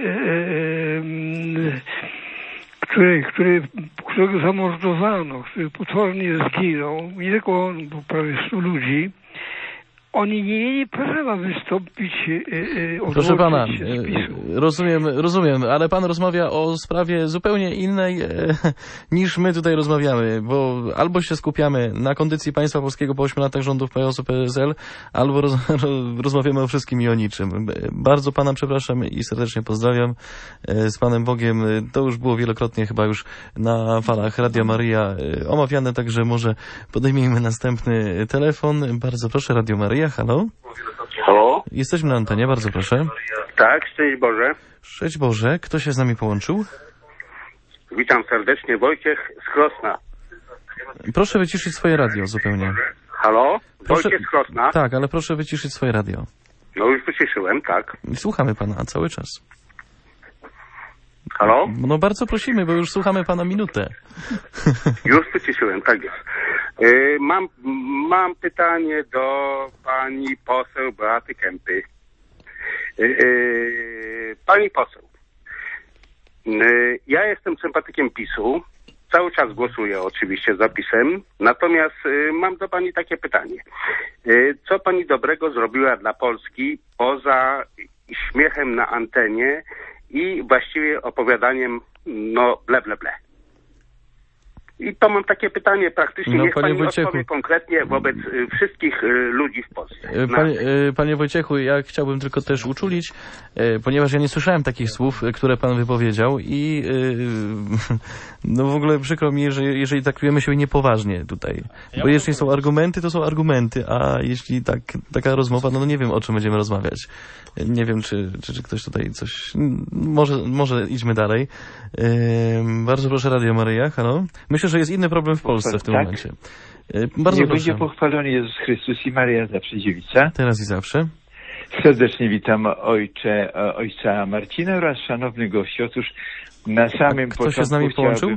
e, Który, który, którego zamordowano, który potwornie zginął, nie tylko on, bo prawie stu ludzi, oni nie mieli prawa wystąpić, yy, Proszę pana, yy, rozumiem, rozumiem, ale pan rozmawia o sprawie zupełnie innej e, niż my tutaj rozmawiamy, bo albo się skupiamy na kondycji państwa polskiego po ośmiu latach rządów P O S u P S L, albo roz, rozmawiamy o wszystkim i o niczym. Bardzo pana przepraszam i serdecznie pozdrawiam. E, z Panem Bogiem to już było wielokrotnie chyba już na falach Radia Maria e, omawiane, także może podejmijmy następny telefon. Bardzo proszę, Radio Maria. Halo? Halo? Jesteśmy na antenie, bardzo proszę. Tak, szczęść Boże. Szczęść Boże. Kto się z nami połączył? Witam serdecznie, Wojciech z Krosna. Proszę wyciszyć swoje radio zupełnie. Halo? Proszę... Wojciech z Krosna? Tak, ale proszę wyciszyć swoje radio. No już wyciszyłem, tak. Słuchamy pana cały czas. Halo? No bardzo prosimy, bo już słuchamy pana minutę. Już wyciszyłem, tak jest. Yy, mam, mam pytanie do pani poseł Beaty Kępy. Yy, pani poseł, yy, ja jestem sympatykiem PiSu. Cały czas głosuję oczywiście za PiSem. Natomiast yy, mam do pani takie pytanie. Yy, co pani dobrego zrobiła dla Polski poza śmiechem na antenie i właściwie opowiadaniem, no, ble, ble, ble. I to mam takie pytanie praktycznie, no, niech pani Wojciechu, odpowie konkretnie wobec y, wszystkich y, ludzi w Polsce. Panie, y, panie Wojciechu, ja chciałbym tylko też uczulić, y, ponieważ ja nie słyszałem takich słów, y, które pan wypowiedział i y, no w ogóle przykro mi, że jeżeli traktujemy się niepoważnie tutaj. Ja bo jeśli są argumenty, to są argumenty, a jeśli tak, taka rozmowa, no, no nie wiem, o czym będziemy rozmawiać. Nie wiem, czy, czy, czy ktoś tutaj coś... Może, może idźmy dalej. Yy, bardzo proszę, Radio Maryja, halo. Myślę, że jest inny problem w Polsce w tym tak? momencie. Yy, bardzo Niech proszę. będzie pochwalony Jezus Chrystus i Maria zawsze dziewica. Teraz i zawsze. Serdecznie witam ojcze, ojca Marcina oraz szanownych gości. Otóż na samym Kto początku się z nami połączył?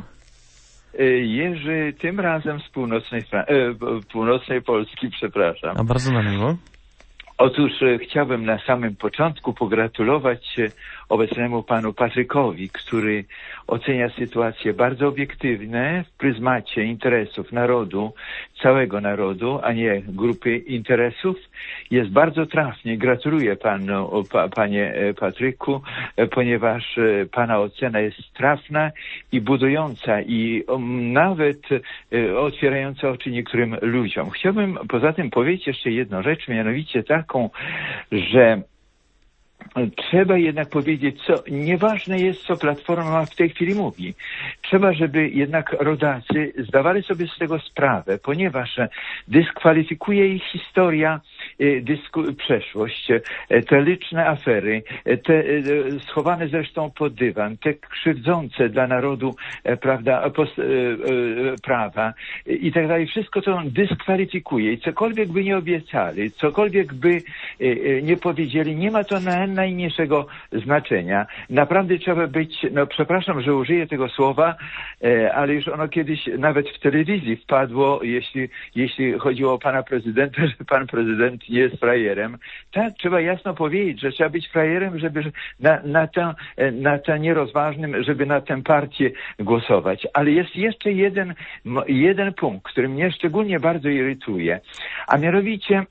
Jerzy, tym razem z północnej, e, północnej Polski, przepraszam. A bardzo nam miło. Otóż e, chciałbym na samym początku pogratulować e, obecnemu panu Patrykowi, który ocenia sytuację bardzo obiektywne w pryzmacie interesów narodu, całego narodu, a nie grupy interesów. Jest bardzo trafnie. Gratuluję panu, pa, panie Patryku, e, ponieważ e, pana ocena jest trafna i budująca i um, nawet e, otwierająca oczy niektórym ludziom. Chciałbym poza tym powiedzieć jeszcze jedną rzecz, mianowicie taką, że trzeba jednak powiedzieć, co nieważne jest, co Platforma w tej chwili mówi. Trzeba, żeby jednak rodacy zdawali sobie z tego sprawę, ponieważ dyskwalifikuje ich historia, dysku, przeszłość, te liczne afery, te schowane zresztą pod dywan, te krzywdzące dla narodu, prawda, post, prawa i tak dalej. Wszystko to on dyskwalifikuje i cokolwiek by nie obiecali, cokolwiek by nie powiedzieli, nie ma to na najmniejszego znaczenia. Naprawdę trzeba być, no przepraszam, że użyję tego słowa, ale już ono kiedyś nawet w telewizji wpadło, jeśli, jeśli chodziło o pana prezydenta, że pan prezydent nie jest frajerem. Tak, trzeba jasno powiedzieć, że trzeba być frajerem, żeby na, na, tę, na tę nierozważnym, żeby na tę partię głosować. Ale jest jeszcze jeden, jeden punkt, który mnie szczególnie bardzo irytuje, a mianowicie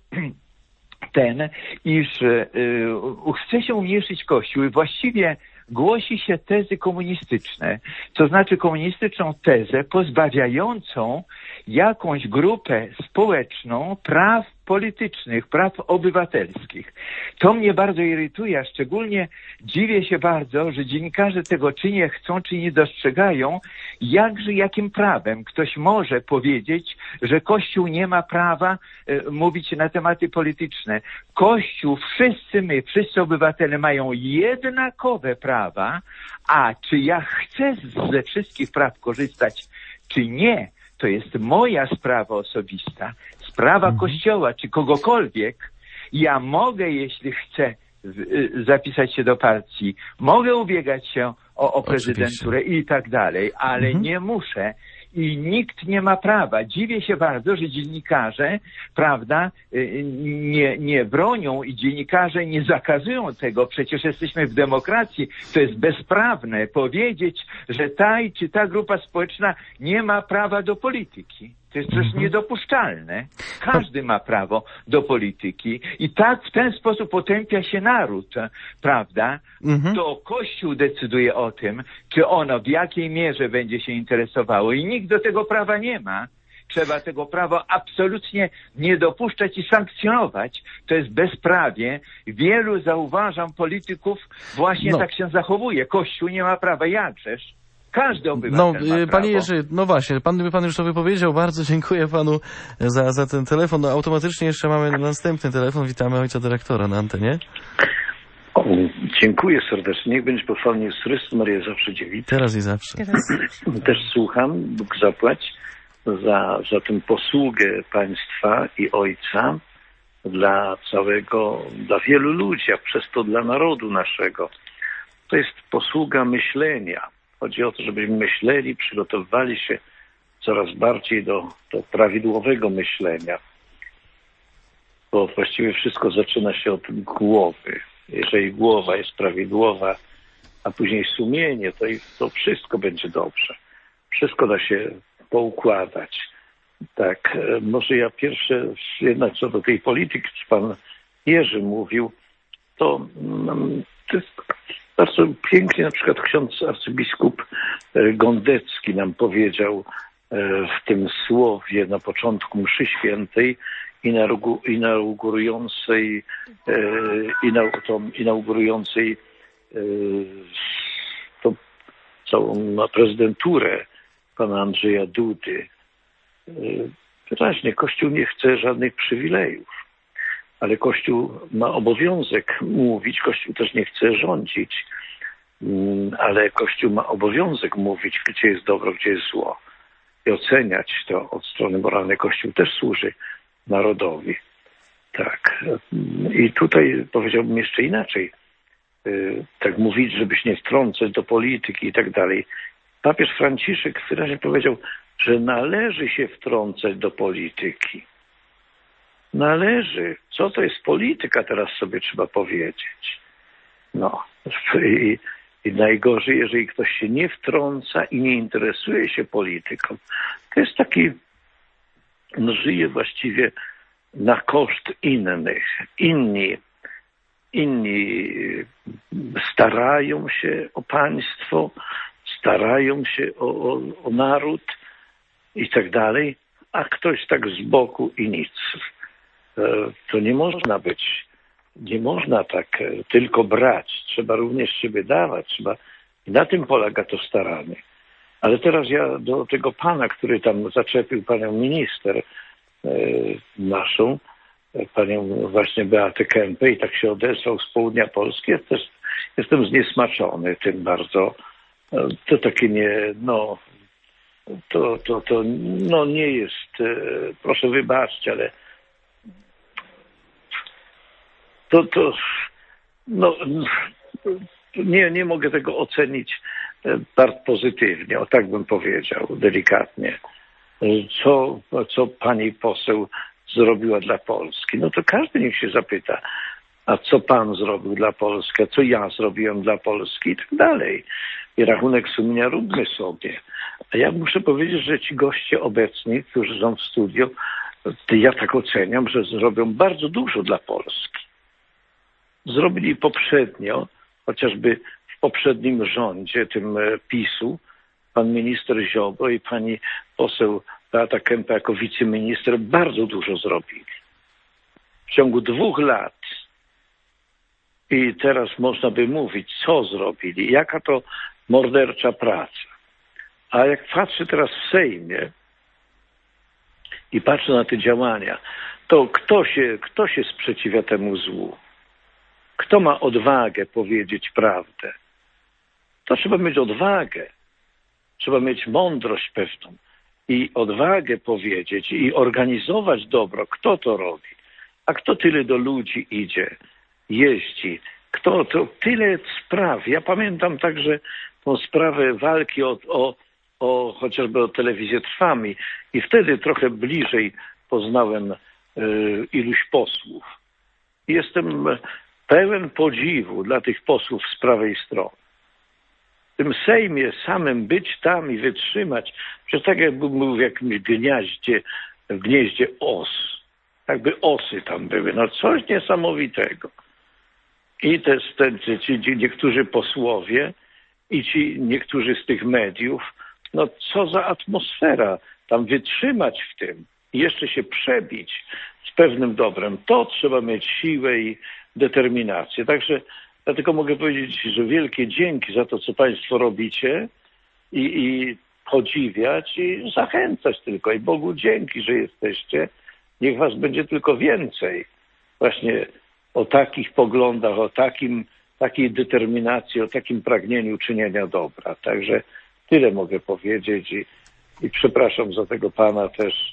ten, iż y, chce się umniejszyć Kościół i właściwie głosi się tezy komunistyczne, to znaczy komunistyczną tezę pozbawiającą jakąś grupę społeczną praw politycznych, praw obywatelskich. To mnie bardzo irytuje, a szczególnie dziwię się bardzo, że dziennikarze tego czy nie chcą, czy nie dostrzegają, jakże, jakim prawem ktoś może powiedzieć, że Kościół nie ma prawa e, mówić na tematy polityczne. Kościół, wszyscy my, wszyscy obywatele mają jednakowe prawa, a czy ja chcę ze wszystkich praw korzystać, czy nie, to jest moja sprawa osobista, sprawa mhm. Kościoła, czy kogokolwiek. Ja mogę, jeśli chcę zapisać się do partii, mogę ubiegać się o, o prezydenturę i tak dalej, ale mhm. nie muszę. I nikt nie ma prawa. Dziwię się bardzo, że dziennikarze, prawda, nie, nie bronią i dziennikarze nie zakazują tego. Przecież jesteśmy w demokracji. To jest bezprawne powiedzieć, że ta czy ta grupa społeczna nie ma prawa do polityki. To jest coś mhm. niedopuszczalne. Każdy ma prawo do polityki i tak w ten sposób potępia się naród, prawda? Mhm. To Kościół decyduje o tym, czy ono w jakiej mierze będzie się interesowało i nikt do tego prawa nie ma. Trzeba tego prawa absolutnie nie dopuszczać i sankcjonować. To jest bezprawie. Wielu, zauważam, polityków właśnie no. tak się zachowuje. Kościół nie ma prawa, jakżeż? Każdy obywatel No, ma panie prawo. Jerzy, no właśnie, pan, pan już to wypowiedział. Bardzo dziękuję panu za, za ten telefon. No, automatycznie jeszcze mamy następny telefon. Witamy ojca dyrektora na antenie. O, dziękuję serdecznie. Niech będzie pochwalony Jezus Chrystus, Maria zawsze dziewica. Teraz i zawsze. Teraz. Też słucham, Bóg zapłać za, za tę posługę państwa i Ojca dla całego, dla wielu ludzi, a przez to dla narodu naszego. To jest posługa myślenia. Chodzi o to, żebyśmy myśleli, przygotowywali się coraz bardziej do, do prawidłowego myślenia. Bo właściwie wszystko zaczyna się od głowy. Jeżeli głowa jest prawidłowa, a później sumienie, to, i, to wszystko będzie dobrze. Wszystko da się poukładać. Tak, może ja pierwsze, jednak co do tej polityki, czy pan Jerzy mówił, to, to jest bardzo pięknie, na przykład ksiądz arcybiskup Gondecki nam powiedział w tym słowie na początku mszy świętej inaugurującej, inaugurującej to całą prezydenturę pana Andrzeja Dudy. Wyraźnie Kościół nie chce żadnych przywilejów, ale Kościół ma obowiązek mówić, Kościół też nie chce rządzić, ale Kościół ma obowiązek mówić, gdzie jest dobro, gdzie jest zło i oceniać to od strony moralnej. Kościół też służy narodowi. Tak. I tutaj powiedziałbym jeszcze inaczej. Tak mówić, żeby się nie wtrącać do polityki i tak dalej. Papież Franciszek wyraźnie powiedział, że należy się wtrącać do polityki. Należy. Co to jest polityka, teraz sobie trzeba powiedzieć. No. I, i najgorzej, jeżeli ktoś się nie wtrąca i nie interesuje się polityką. To jest taki, no, żyje właściwie na koszt innych. Inni, inni starają się o państwo, starają się o, o, o naród i tak dalej, a ktoś tak z boku i nic. To nie można być, nie można tak tylko brać, trzeba również siebie dawać, trzeba, i na tym polega to staranie. Ale teraz ja do tego pana, który tam zaczepił panią minister e, naszą, panią właśnie Beatę Kempę i tak się odesłał z południa Polski, ja też jestem zniesmaczony tym bardzo. To takie nie, no, to, to, to no nie jest, e, proszę wybaczcie, ale to, to no, nie, nie mogę tego ocenić bardzo pozytywnie, o tak bym powiedział, delikatnie. Co, co pani poseł zrobiła dla Polski? No to każdy niech się zapyta, a co pan zrobił dla Polski, a co ja zrobiłem dla Polski i tak dalej. I rachunek sumienia róbmy sobie. A ja muszę powiedzieć, że ci goście obecni, którzy są w studiu, ja tak oceniam, że zrobią bardzo dużo dla Polski. Zrobili poprzednio, chociażby w poprzednim rządzie, tym PiSu, pan minister Ziobro i pani poseł Beata Kempa jako wiceminister bardzo dużo zrobili. W ciągu dwóch lat. I teraz można by mówić, co zrobili, jaka to mordercza praca. A jak patrzę teraz w Sejmie i patrzę na te działania, to kto się, kto się sprzeciwia temu złu? Kto ma odwagę powiedzieć prawdę? To trzeba mieć odwagę. Trzeba mieć mądrość pewną i odwagę powiedzieć i organizować dobro. Kto to robi? A kto tyle do ludzi idzie, jeździ? Kto to tyle spraw? Ja pamiętam także tą sprawę walki o, o, o chociażby o telewizję Trwami i wtedy trochę bliżej poznałem y, iluś posłów. Jestem pełen podziwu dla tych posłów z prawej strony. W tym Sejmie samym być tam i wytrzymać, przecież tak jakby był w jakimś gniaździe, w gnieździe os. Jakby osy tam były. No coś niesamowitego. I te, te, ci, ci niektórzy posłowie i ci niektórzy z tych mediów, no co za atmosfera. Tam wytrzymać w tym i jeszcze się przebić z pewnym dobrem. To trzeba mieć siłę i determinację. Także dlatego mogę powiedzieć, że wielkie dzięki za to, co państwo robicie i, i podziwiać i zachęcać tylko. I Bogu dzięki, że jesteście. Niech was będzie tylko więcej. Właśnie o takich poglądach, o takim, takiej determinacji, o takim pragnieniu czynienia dobra. Także tyle mogę powiedzieć i, i przepraszam za tego pana też.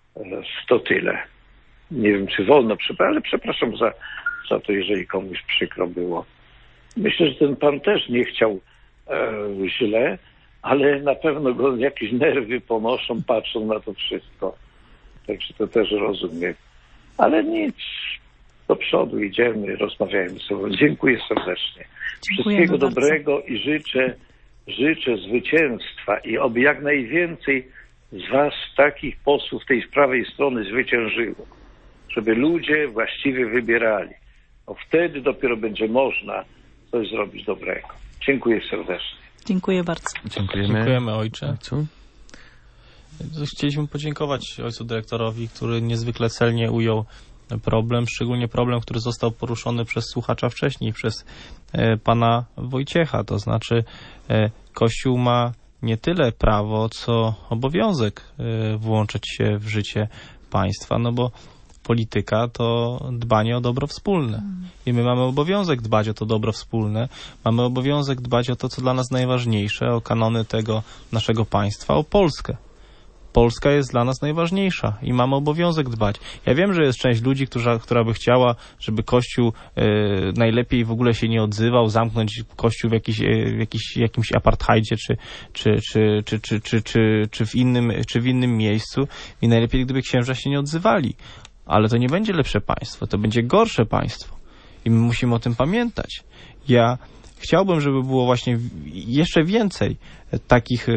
To tyle. Nie wiem, czy wolno przepraszam, ale przepraszam za, za to, jeżeli komuś przykro było. Myślę, że ten pan też nie chciał e, źle, ale na pewno go jakieś nerwy ponoszą, patrzą na to wszystko. Także to też rozumiem. Ale nic, do przodu idziemy, rozmawiajmy ze sobą. Dziękuję serdecznie. Dziękujemy Wszystkiego bardzo. dobrego i życzę, życzę zwycięstwa i oby jak najwięcej z was takich posłów tej prawej strony zwyciężyło. Żeby ludzie właściwie wybierali. No wtedy dopiero będzie można coś zrobić dobrego. Dziękuję serdecznie. Dziękuję bardzo. Dziękujemy. Dziękujemy, ojcze. Co? Chcieliśmy podziękować ojcu dyrektorowi, który niezwykle celnie ujął problem, szczególnie problem, który został poruszony przez słuchacza wcześniej, przez e, pana Wojciecha. To znaczy e, Kościół ma nie tyle prawo, co obowiązek e, włączyć się w życie państwa, no bo polityka to dbanie o dobro wspólne. I my mamy obowiązek dbać o to dobro wspólne. Mamy obowiązek dbać o to, co dla nas najważniejsze, o kanony tego naszego państwa, o Polskę. Polska jest dla nas najważniejsza i mamy obowiązek dbać. Ja wiem, że jest część ludzi, która, która by chciała, żeby Kościół e, najlepiej w ogóle się nie odzywał, zamknąć Kościół w, jakiś, e, w jakiś, jakimś apartheidzie czy, czy, czy, czy, czy, czy, czy, czy, w innym, czy w innym miejscu i najlepiej, gdyby księża się nie odzywali. Ale to nie będzie lepsze państwo, to będzie gorsze państwo. I my musimy o tym pamiętać. Ja chciałbym, żeby było właśnie jeszcze więcej takich y,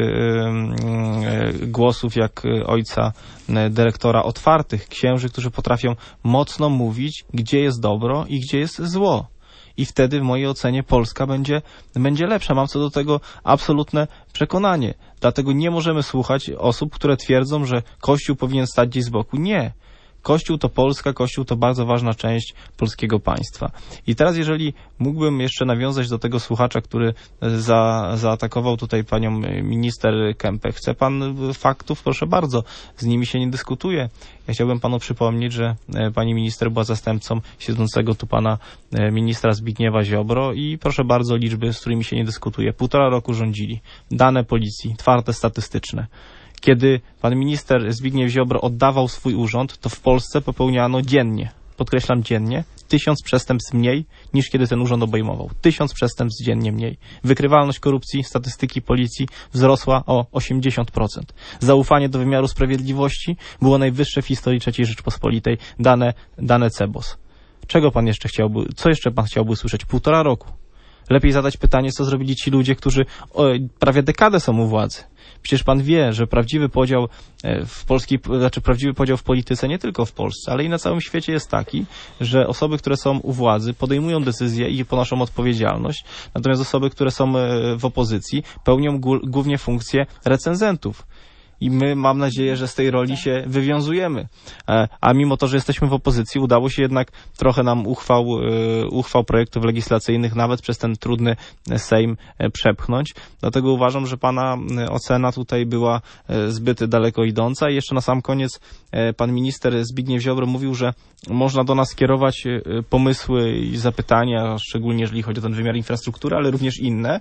y, głosów jak ojca y, dyrektora otwartych, księży, którzy potrafią mocno mówić, gdzie jest dobro i gdzie jest zło. I wtedy w mojej ocenie Polska będzie, będzie lepsza. Mam co do tego absolutne przekonanie. Dlatego nie możemy słuchać osób, które twierdzą, że Kościół powinien stać gdzieś z boku. Nie. Kościół to Polska, Kościół to bardzo ważna część polskiego państwa. I teraz jeżeli mógłbym jeszcze nawiązać do tego słuchacza, który za, zaatakował tutaj panią minister Kempę. Chce pan faktów? Proszę bardzo, z nimi się nie dyskutuje. Ja chciałbym panu przypomnieć, że pani minister była zastępcą siedzącego tu pana ministra Zbigniewa Ziobro i proszę bardzo, liczby, z którymi się nie dyskutuje. Półtora roku rządzili. Dane policji, twarde, statystyczne. Kiedy pan minister Zbigniew Ziobro oddawał swój urząd, to w Polsce popełniano dziennie, podkreślam dziennie, tysiąc przestępstw mniej niż kiedy ten urząd obejmował. Tysiąc przestępstw dziennie mniej. Wykrywalność korupcji, statystyki policji wzrosła o osiemdziesiąt procent. Zaufanie do wymiaru sprawiedliwości było najwyższe w historii trzeciej Rzeczpospolitej. Dane, dane C B O S. Czego pan jeszcze chciałby, co jeszcze pan chciałby usłyszeć? Półtora roku. Lepiej zadać pytanie, co zrobili ci ludzie, którzy o, prawie dekadę są u władzy. Przecież pan wie, że prawdziwy podział w polskiej, znaczy prawdziwy podział w polityce nie tylko w Polsce, ale i na całym świecie jest taki, że osoby, które są u władzy, podejmują decyzje i ponoszą odpowiedzialność, natomiast osoby, które są w opozycji, pełnią głównie funkcję recenzentów. I my, mam nadzieję, że z tej roli się wywiązujemy. A mimo to, że jesteśmy w opozycji, udało się jednak trochę nam uchwał, uchwał projektów legislacyjnych nawet przez ten trudny Sejm przepchnąć. Dlatego uważam, że pana ocena tutaj była zbyt daleko idąca. I jeszcze na sam koniec pan minister Zbigniew Ziobro mówił, że można do nas kierować pomysły i zapytania, szczególnie jeżeli chodzi o ten wymiar infrastruktury, ale również inne.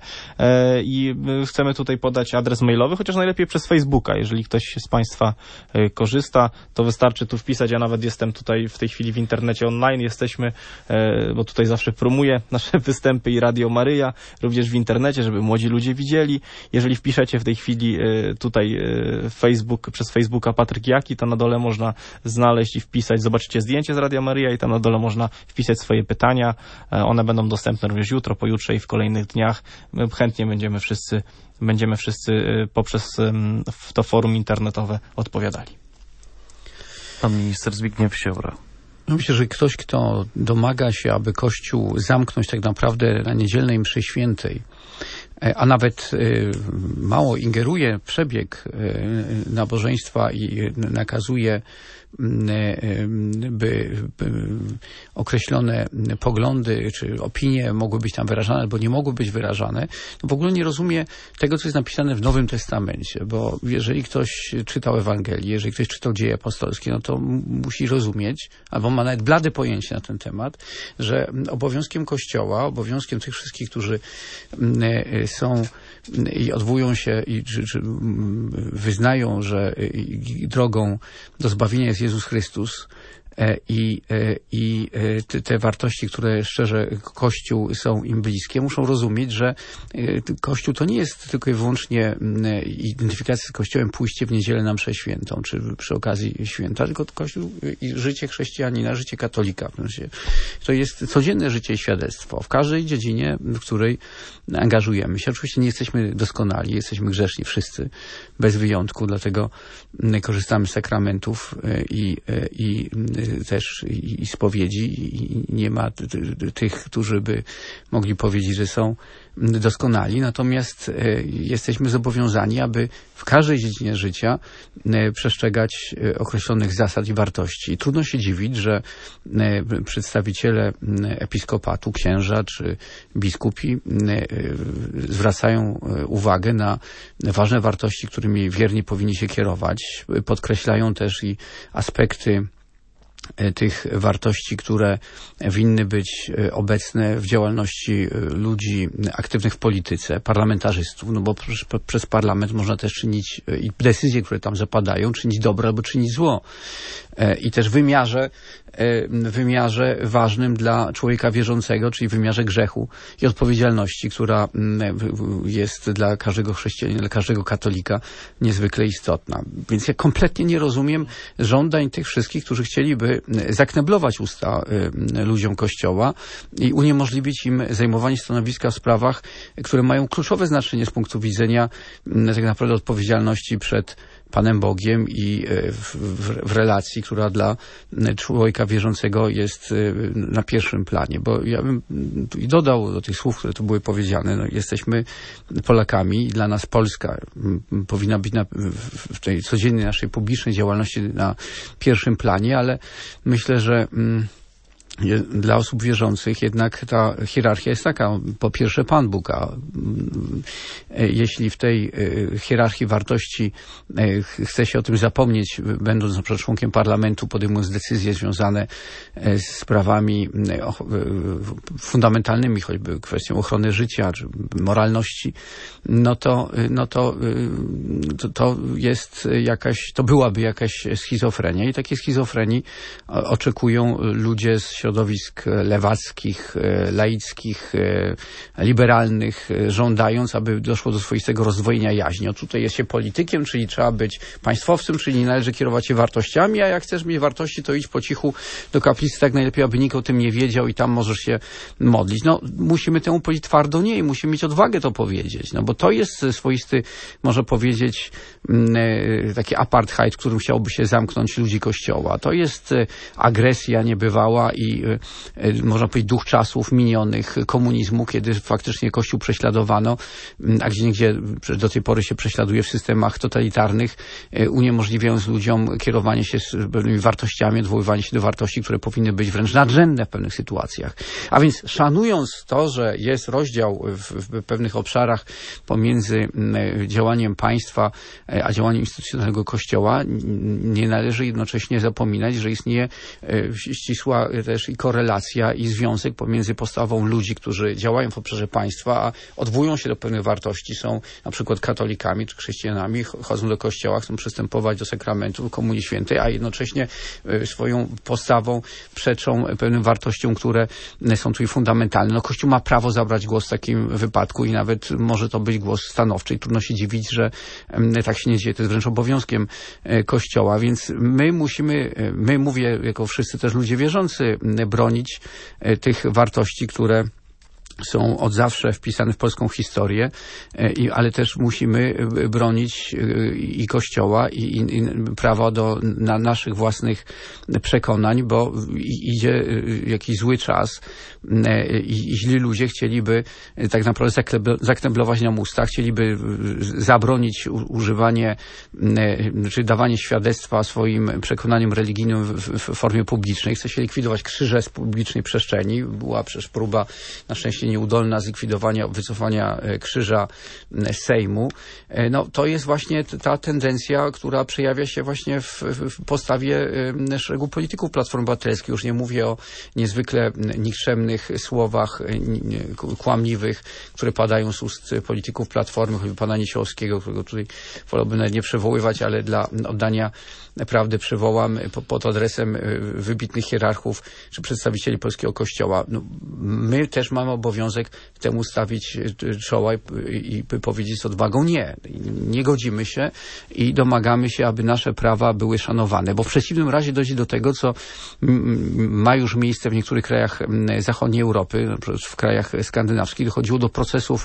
I chcemy tutaj podać adres mailowy, chociaż najlepiej przez Facebooka. Jeżeli ktoś z państwa korzysta, to wystarczy tu wpisać. Ja nawet jestem tutaj w tej chwili w internecie online. Jesteśmy, bo tutaj zawsze promuję nasze występy i Radio Maryja, również w internecie, żeby młodzi ludzie widzieli. Jeżeli wpiszecie w tej chwili tutaj Facebook, przez Facebooka Patryk Jaki, to na dole można znaleźć i wpisać, zobaczycie zdjęcie z Radia Maryja i tam na dole można wpisać swoje pytania. One będą dostępne również jutro, pojutrze i w kolejnych dniach. My chętnie będziemy wszyscy Będziemy wszyscy poprzez to forum internetowe odpowiadali. Pan minister Zbigniew Ziobro. Myślę, że ktoś, kto domaga się, aby Kościół zamknąć tak naprawdę na niedzielnej mszy świętej, a nawet mało ingeruje w przebieg nabożeństwa i nakazuje, by, by określone poglądy czy opinie mogły być tam wyrażane albo nie mogły być wyrażane, to w ogóle nie rozumie tego, co jest napisane w Nowym Testamencie, bo jeżeli ktoś czytał Ewangelię, jeżeli ktoś czytał Dzieje Apostolskie, no to musi rozumieć, albo ma nawet blade pojęcie na ten temat, że obowiązkiem Kościoła, obowiązkiem tych wszystkich, którzy są i odwołują się i czy, czy wyznają, że drogą do zbawienia jest Jezus Chrystus i, i te wartości, które szczerze Kościół są im bliskie, muszą rozumieć, że Kościół to nie jest tylko i wyłącznie identyfikacja z Kościołem, pójście w niedzielę na mszę świętą, czy przy okazji święta, tylko Kościół i życie chrześcijanina, życie katolika. To jest codzienne życie i świadectwo w każdej dziedzinie, w której angażujemy się. Oczywiście nie jesteśmy doskonali, jesteśmy grzeszni wszyscy, bez wyjątku, dlatego korzystamy z sakramentów i, i też i spowiedzi i nie ma tych, którzy by mogli powiedzieć, że są doskonali, natomiast jesteśmy zobowiązani, aby w każdej dziedzinie życia przestrzegać określonych zasad i wartości. I trudno się dziwić, że przedstawiciele episkopatu, księża czy biskupi zwracają uwagę na ważne wartości, którymi wierni powinni się kierować. Podkreślają też i aspekty tych wartości, które winny być obecne w działalności ludzi aktywnych w polityce, parlamentarzystów, no bo przez, przez parlament można też czynić i decyzje, które tam zapadają, czynić dobro albo czynić zło. I też w wymiarze, w wymiarze ważnym dla człowieka wierzącego, czyli w wymiarze grzechu i odpowiedzialności, która jest dla każdego chrześcijanina, dla każdego katolika niezwykle istotna. Więc ja kompletnie nie rozumiem żądań tych wszystkich, którzy chcieliby zakneblować usta ludziom Kościoła i uniemożliwić im zajmowanie stanowiska w sprawach, które mają kluczowe znaczenie z punktu widzenia tak naprawdę odpowiedzialności przed Panem Bogiem i w, w, w relacji, która dla człowieka wierzącego jest na pierwszym planie. Bo ja bym i dodał do tych słów, które tu były powiedziane, no, jesteśmy Polakami i dla nas Polska powinna być na, w tej codziennej naszej publicznej działalności na pierwszym planie, ale myślę, że dla osób wierzących jednak ta hierarchia jest taka. Po pierwsze Pan Bóg, a jeśli w tej hierarchii wartości chce się o tym zapomnieć, będąc na przykład członkiem parlamentu, podejmując decyzje związane z sprawami fundamentalnymi, choćby kwestią ochrony życia, czy moralności, no to, no to, to, to jest jakaś, to byłaby jakaś schizofrenia i takiej schizofrenii oczekują ludzie z środowisk lewackich, laickich, liberalnych, żądając, aby doszło do swoistego rozdwojenia jaźni. O, tutaj jest się politykiem, czyli trzeba być państwowcem, czyli nie należy kierować się wartościami, a jak chcesz mieć wartości, to idź po cichu do kaplicy, tak najlepiej, aby nikt o tym nie wiedział i tam możesz się modlić. No, musimy temu powiedzieć twardo nie i musimy mieć odwagę to powiedzieć, no bo to jest swoisty, można powiedzieć, taki apartheid, w którym chciałoby się zamknąć ludzi Kościoła. To jest agresja niebywała i można powiedzieć duch czasów minionych komunizmu, kiedy faktycznie Kościół prześladowano, a gdzie niegdzie do tej pory się prześladuje w systemach totalitarnych, uniemożliwiając ludziom kierowanie się z pewnymi wartościami, odwoływanie się do wartości, które powinny być wręcz nadrzędne w pewnych sytuacjach. A więc szanując to, że jest rozdział w, w pewnych obszarach pomiędzy działaniem państwa a działaniem instytucjonalnego Kościoła, nie należy jednocześnie zapominać, że istnieje ścisła też i korelacja i związek pomiędzy postawą ludzi, którzy działają w obszarze państwa, a odwołują się do pewnych wartości, są na przykład katolikami czy chrześcijanami, chodzą do kościoła, chcą przystępować do sakramentu Komunii Świętej, a jednocześnie swoją postawą przeczą pewnym wartościom, które są tu fundamentalne. No, Kościół ma prawo zabrać głos w takim wypadku i nawet może to być głos stanowczy i trudno się dziwić, że tak się nie dzieje. To jest wręcz obowiązkiem Kościoła, więc my musimy, my mówię jako wszyscy też ludzie wierzący, bronić tych wartości, które są od zawsze wpisane w polską historię, ale też musimy bronić i Kościoła, i, i, i prawa do na naszych własnych przekonań, bo idzie jakiś zły czas i, i źli ludzie chcieliby tak naprawdę zakneblować nam usta, chcieliby zabronić używanie czy dawanie świadectwa swoim przekonaniom religijnym w, w formie publicznej. Chce się likwidować krzyże z publicznej przestrzeni. Była przecież próba, na szczęście nieudolna, zlikwidowania, wycofania krzyża z Sejmu. No, to jest właśnie ta tendencja, która przejawia się właśnie w, w postawie szeregu polityków Platformy Obywatelskiej. Już nie mówię o niezwykle nikczemnych słowach kłamliwych, które padają z ust polityków Platformy, choćby pana Niesiołowskiego, którego tutaj wolałbym nawet nie przywoływać, ale dla oddania prawdy przywołam pod adresem wybitnych hierarchów czy przedstawicieli polskiego Kościoła. No, my też mamy obowiązek temu stawić czoła i, i powiedzieć z odwagą nie. Nie godzimy się i domagamy się, aby nasze prawa były szanowane, bo w przeciwnym razie dojdzie do tego, co ma już miejsce w niektórych krajach zachodniej Europy, w krajach skandynawskich. Dochodziło do procesów,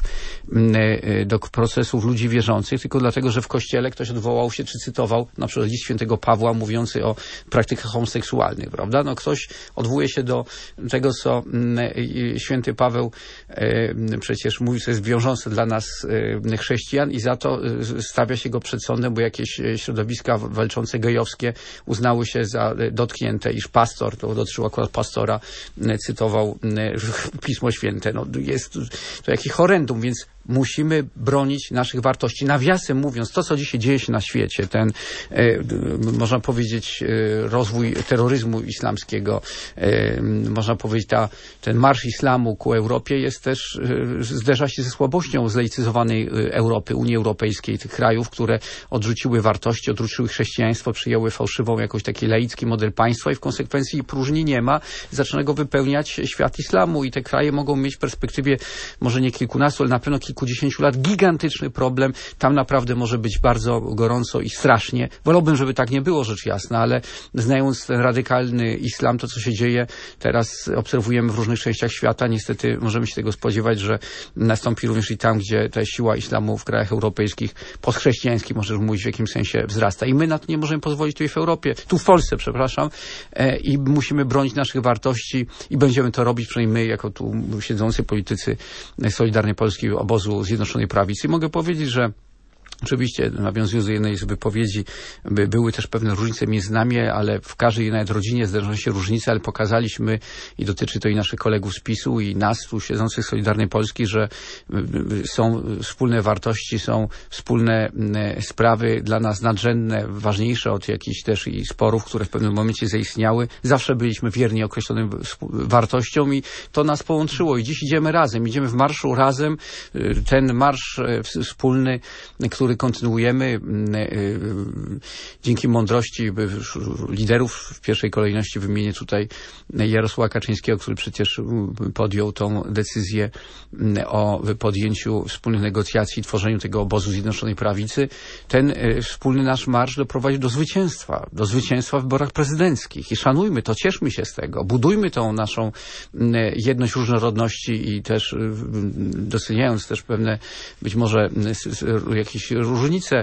do procesów ludzi wierzących, tylko dlatego, że w Kościele ktoś odwołał się, czy cytował na przykład list świętego Pawła mówiący o praktykach homoseksualnych, prawda? No ktoś odwołuje się do tego, co święty Paweł przecież mówi, co jest wiążące dla nas chrześcijan i za to stawia się go przed sądem, bo jakieś środowiska walczące gejowskie uznały się za dotknięte, iż pastor, to dotyczyło akurat pastora, cytował Pismo Święte. No jest to jakiś horrendum, więc musimy bronić naszych wartości. Nawiasem mówiąc, to co dzisiaj dzieje się na świecie, ten, e, można powiedzieć, e, rozwój terroryzmu islamskiego, e, można powiedzieć, ta, ten marsz islamu ku Europie jest też, e, zderza się ze słabością zlaicyzowanej Europy, Unii Europejskiej, tych krajów, które odrzuciły wartości, odrzuciły chrześcijaństwo, przyjęły fałszywą jakoś taki laicki model państwa i w konsekwencji próżni nie ma, zaczyna go wypełniać świat islamu i te kraje mogą mieć w perspektywie może nie kilkunastu, ale na pewno kilkudziesięciu lat gigantyczny problem. Tam naprawdę może być bardzo gorąco i strasznie. Wolałbym, żeby tak nie było, rzecz jasna, ale znając ten radykalny islam, to co się dzieje, teraz obserwujemy w różnych częściach świata, niestety możemy się tego spodziewać, że nastąpi również i tam, gdzie ta siła islamu w krajach europejskich, postchrześcijańskich, możesz mówić, w jakimś sensie wzrasta. I my na to nie możemy pozwolić tu w Europie, tu w Polsce, przepraszam, e, i musimy bronić naszych wartości i będziemy to robić, przynajmniej my, jako tu siedzący politycy Solidarnej Polski, obozu Zjednoczonej Prawicy. I mogę powiedzieć, że oczywiście, nawiązując do jednej z wypowiedzi, by były też pewne różnice między nami, ale w każdej nawet rodzinie zdarzają się różnice, ale pokazaliśmy, i dotyczy to i naszych kolegów z PiSu, i nas tu siedzących z Solidarnej Polski, że są wspólne wartości, są wspólne sprawy dla nas nadrzędne, ważniejsze od jakichś też i sporów, które w pewnym momencie zaistniały. Zawsze byliśmy wierni określonym wartościom i to nas połączyło i dziś idziemy razem, idziemy w marszu razem. Ten marsz wspólny, który który kontynuujemy dzięki mądrości liderów. W pierwszej kolejności wymienię tutaj Jarosława Kaczyńskiego, który przecież podjął tą decyzję o podjęciu wspólnych negocjacji, tworzeniu tego obozu Zjednoczonej Prawicy. Ten wspólny nasz marsz doprowadził do zwycięstwa, do zwycięstwa w wyborach prezydenckich i szanujmy to, cieszmy się z tego, budujmy tą naszą jedność różnorodności i też doceniając też pewne być może jakieś różnice,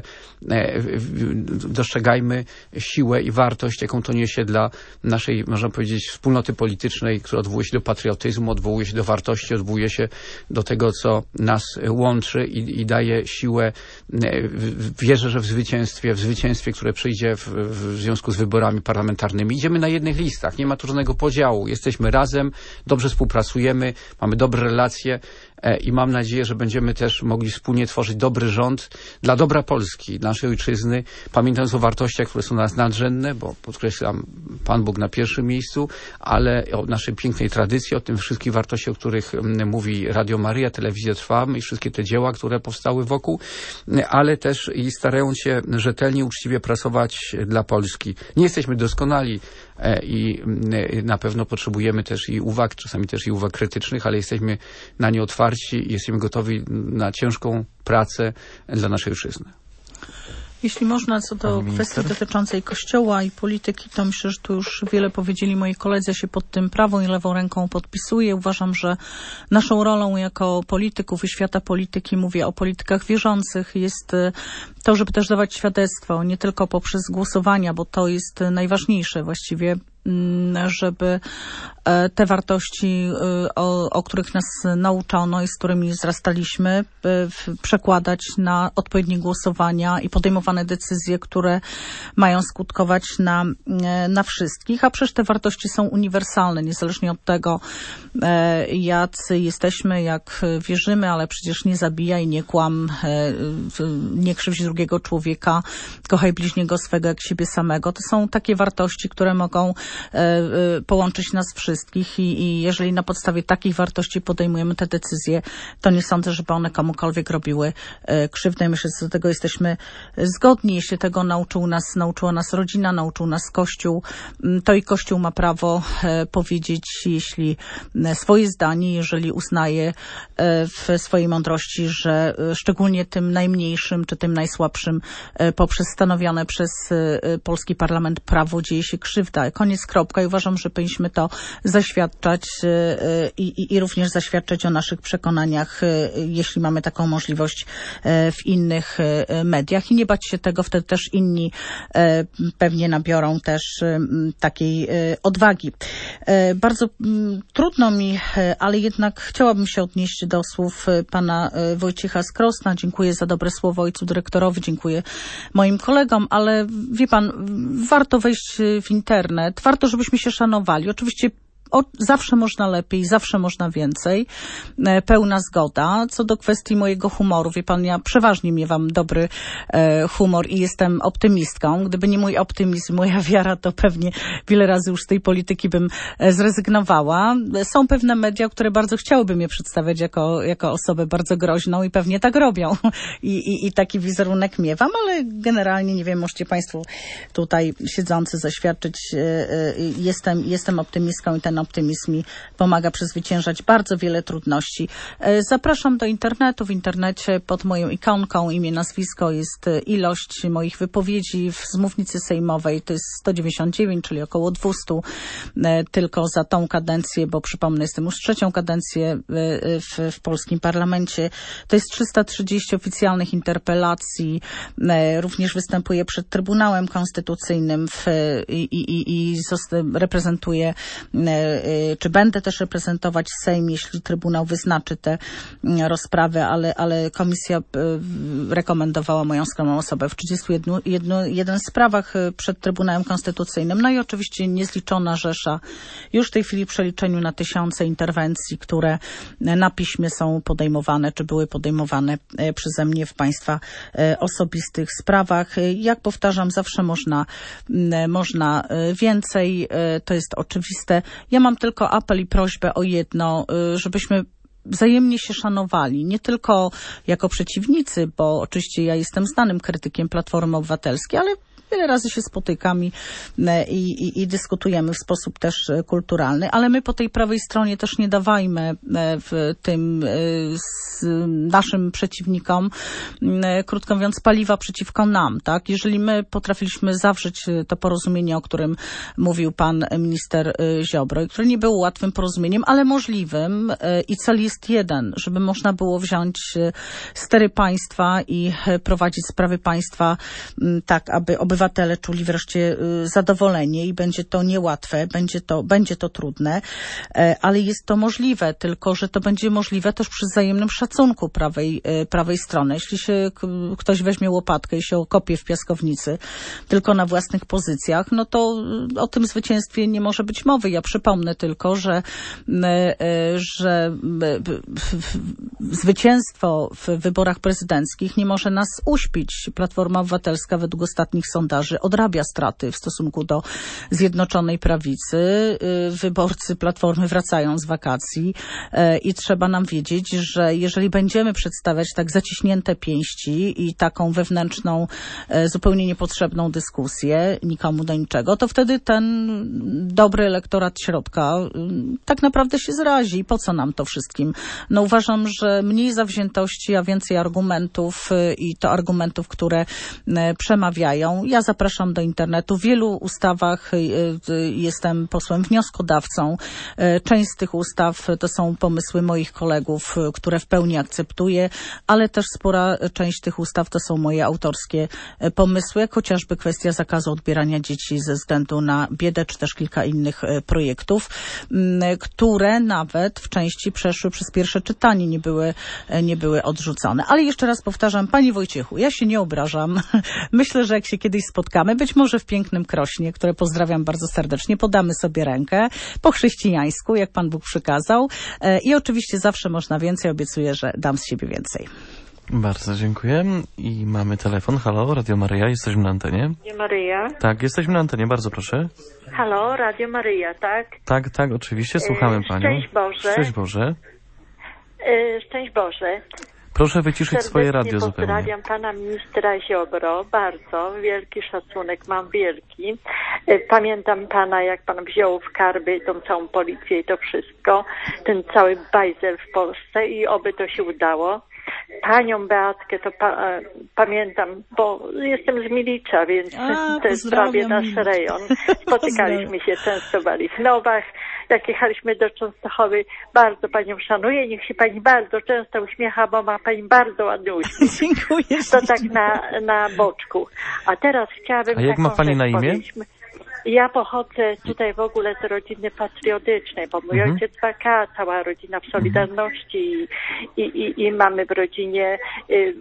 dostrzegajmy siłę i wartość, jaką to niesie dla naszej, można powiedzieć, wspólnoty politycznej, która odwołuje się do patriotyzmu, odwołuje się do wartości, odwołuje się do tego, co nas łączy i, i daje siłę. Wierzę, że w zwycięstwie, w zwycięstwie, które przyjdzie w, w związku z wyborami parlamentarnymi. Idziemy na jednych listach, nie ma tu żadnego podziału. Jesteśmy razem, dobrze współpracujemy, mamy dobre relacje i mam nadzieję, że będziemy też mogli wspólnie tworzyć dobry rząd dla dobra Polski, naszej ojczyzny, pamiętając o wartościach, które są dla nas nadrzędne, bo podkreślam, Pan Bóg na pierwszym miejscu, ale o naszej pięknej tradycji, o tym wszystkich wartościach, o których mówi Radio Maryja, Telewizja Trwam i wszystkie te dzieła, które powstały wokół, ale też i starając się rzetelnie, uczciwie pracować dla Polski. Nie jesteśmy doskonali i na pewno potrzebujemy też i uwag, czasami też i uwag krytycznych, ale jesteśmy na nie otwarci i jesteśmy gotowi na ciężką pracę dla naszej ojczyzny. Jeśli można, co do kwestii dotyczącej Kościoła i polityki, to myślę, że tu już wiele powiedzieli moi koledzy. Ja się pod tym prawą i lewą ręką podpisuję. Uważam, że naszą rolą jako polityków i świata polityki, mówię o politykach wierzących, jest to, żeby też dawać świadectwo, nie tylko poprzez głosowania, bo to jest najważniejsze właściwie, żeby te wartości, o, o których nas nauczono i z którymi wzrastaliśmy, przekładać na odpowiednie głosowania i podejmowane decyzje, które mają skutkować na, na wszystkich. A przecież te wartości są uniwersalne, niezależnie od tego, jacy jesteśmy, jak wierzymy, ale przecież nie zabijaj, nie kłam, nie krzywdź drugiego człowieka, kochaj bliźniego swego jak siebie samego. To są takie wartości, które mogą połączyć nas wszystkich i, i jeżeli na podstawie takich wartości podejmujemy te decyzje, to nie sądzę, żeby one komukolwiek robiły krzywdę. Myślę, że do tego jesteśmy zgodni. Jeśli tego nauczył nas, nauczyła nas rodzina, nauczył nas Kościół, to i Kościół ma prawo powiedzieć, jeśli swoje zdanie, jeżeli uznaje w swojej mądrości, że szczególnie tym najmniejszym, czy tym najsłabszym poprzez stanowione przez polski parlament prawo dzieje się krzywda. Koniec, kropka. I uważam, że powinniśmy to zaświadczać i, i, i również zaświadczać o naszych przekonaniach, jeśli mamy taką możliwość w innych mediach i nie bać się tego, wtedy też inni pewnie nabiorą też takiej odwagi. Bardzo trudno mi, ale jednak chciałabym się odnieść do słów pana Wojciecha z Krosna. Dziękuję za dobre słowo ojcu dyrektorowi, dziękuję moim kolegom, ale wie pan, warto wejść w internet, warto, żebyśmy się szanowali. Oczywiście o, zawsze można lepiej, zawsze można więcej. E, pełna zgoda. Co do kwestii mojego humoru, wie pan, ja przeważnie miewam dobry e, humor i jestem optymistką. Gdyby nie mój optymizm, moja wiara, to pewnie wiele razy już z tej polityki bym e, zrezygnowała. Są pewne media, które bardzo chciałyby mnie przedstawiać jako, jako osobę bardzo groźną i pewnie tak robią. I, i, i taki wizerunek miewam, ale generalnie, nie wiem, możecie państwo tutaj siedzący zaświadczyć, e, e, jestem, jestem optymistką i ten optymizm mi pomaga przezwyciężać bardzo wiele trudności. E, zapraszam do internetu. W internecie pod moją ikonką imię, nazwisko jest ilość moich wypowiedzi z mównicy sejmowej. To jest sto dziewięćdziesiąt dziewięć, czyli około dwieście e, tylko za tą kadencję, bo przypomnę, jestem już trzecią kadencję e, w, w polskim parlamencie. To jest trzysta trzydzieści oficjalnych interpelacji. E, również występuję przed Trybunałem Konstytucyjnym w, i, i, i reprezentuję, e, czy będę też reprezentować Sejm, jeśli Trybunał wyznaczy te rozprawy, ale, ale komisja rekomendowała moją skromną osobę w trzydziestu jeden sprawach przed Trybunałem Konstytucyjnym. No i oczywiście niezliczona rzesza, już w tej chwili w przeliczeniu na tysiące interwencji, które na piśmie są podejmowane, czy były podejmowane przeze mnie w państwa osobistych sprawach. Jak powtarzam, zawsze można, można więcej, to jest oczywiste. Ja mam tylko apel i prośbę o jedno, żebyśmy wzajemnie się szanowali, nie tylko jako przeciwnicy, bo oczywiście ja jestem znanym krytykiem Platformy Obywatelskiej, ale wiele razy się spotykam i, i, i, i dyskutujemy w sposób też kulturalny, ale my po tej prawej stronie też nie dawajmy w tym z naszym przeciwnikom, krótko mówiąc, paliwa przeciwko nam, tak? Jeżeli my potrafiliśmy zawrzeć to porozumienie, o którym mówił pan minister Ziobro, które nie było łatwym porozumieniem, ale możliwym i cel jest jeden, żeby można było wziąć stery państwa i prowadzić sprawy państwa tak, aby obywatele Obywatele czuli wreszcie zadowolenie i będzie to niełatwe, będzie to, będzie to trudne, ale jest to możliwe, tylko że to będzie możliwe też przy wzajemnym szacunku prawej, prawej strony. Jeśli się ktoś weźmie łopatkę i się okopie w piaskownicy tylko na własnych pozycjach, no to o tym zwycięstwie nie może być mowy. Ja przypomnę tylko, że, że zwycięstwo w wyborach prezydenckich nie może nas uśpić. Platforma Obywatelska według ostatnich sondaży odrabia straty w stosunku do Zjednoczonej Prawicy. Wyborcy Platformy wracają z wakacji i trzeba nam wiedzieć, że jeżeli będziemy przedstawiać tak zaciśnięte pięści i taką wewnętrzną, zupełnie niepotrzebną dyskusję, nikomu do niczego, to wtedy ten dobry elektorat środka tak naprawdę się zrazi. I po co nam to wszystkim? No uważam, że mniej zawziętości, a więcej argumentów i to argumentów, które przemawiają. Ja zapraszam do internetu. W wielu ustawach jestem posłem wnioskodawcą. Część z tych ustaw to są pomysły moich kolegów, które w pełni akceptuję, ale też spora część tych ustaw to są moje autorskie pomysły, jak chociażby kwestia zakazu odbierania dzieci ze względu na biedę, czy też kilka innych projektów, które nawet w części przeszły przez pierwsze czytanie, nie były, nie były odrzucone. Ale jeszcze raz powtarzam, Panie Wojciechu, ja się nie obrażam. Myślę, że jak się kiedyś spotkamy, być może w pięknym Krośnie, które pozdrawiam bardzo serdecznie, podamy sobie rękę po chrześcijańsku, jak Pan Bóg przykazał. I oczywiście zawsze można więcej, obiecuję, że dam z siebie więcej. Bardzo dziękuję. I mamy telefon. Halo, Radio Maryja, jesteśmy na antenie. Radio Maryja. Tak, jesteśmy na antenie, bardzo proszę. Halo, Radio Maryja, tak? Tak, tak, oczywiście, słuchamy e, Panią. Szczęść Boże. Szczęść Boże. E, szczęść Boże. Proszę wyciszyć Serdecznie swoje radio zupełnie. Pozdrawiam pana ministra Ziobro, bardzo, wielki szacunek mam, wielki. Pamiętam pana, jak pan wziął w karby tą całą policję i to wszystko, ten cały bajzel w Polsce i oby to się udało. Panią Beatkę to pa, pamiętam, bo jestem z Milicza, więc A, to jest prawie nasz rejon. Spotykaliśmy się często w Alichnowach. Jak jechaliśmy do Częstochowy, bardzo panią szanuję. Niech się pani bardzo często uśmiecha, bo ma pani bardzo ładny uśmiech. Dziękuję. To tak na, na boczku. A teraz chciałabym... A jak ma pani na imię? Ja pochodzę tutaj w ogóle z rodziny patriotycznej, bo mój Mhm. ojciec W K, cała rodzina w Solidarności i, i, i mamy w rodzinie y,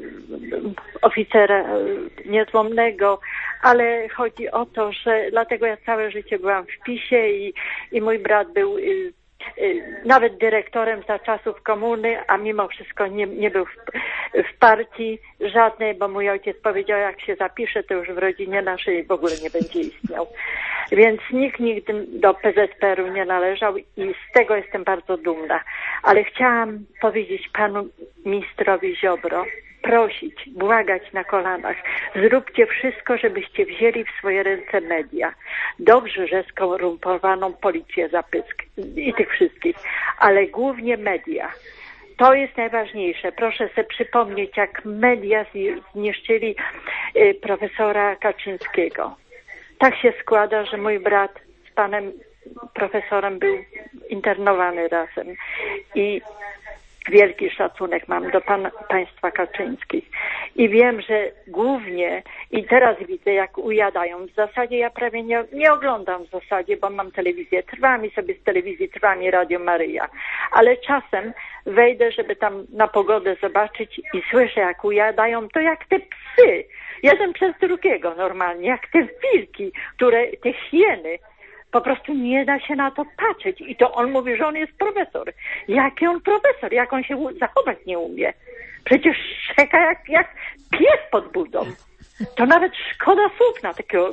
oficera y, niezłomnego, ale chodzi o to, że dlatego ja całe życie byłam w PiSie i, i mój brat był y, y, nawet dyrektorem za czasów komuny, a mimo wszystko nie, nie był w, w partii żadnej, bo mój ojciec powiedział, jak się zapisze, to już w rodzinie naszej w ogóle nie będzie istniał. Więc nikt nigdy do P Z P R u nie należał i z tego jestem bardzo dumna. Ale chciałam powiedzieć panu ministrowi Ziobro, prosić, błagać na kolanach, zróbcie wszystko, żebyście wzięli w swoje ręce media. Dobrze, że skorumpowaną policję za pysk i tych wszystkich, ale głównie media. To jest najważniejsze. Proszę sobie przypomnieć, jak media zniszczyli y, profesora Kaczyńskiego. Tak się składa, że mój brat z panem profesorem był internowany razem i wielki szacunek mam do pan, państwa Kaczyńskich. I wiem, że głównie, i teraz widzę, jak ujadają. W zasadzie ja prawie nie, nie oglądam w zasadzie, bo mam telewizję. Trwa mi sobie z telewizji, trwa mi Radio Maryja. Ale czasem wejdę, żeby tam na pogodę zobaczyć i słyszę, jak ujadają, to jak te psy. Jeden przez drugiego normalnie, jak te wilki, które, te hieny. Po prostu nie da się na to patrzeć. I to on mówi, że on jest profesor. Jaki on profesor? Jak on się zachować nie umie? Przecież szczeka jak, jak pies pod budą. To nawet szkoda słów na takiego,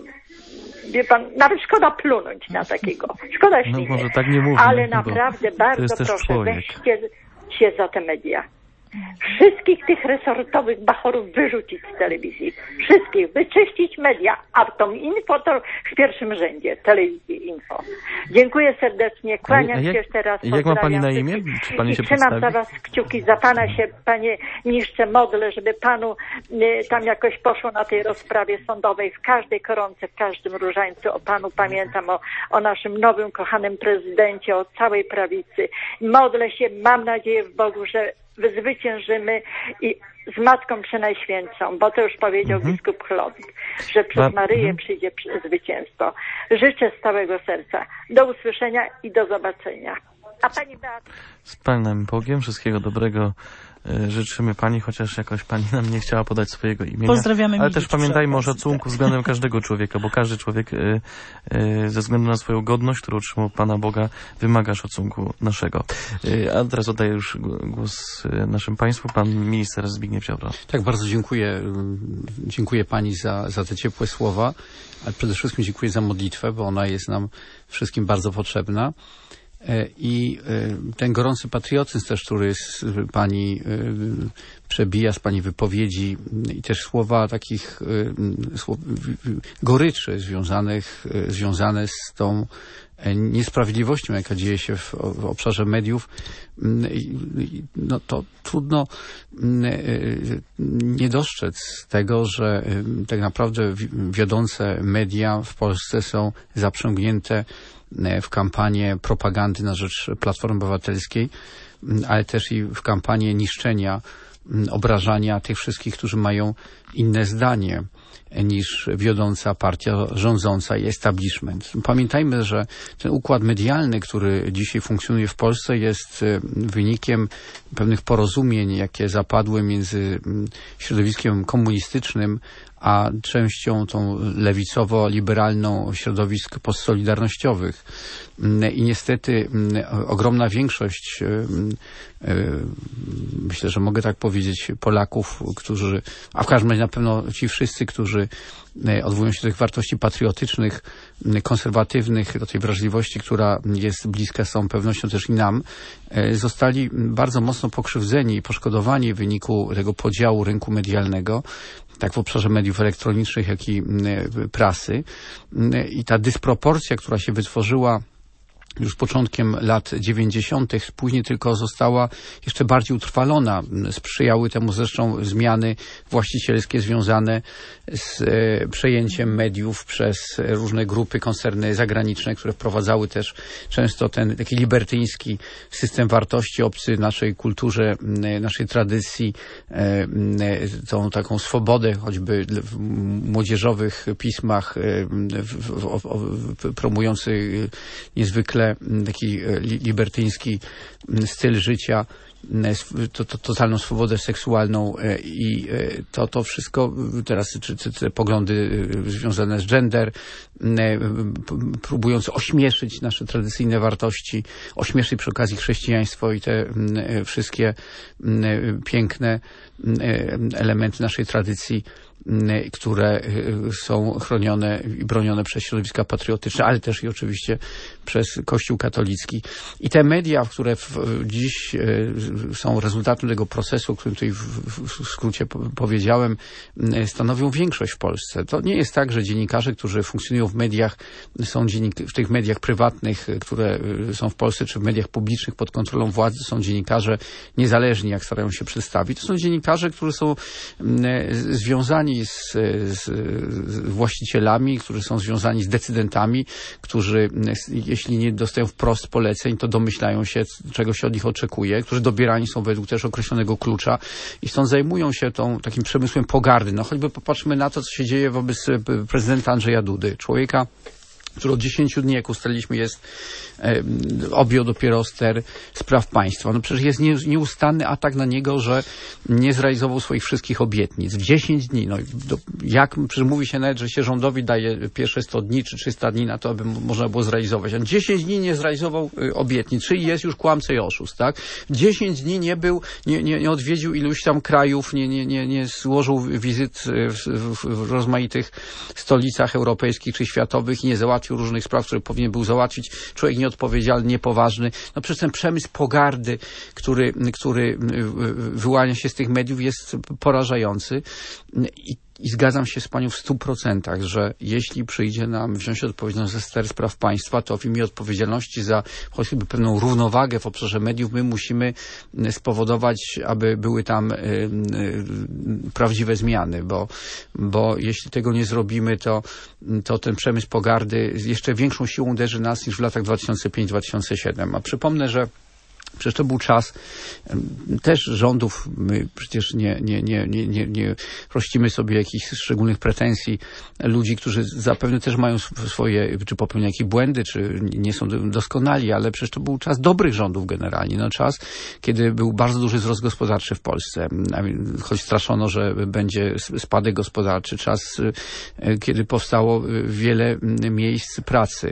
wie pan, nawet szkoda plunąć na takiego. Szkoda śliny. No może tak nie mówię. Ale naprawdę bardzo proszę, człowiek. weźcie się za te media. Wszystkich tych resortowych bachorów wyrzucić z telewizji. Wszystkich. Wyczyścić media. A tą info to w pierwszym rzędzie. Telewizji info. Dziękuję serdecznie. Kłaniam A jak- się jeszcze raz. jak ma pani na pozdrawiam imię? wszystkich. Czy pani I się trzymam przedstawi? za was kciuki. Za pana się, panie ministrze, modlę, żeby panu y, tam jakoś poszło na tej rozprawie sądowej. W każdej koronce, w każdym różańcu o panu pamiętam, o, o naszym nowym, kochanym prezydencie, o całej prawicy. Modlę się, mam nadzieję w Bogu, że zwyciężymy i z Matką Przenajświętszą, bo to już powiedział Mhm. biskup Chlodwik, że przez Ba- Maryję mhm. przyjdzie przy- zwycięstwo. Życzę z całego serca. Do usłyszenia i do zobaczenia. A pani Beata... Z Panem Bogiem, wszystkiego dobrego e, życzymy Pani, chociaż jakoś Pani nam nie chciała podać swojego imienia. Pozdrawiamy Ale Milic też pamiętajmy o przy okazji, szacunku względem każdego człowieka, bo każdy człowiek e, e, ze względu na swoją godność, którą otrzymał od Pana Boga, wymaga szacunku naszego. E, a teraz oddaję już g- głos e, naszym Państwu, Pan Minister Zbigniew Ziobro. Tak, bardzo dziękuję. Dziękuję Pani za, za te ciepłe słowa, ale przede wszystkim dziękuję za modlitwę, bo ona jest nam wszystkim bardzo potrzebna. E, I e, ten gorący patriotyzm też, który z Pani e, przebija z Pani wypowiedzi i też słowa takich e, słow, goryczy związanych, e, związane z tą e, niesprawiedliwością, jaka dzieje się w, w obszarze mediów, mm, i- i- no to trudno mm, e, nie dostrzec tego, że e, tak naprawdę wi- wiodące media w Polsce są zaprzęgnięte e, w kampanię propagandy na rzecz Platformy Obywatelskiej, m, ale też i w kampanię niszczenia, m, obrażania tych wszystkich, którzy mają inne zdanie e, niż wiodąca partia rządząca i establishment. Pamiętajmy, że ten układ medialny, który dzisiaj funkcjonuje w Polsce, jest e, wynikiem pewnych porozumień, jakie zapadły między m, środowiskiem komunistycznym a częścią tą lewicowo-liberalną środowisk postsolidarnościowych. Mm, I niestety mm, ogromna większość, mm, y, myślę, że mogę tak powiedzieć, Polaków, którzy, a w każdym razie na pewno ci wszyscy, którzy y, odwołują się do tych wartości patriotycznych, y, konserwatywnych, do tej wrażliwości, która jest bliska z całą pewnością też i nam, y, zostali bardzo mocno pokrzywdzeni i poszkodowani w wyniku tego podziału rynku medialnego, tak w obszarze mediów elektronicznych, jak i y, prasy. Y, I ta dysproporcja, która się wytworzyła już początkiem lat dziewięćdziesiątych, później tylko została jeszcze bardziej utrwalona. Sprzyjały temu zresztą zmiany właścicielskie związane z e, przejęciem mediów przez różne grupy, koncerny zagraniczne, które wprowadzały też często ten taki libertyński system wartości, obcy naszej kulturze, naszej tradycji, e, tą taką swobodę, choćby w młodzieżowych pismach e, w, w, w, promujący niezwykle taki libertyński styl życia, to, to, totalną swobodę seksualną i to, to wszystko teraz, czy, czy te poglądy związane z gender, próbując ośmieszyć nasze tradycyjne wartości, ośmieszyć przy okazji chrześcijaństwo i te wszystkie piękne elementy naszej tradycji, które są chronione i bronione przez środowiska patriotyczne, ale też i oczywiście przez Kościół katolicki. I te media, które w, dziś są rezultatem tego procesu, o którym tutaj w, w skrócie powiedziałem, stanowią większość w Polsce. To nie jest tak, że dziennikarze, którzy funkcjonują w mediach, są dziennik- w tych mediach prywatnych, które są w Polsce, czy w mediach publicznych pod kontrolą władzy, są dziennikarze niezależni, jak starają się przedstawić. To są dziennikarze, którzy są związani Z, z, z właścicielami, którzy są związani z decydentami, którzy jeśli nie dostają wprost poleceń, to domyślają się, czego się od nich oczekuje, którzy dobierani są według też określonego klucza i stąd zajmują się tą takim przemysłem pogardy. No choćby popatrzmy na to, co się dzieje wobec prezydenta Andrzeja Dudy, człowieka, który od dziesięciu dni, jak ustaliliśmy, jest e, objął dopiero ster spraw państwa. No przecież jest nie, nieustanny atak na niego, że nie zrealizował swoich wszystkich obietnic. W dziesięć dni, no do, jak, przecież mówi się nawet, że się rządowi daje pierwsze sto dni czy trzysta dni na to, aby można było zrealizować. On dziesięć dni nie zrealizował y, obietnic, czyli jest już kłamca i oszust, tak? dziesięć dni nie był, nie, nie, nie odwiedził iluś tam krajów, nie, nie, nie, nie złożył wizyt w, w, w rozmaitych stolicach europejskich czy światowych i nie załatwił różnych spraw, które powinien był załatwić. Człowiek nieodpowiedzialny, niepoważny. No przecież ten przemysł pogardy, który, który wyłania się z tych mediów, jest porażający. I I zgadzam się z panią w stu procentach, że jeśli przyjdzie nam wziąć odpowiedzialność za ster spraw państwa, to w imię odpowiedzialności za choćby pewną równowagę w obszarze mediów my musimy spowodować, aby były tam y, y, prawdziwe zmiany, bo, bo jeśli tego nie zrobimy, to, to ten przemysł pogardy z jeszcze większą siłą uderzy nas niż w latach dwa tysiące piąty do dwa tysiące siódmego. A przypomnę, że przecież to był czas też rządów, my przecież nie, nie, nie, nie, nie, nie rościmy sobie jakichś szczególnych pretensji ludzi, którzy zapewne też mają swoje, czy popełniają jakieś błędy, czy nie są doskonali, ale przecież to był czas dobrych rządów generalnie. No czas, kiedy był bardzo duży wzrost gospodarczy w Polsce, choć straszono, że będzie spadek gospodarczy. Czas, kiedy powstało wiele miejsc pracy.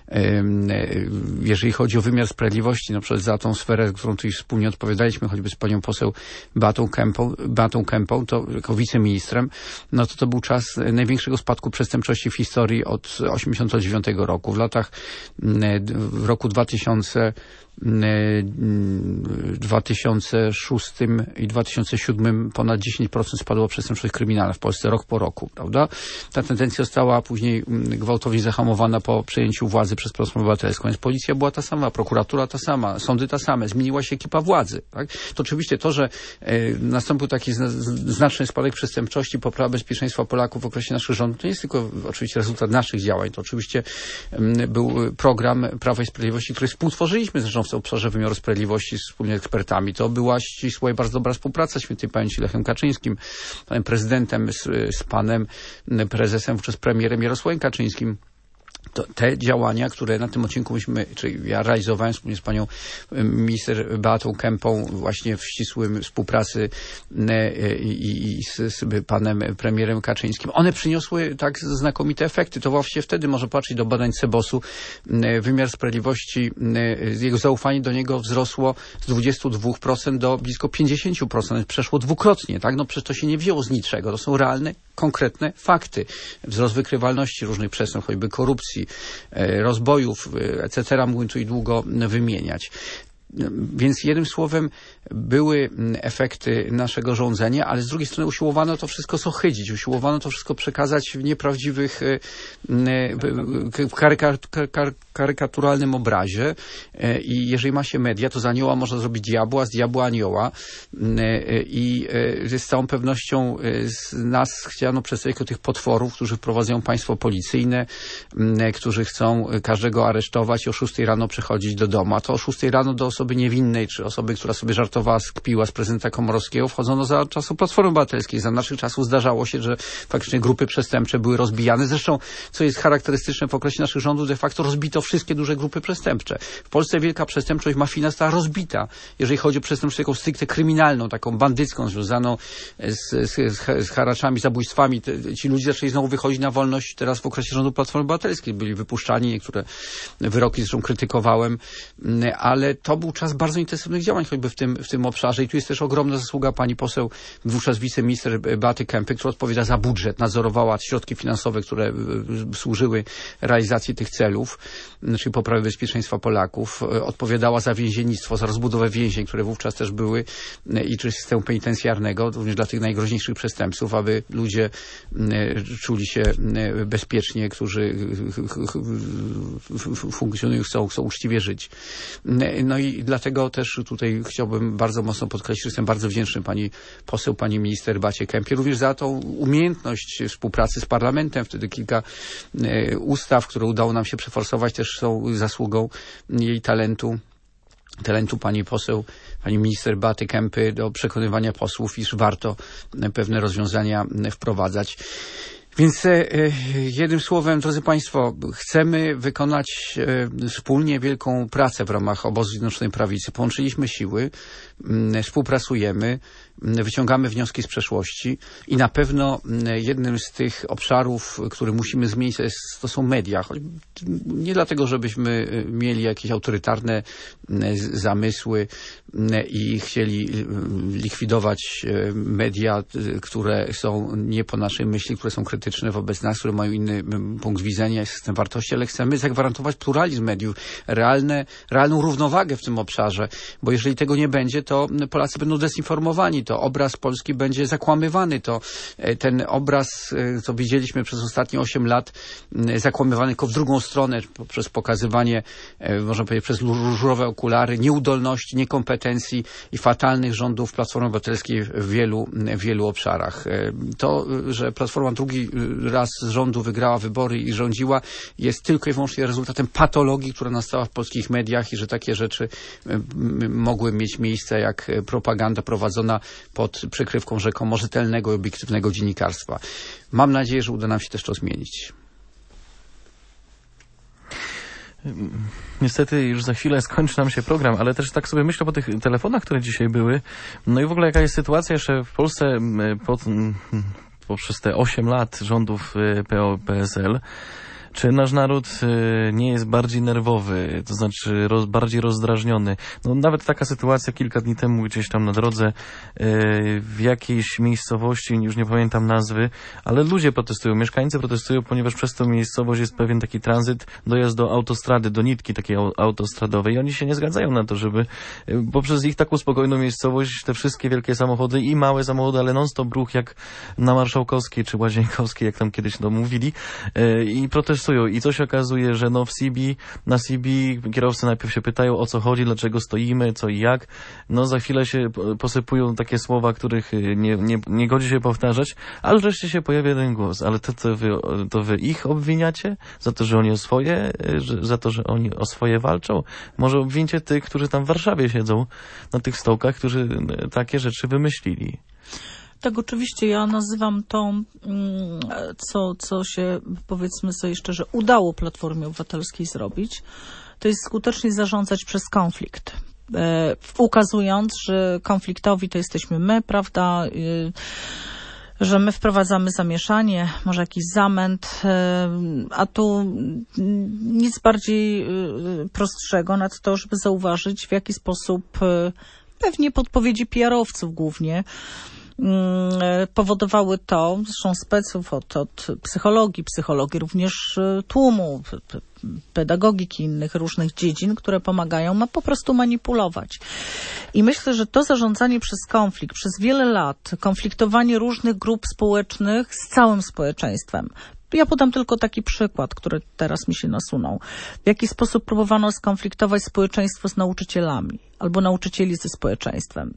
Jeżeli chodzi o wymiar sprawiedliwości, na przykład za tą sferę, którą tutaj wspólnie odpowiadaliśmy, choćby z panią poseł Beatą Kempą, Beatą Kempą, to jako wiceministrem, no to to był czas największego spadku przestępczości w historii od osiemdziesiątego dziewiątego roku. W latach, w roku dwa tysiące dwa tysiące szóstym i dwa tysiące siódmym ponad dziesięć procent spadła przestępczość kryminalna w Polsce rok po roku, prawda? Ta tendencja została później gwałtownie zahamowana po przejęciu władzy przez Platformę Obywatelską, więc policja była ta sama, prokuratura ta sama, sądy ta same, zmieniła się ekipa władzy, tak? To oczywiście to, że e, nastąpił taki zna, znaczny spadek przestępczości, poprawa bezpieczeństwa Polaków w okresie naszych rządów, to nie jest tylko oczywiście rezultat naszych działań, to oczywiście m, był program Prawa i Sprawiedliwości, który współtworzyliśmy zresztą w obszarze wymiaru sprawiedliwości wspólnie z ekspertami. To była ścisła i bardzo dobra współpraca świętej pamięci Lechem Kaczyńskim, panem prezydentem, z, z panem prezesem, wówczas premierem Jarosławem Kaczyńskim. To te działania, które na tym odcinku myśmy, czyli ja realizowałem wspólnie z panią minister Beatą Kempą właśnie w ścisłym współpracy i, i, i z, z panem premierem Kaczyńskim, one przyniosły tak znakomite efekty. To właśnie wtedy można patrzeć do badań Cebosu. Wymiar sprawiedliwości, jego zaufanie do niego wzrosło z dwudziestu dwóch procent do blisko pięćdziesięciu procent. Przeszło dwukrotnie, tak? No przecież to się nie wzięło z niczego. To są realne, konkretne fakty. Wzrost wykrywalności różnych przestępstw, choćby korupcji, rozbojów, et cetera. Mógłbym tu i długo wymieniać. Więc jednym słowem były efekty naszego rządzenia, ale z drugiej strony usiłowano to wszystko zohydzić, usiłowano to wszystko przekazać w nieprawdziwych, w karyka, kar, karykaturalnym obrazie i jeżeli ma się media, to z anioła można zrobić diabła, a z diabła anioła i z całą pewnością z nas chciano przedstawić jako tych potworów, którzy wprowadzają państwo policyjne, którzy chcą każdego aresztować i o szóstej rano przychodzić do domu, a to o szóstej rano do osoby niewinnej, czy osoby, która sobie żartowała, skpiła z prezydenta Komorowskiego, wchodzono za czasów Platformy Obywatelskiej. Za naszych czasów zdarzało się, że faktycznie grupy przestępcze były rozbijane. Zresztą, co jest charakterystyczne w okresie naszych rządów, de facto rozbito wszystkie duże grupy przestępcze. W Polsce wielka przestępczość mafijna została rozbita, jeżeli chodzi o przestępczość taką stricte kryminalną, taką bandycką, związaną z, z, z haraczami, zabójstwami. Ci ludzie zaczęli znowu wychodzić na wolność teraz w okresie rządu Platformy Obywatelskiej. Byli wypuszczani, niektóre wyroki zresztą krytykowałem, ale to był czas bardzo intensywnych działań choćby w tym, w tym obszarze i tu jest też ogromna zasługa pani poseł, wówczas wiceminister Beaty Kempy, która odpowiada za budżet, nadzorowała środki finansowe, które służyły realizacji tych celów, czyli poprawy bezpieczeństwa Polaków, odpowiadała za więziennictwo, za rozbudowę więzień, które wówczas też były i czy systemu penitencjarnego, również dla tych najgroźniejszych przestępców, aby ludzie czuli się bezpiecznie, którzy funkcjonują, chcą, chcą uczciwie żyć. No i dlatego też tutaj chciałbym bardzo mocno podkreślić, że jestem bardzo wdzięczny pani poseł, pani minister Beacie Kempie, również za tą umiejętność współpracy z parlamentem. Wtedy kilka e, ustaw, które udało nam się przeforsować, też są zasługą jej talentu. talentu pani poseł, pani minister Beaty Kempy do przekonywania posłów, iż warto pewne rozwiązania wprowadzać. Więc e, jednym słowem, drodzy Państwo, chcemy wykonać e, wspólnie wielką pracę w ramach obozu Zjednoczonej Prawicy. Połączyliśmy siły, m, współpracujemy, m, wyciągamy wnioski z przeszłości i na pewno m, jednym z tych obszarów, który musimy zmienić, to, jest, to są media. Choć nie dlatego, żebyśmy mieli jakieś autorytarne m, zamysły m, i chcieli likwidować media, które są nie po naszej myśli, które są krytyczne wobec nas, które mają inny punkt widzenia i system wartości, ale chcemy zagwarantować pluralizm mediów, realne, realną równowagę w tym obszarze, bo jeżeli tego nie będzie, to Polacy będą dezinformowani, to obraz Polski będzie zakłamywany, to ten obraz, co widzieliśmy przez ostatnie osiem lat, zakłamywany tylko w drugą stronę, poprzez pokazywanie, można powiedzieć, przez różowe okulary, nieudolności, niekompetencji i fatalnych rządów Platformy Obywatelskiej w wielu, w wielu obszarach. To, że Platforma drugi raz z rządu wygrała wybory i rządziła, jest tylko i wyłącznie rezultatem patologii, która nastała w polskich mediach i że takie rzeczy mogły mieć miejsce jak propaganda prowadzona pod przykrywką rzekomo rzetelnego i obiektywnego dziennikarstwa. Mam nadzieję, że uda nam się też to zmienić. Niestety już za chwilę skończy nam się program, ale też tak sobie myślę po tych telefonach, które dzisiaj były. No i w ogóle jaka jest sytuacja jeszcze w Polsce pod... poprzez te osiem lat rządów P O P S L, czy nasz naród nie jest bardziej nerwowy, to znaczy roz, bardziej rozdrażniony? No, nawet taka sytuacja kilka dni temu gdzieś tam na drodze w jakiejś miejscowości, już nie pamiętam nazwy, ale ludzie protestują, mieszkańcy protestują, ponieważ przez tę miejscowość jest pewien taki tranzyt, dojazd do autostrady, do nitki takiej autostradowej i oni się nie zgadzają na to, żeby poprzez ich taką spokojną miejscowość te wszystkie wielkie samochody i małe samochody, ale non-stop ruch jak na Marszałkowskiej czy Łazienkowskiej, jak tam kiedyś to mówili, i protestują. I co się okazuje, że no w C B, na C B kierowcy najpierw się pytają, o co chodzi, dlaczego stoimy, co i jak. No za chwilę się posypują takie słowa, których nie, nie, nie godzi się powtarzać, ale wreszcie się pojawia jeden głos. Ale to, to, wy, to wy ich obwiniacie? Za to, że oni o swoje, że, za to, że oni o swoje walczą? Może obwinicie tych, którzy tam w Warszawie siedzą na tych stołkach, którzy takie rzeczy wymyślili? Tak, oczywiście ja nazywam to, co, co się, powiedzmy sobie szczerze, udało Platformie Obywatelskiej zrobić, to jest skutecznie zarządzać przez konflikt. Ukazując, że konfliktowi to jesteśmy my, prawda, że my wprowadzamy zamieszanie, może jakiś zamęt, a tu nic bardziej prostszego nad to, żeby zauważyć, w jaki sposób pewnie podpowiedzi P R owców głównie, powodowały to, zresztą speców od, od psychologii, psychologii również tłumu, pedagogiki innych różnych dziedzin, które pomagają, ma po prostu manipulować. I myślę, że to zarządzanie przez konflikt, przez wiele lat, konfliktowanie różnych grup społecznych z całym społeczeństwem. Ja podam tylko taki przykład, który teraz mi się nasunął. W jaki sposób próbowano skonfliktować społeczeństwo z nauczycielami albo nauczycieli ze społeczeństwem.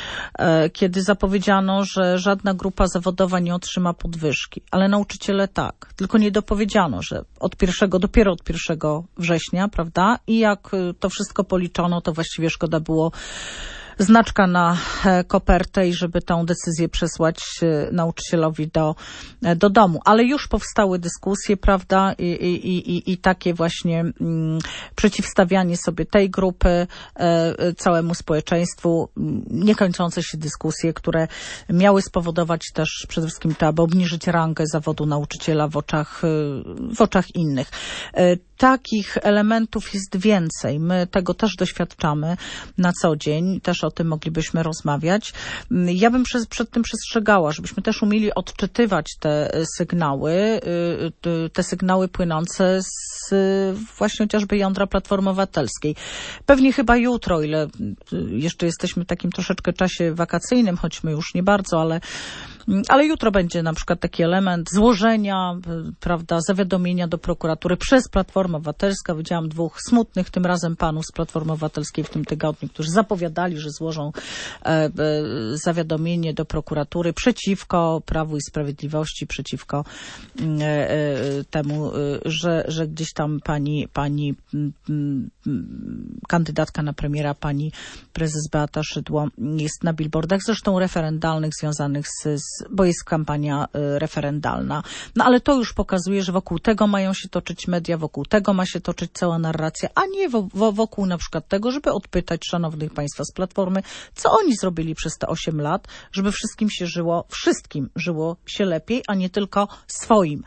Kiedy zapowiedziano, że żadna grupa zawodowa nie otrzyma podwyżki, ale nauczyciele tak. Tylko nie dopowiedziano, że od pierwszego, dopiero od pierwszego września, prawda? I jak to wszystko policzono, to właściwie szkoda było znaczka na kopertę i żeby tę decyzję przesłać nauczycielowi do, do domu. Ale już powstały dyskusje, prawda, i, i, i, i takie właśnie mm, przeciwstawianie sobie tej grupy e, całemu społeczeństwu, niekończące się dyskusje, które miały spowodować też przede wszystkim to, aby obniżyć rangę zawodu nauczyciela w oczach, w oczach innych. E, takich elementów jest więcej. My tego też doświadczamy na co dzień, też o tym moglibyśmy rozmawiać. Ja bym przez, przed tym przestrzegała, żebyśmy też umieli odczytywać te sygnały, te sygnały płynące z właśnie chociażby jądra Platformy Obywatelskiej. Pewnie chyba jutro, ile jeszcze jesteśmy w takim troszeczkę czasie wakacyjnym, choć my już nie bardzo, ale Ale jutro będzie na przykład taki element złożenia, prawda, zawiadomienia do prokuratury przez Platformę Obywatelską. Widziałam dwóch smutnych tym razem panów z Platformy Obywatelskiej w tym tygodniu, którzy zapowiadali, że złożą e, e, zawiadomienie do prokuratury przeciwko Prawu i Sprawiedliwości, przeciwko e, e, temu, e, że, że gdzieś tam pani, pani m, m, kandydatka na premiera, pani prezes Beata Szydło jest na billboardach, zresztą referendalnych związanych z, z bo jest kampania referendalna. No ale to już pokazuje, że wokół tego mają się toczyć media, wokół tego ma się toczyć cała narracja, a nie wo, wo, wokół na przykład tego, żeby odpytać szanownych państwa z Platformy, co oni zrobili przez te osiem lat, żeby wszystkim się żyło, wszystkim żyło się lepiej, a nie tylko swoim.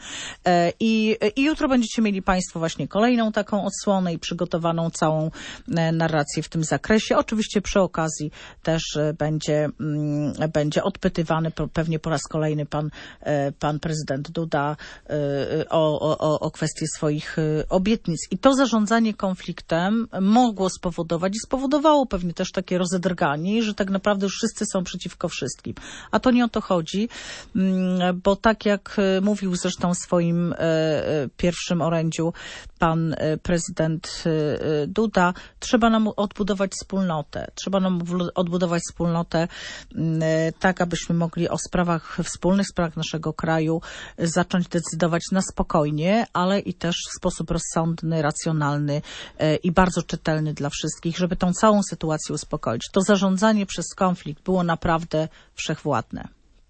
I, i jutro będziecie mieli państwo właśnie kolejną taką odsłonę i przygotowaną całą narrację w tym zakresie. Oczywiście przy okazji też będzie, będzie odpytywany pewnie po raz kolejny pan, pan prezydent Duda o, o, o kwestię swoich obietnic. I to zarządzanie konfliktem mogło spowodować i spowodowało pewnie też takie rozedrganie, że tak naprawdę już wszyscy są przeciwko wszystkim. A to nie o to chodzi, bo tak jak mówił zresztą w swoim pierwszym orędziu pan prezydent Duda, trzeba nam odbudować wspólnotę. Trzeba nam odbudować wspólnotę tak, abyśmy mogli o sprawach, wspólnych sprawach naszego kraju zacząć decydować na spokojnie, ale i też w sposób rozsądny, racjonalny i bardzo czytelny dla wszystkich, żeby tą całą sytuację uspokoić. To zarządzanie przez konflikt było naprawdę wszechwładne.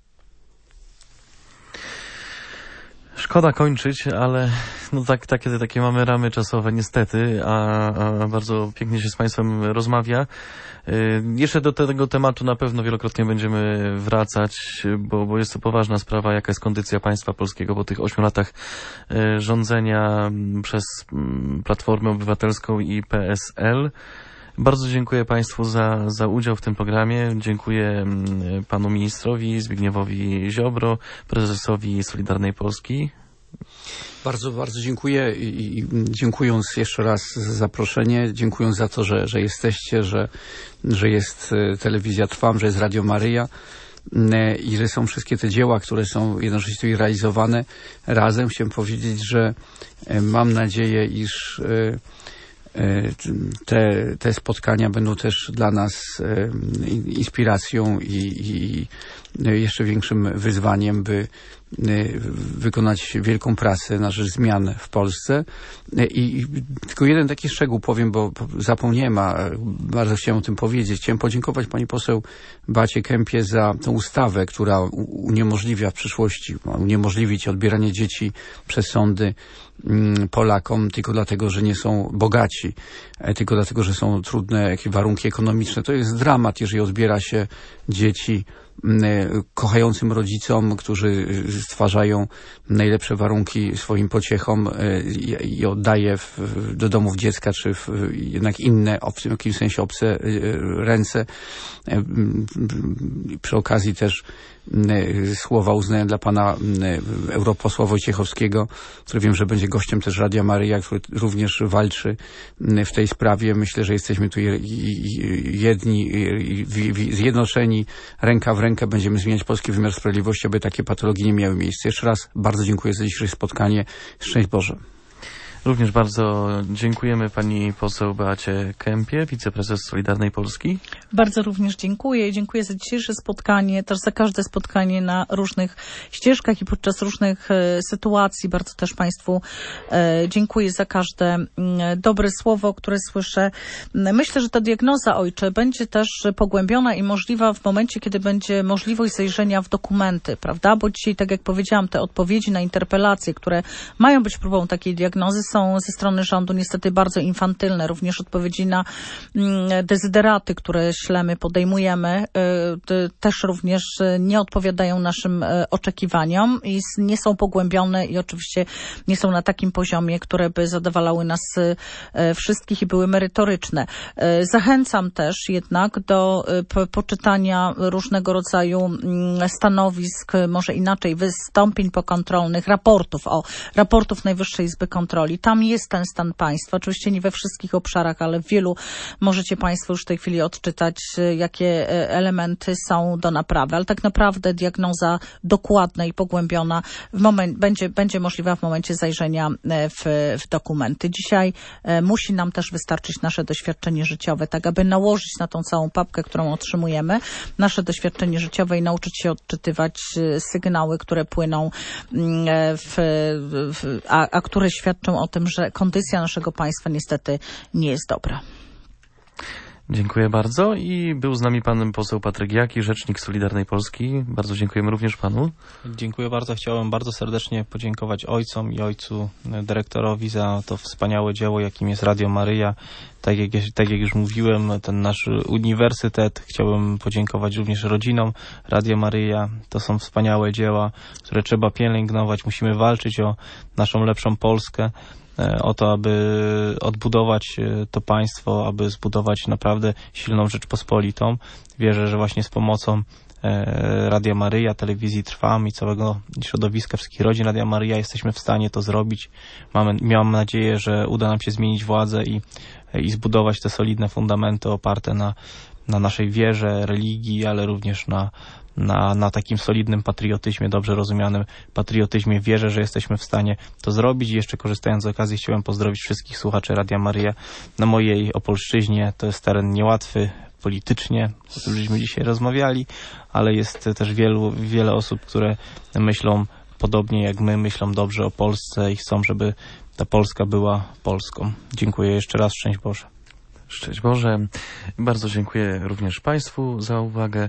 Szkoda kończyć, ale no tak, takie, takie mamy ramy czasowe niestety, a, a bardzo pięknie się z Państwem rozmawia. Yy, jeszcze do tego tematu na pewno wielokrotnie będziemy wracać, bo, bo jest to poważna sprawa, jaka jest kondycja państwa polskiego po tych ośmiu latach yy, rządzenia przez yy, Platformę Obywatelską i P S L. Bardzo dziękuję Państwu za, za udział w tym programie. Dziękuję panu ministrowi Zbigniewowi Ziobro, prezesowi Solidarnej Polski. Bardzo, bardzo dziękuję i, i dziękując jeszcze raz za zaproszenie, dziękując za to, że, że jesteście, że, że jest telewizja Trwam, że jest Radio Maryja i że są wszystkie te dzieła, które są jednocześnie realizowane razem. Chciałem powiedzieć, że mam nadzieję, iż Te, te spotkania będą też dla nas inspiracją i, i jeszcze większym wyzwaniem, by wykonać wielką pracę na rzecz zmian w Polsce. I tylko jeden taki szczegół powiem, bo zapomniałem, a bardzo chciałem o tym powiedzieć. Chciałem podziękować pani poseł Beacie Kempie za tę ustawę, która uniemożliwia w przyszłości, ma uniemożliwić odbieranie dzieci przez sądy Polakom tylko dlatego, że nie są bogaci, tylko dlatego, że są trudne jakieś warunki ekonomiczne. To jest dramat, jeżeli odbiera się dzieci kochającym rodzicom, którzy stwarzają najlepsze warunki swoim pociechom i oddaje w, do domów dziecka, czy w jednak inne, w jakimś sensie obce ręce. Przy okazji też słowa uznania dla pana europosła Wojciechowskiego, który wiem, że będzie gościem też Radia Maryja, który również walczy w tej sprawie. Myślę, że jesteśmy tu jedni, zjednoczeni, ręka w rękę będziemy zmieniać polski wymiar sprawiedliwości, aby takie patologii nie miały miejsca. Jeszcze raz bardzo dziękuję za dzisiejsze spotkanie. Szczęść Boże. Również bardzo dziękujemy pani poseł Beacie Kępie, wiceprezes Solidarnej Polski. Bardzo również dziękuję i dziękuję za dzisiejsze spotkanie, też za każde spotkanie na różnych ścieżkach i podczas różnych e, sytuacji. Bardzo też państwu e, dziękuję za każde m, dobre słowo, które słyszę. Myślę, że ta diagnoza, ojcze, będzie też pogłębiona i możliwa w momencie, kiedy będzie możliwość zajrzenia w dokumenty, prawda? Bo dzisiaj, tak jak powiedziałam, te odpowiedzi na interpelacje, które mają być próbą takiej diagnozy, są ze strony rządu niestety bardzo infantylne. Również odpowiedzi na dezyderaty, które ślemy, podejmujemy, też również nie odpowiadają naszym oczekiwaniom i nie są pogłębione i oczywiście nie są na takim poziomie, które by zadowalały nas wszystkich i były merytoryczne. Zachęcam też jednak do poczytania różnego rodzaju stanowisk, może inaczej, wystąpień pokontrolnych, raportów, o, raportów Najwyższej Izby Kontroli. Tam jest ten stan państwa. Oczywiście nie we wszystkich obszarach, ale w wielu możecie państwo już w tej chwili odczytać, jakie elementy są do naprawy. Ale tak naprawdę diagnoza dokładna i pogłębiona w moment, będzie, będzie możliwa w momencie zajrzenia w, w dokumenty. Dzisiaj musi nam też wystarczyć nasze doświadczenie życiowe, tak aby nałożyć na tą całą papkę, którą otrzymujemy, nasze doświadczenie życiowe i nauczyć się odczytywać sygnały, które płyną, w, w, a, a które świadczą o tym, że kondycja naszego państwa niestety nie jest dobra. Dziękuję bardzo i był z nami pan poseł Patryk Jaki, rzecznik Solidarnej Polski. Bardzo dziękujemy również panu. Dziękuję bardzo. Chciałem bardzo serdecznie podziękować ojcom i ojcu dyrektorowi za to wspaniałe dzieło, jakim jest Radio Maryja. Tak jak, tak jak już mówiłem, ten nasz uniwersytet. Chciałbym podziękować również rodzinom Radia Maryja. To są wspaniałe dzieła, które trzeba pielęgnować. Musimy walczyć o naszą lepszą Polskę, o to, aby odbudować to państwo, aby zbudować naprawdę silną Rzeczpospolitą. Wierzę, że właśnie z pomocą Radia Maryja, Telewizji Trwam i całego środowiska wszystkich rodzin Radia Maryja jesteśmy w stanie to zrobić. Mamy, miałem nadzieję, że uda nam się zmienić władzę i, i zbudować te solidne fundamenty oparte na, na naszej wierze, religii, ale również na Na, na takim solidnym patriotyzmie, dobrze rozumianym patriotyzmie. Wierzę, że jesteśmy w stanie to zrobić i jeszcze korzystając z okazji chciałem pozdrowić wszystkich słuchaczy Radia Maryja na mojej Opolszczyźnie. To jest teren niełatwy politycznie, o tym żeśmy dzisiaj rozmawiali, ale jest też wielu, wiele osób, które myślą podobnie jak my, myślą dobrze o Polsce i chcą, żeby ta Polska była Polską. Dziękuję jeszcze raz. Szczęść Boże. Szczęść Boże. Bardzo dziękuję również państwu za uwagę.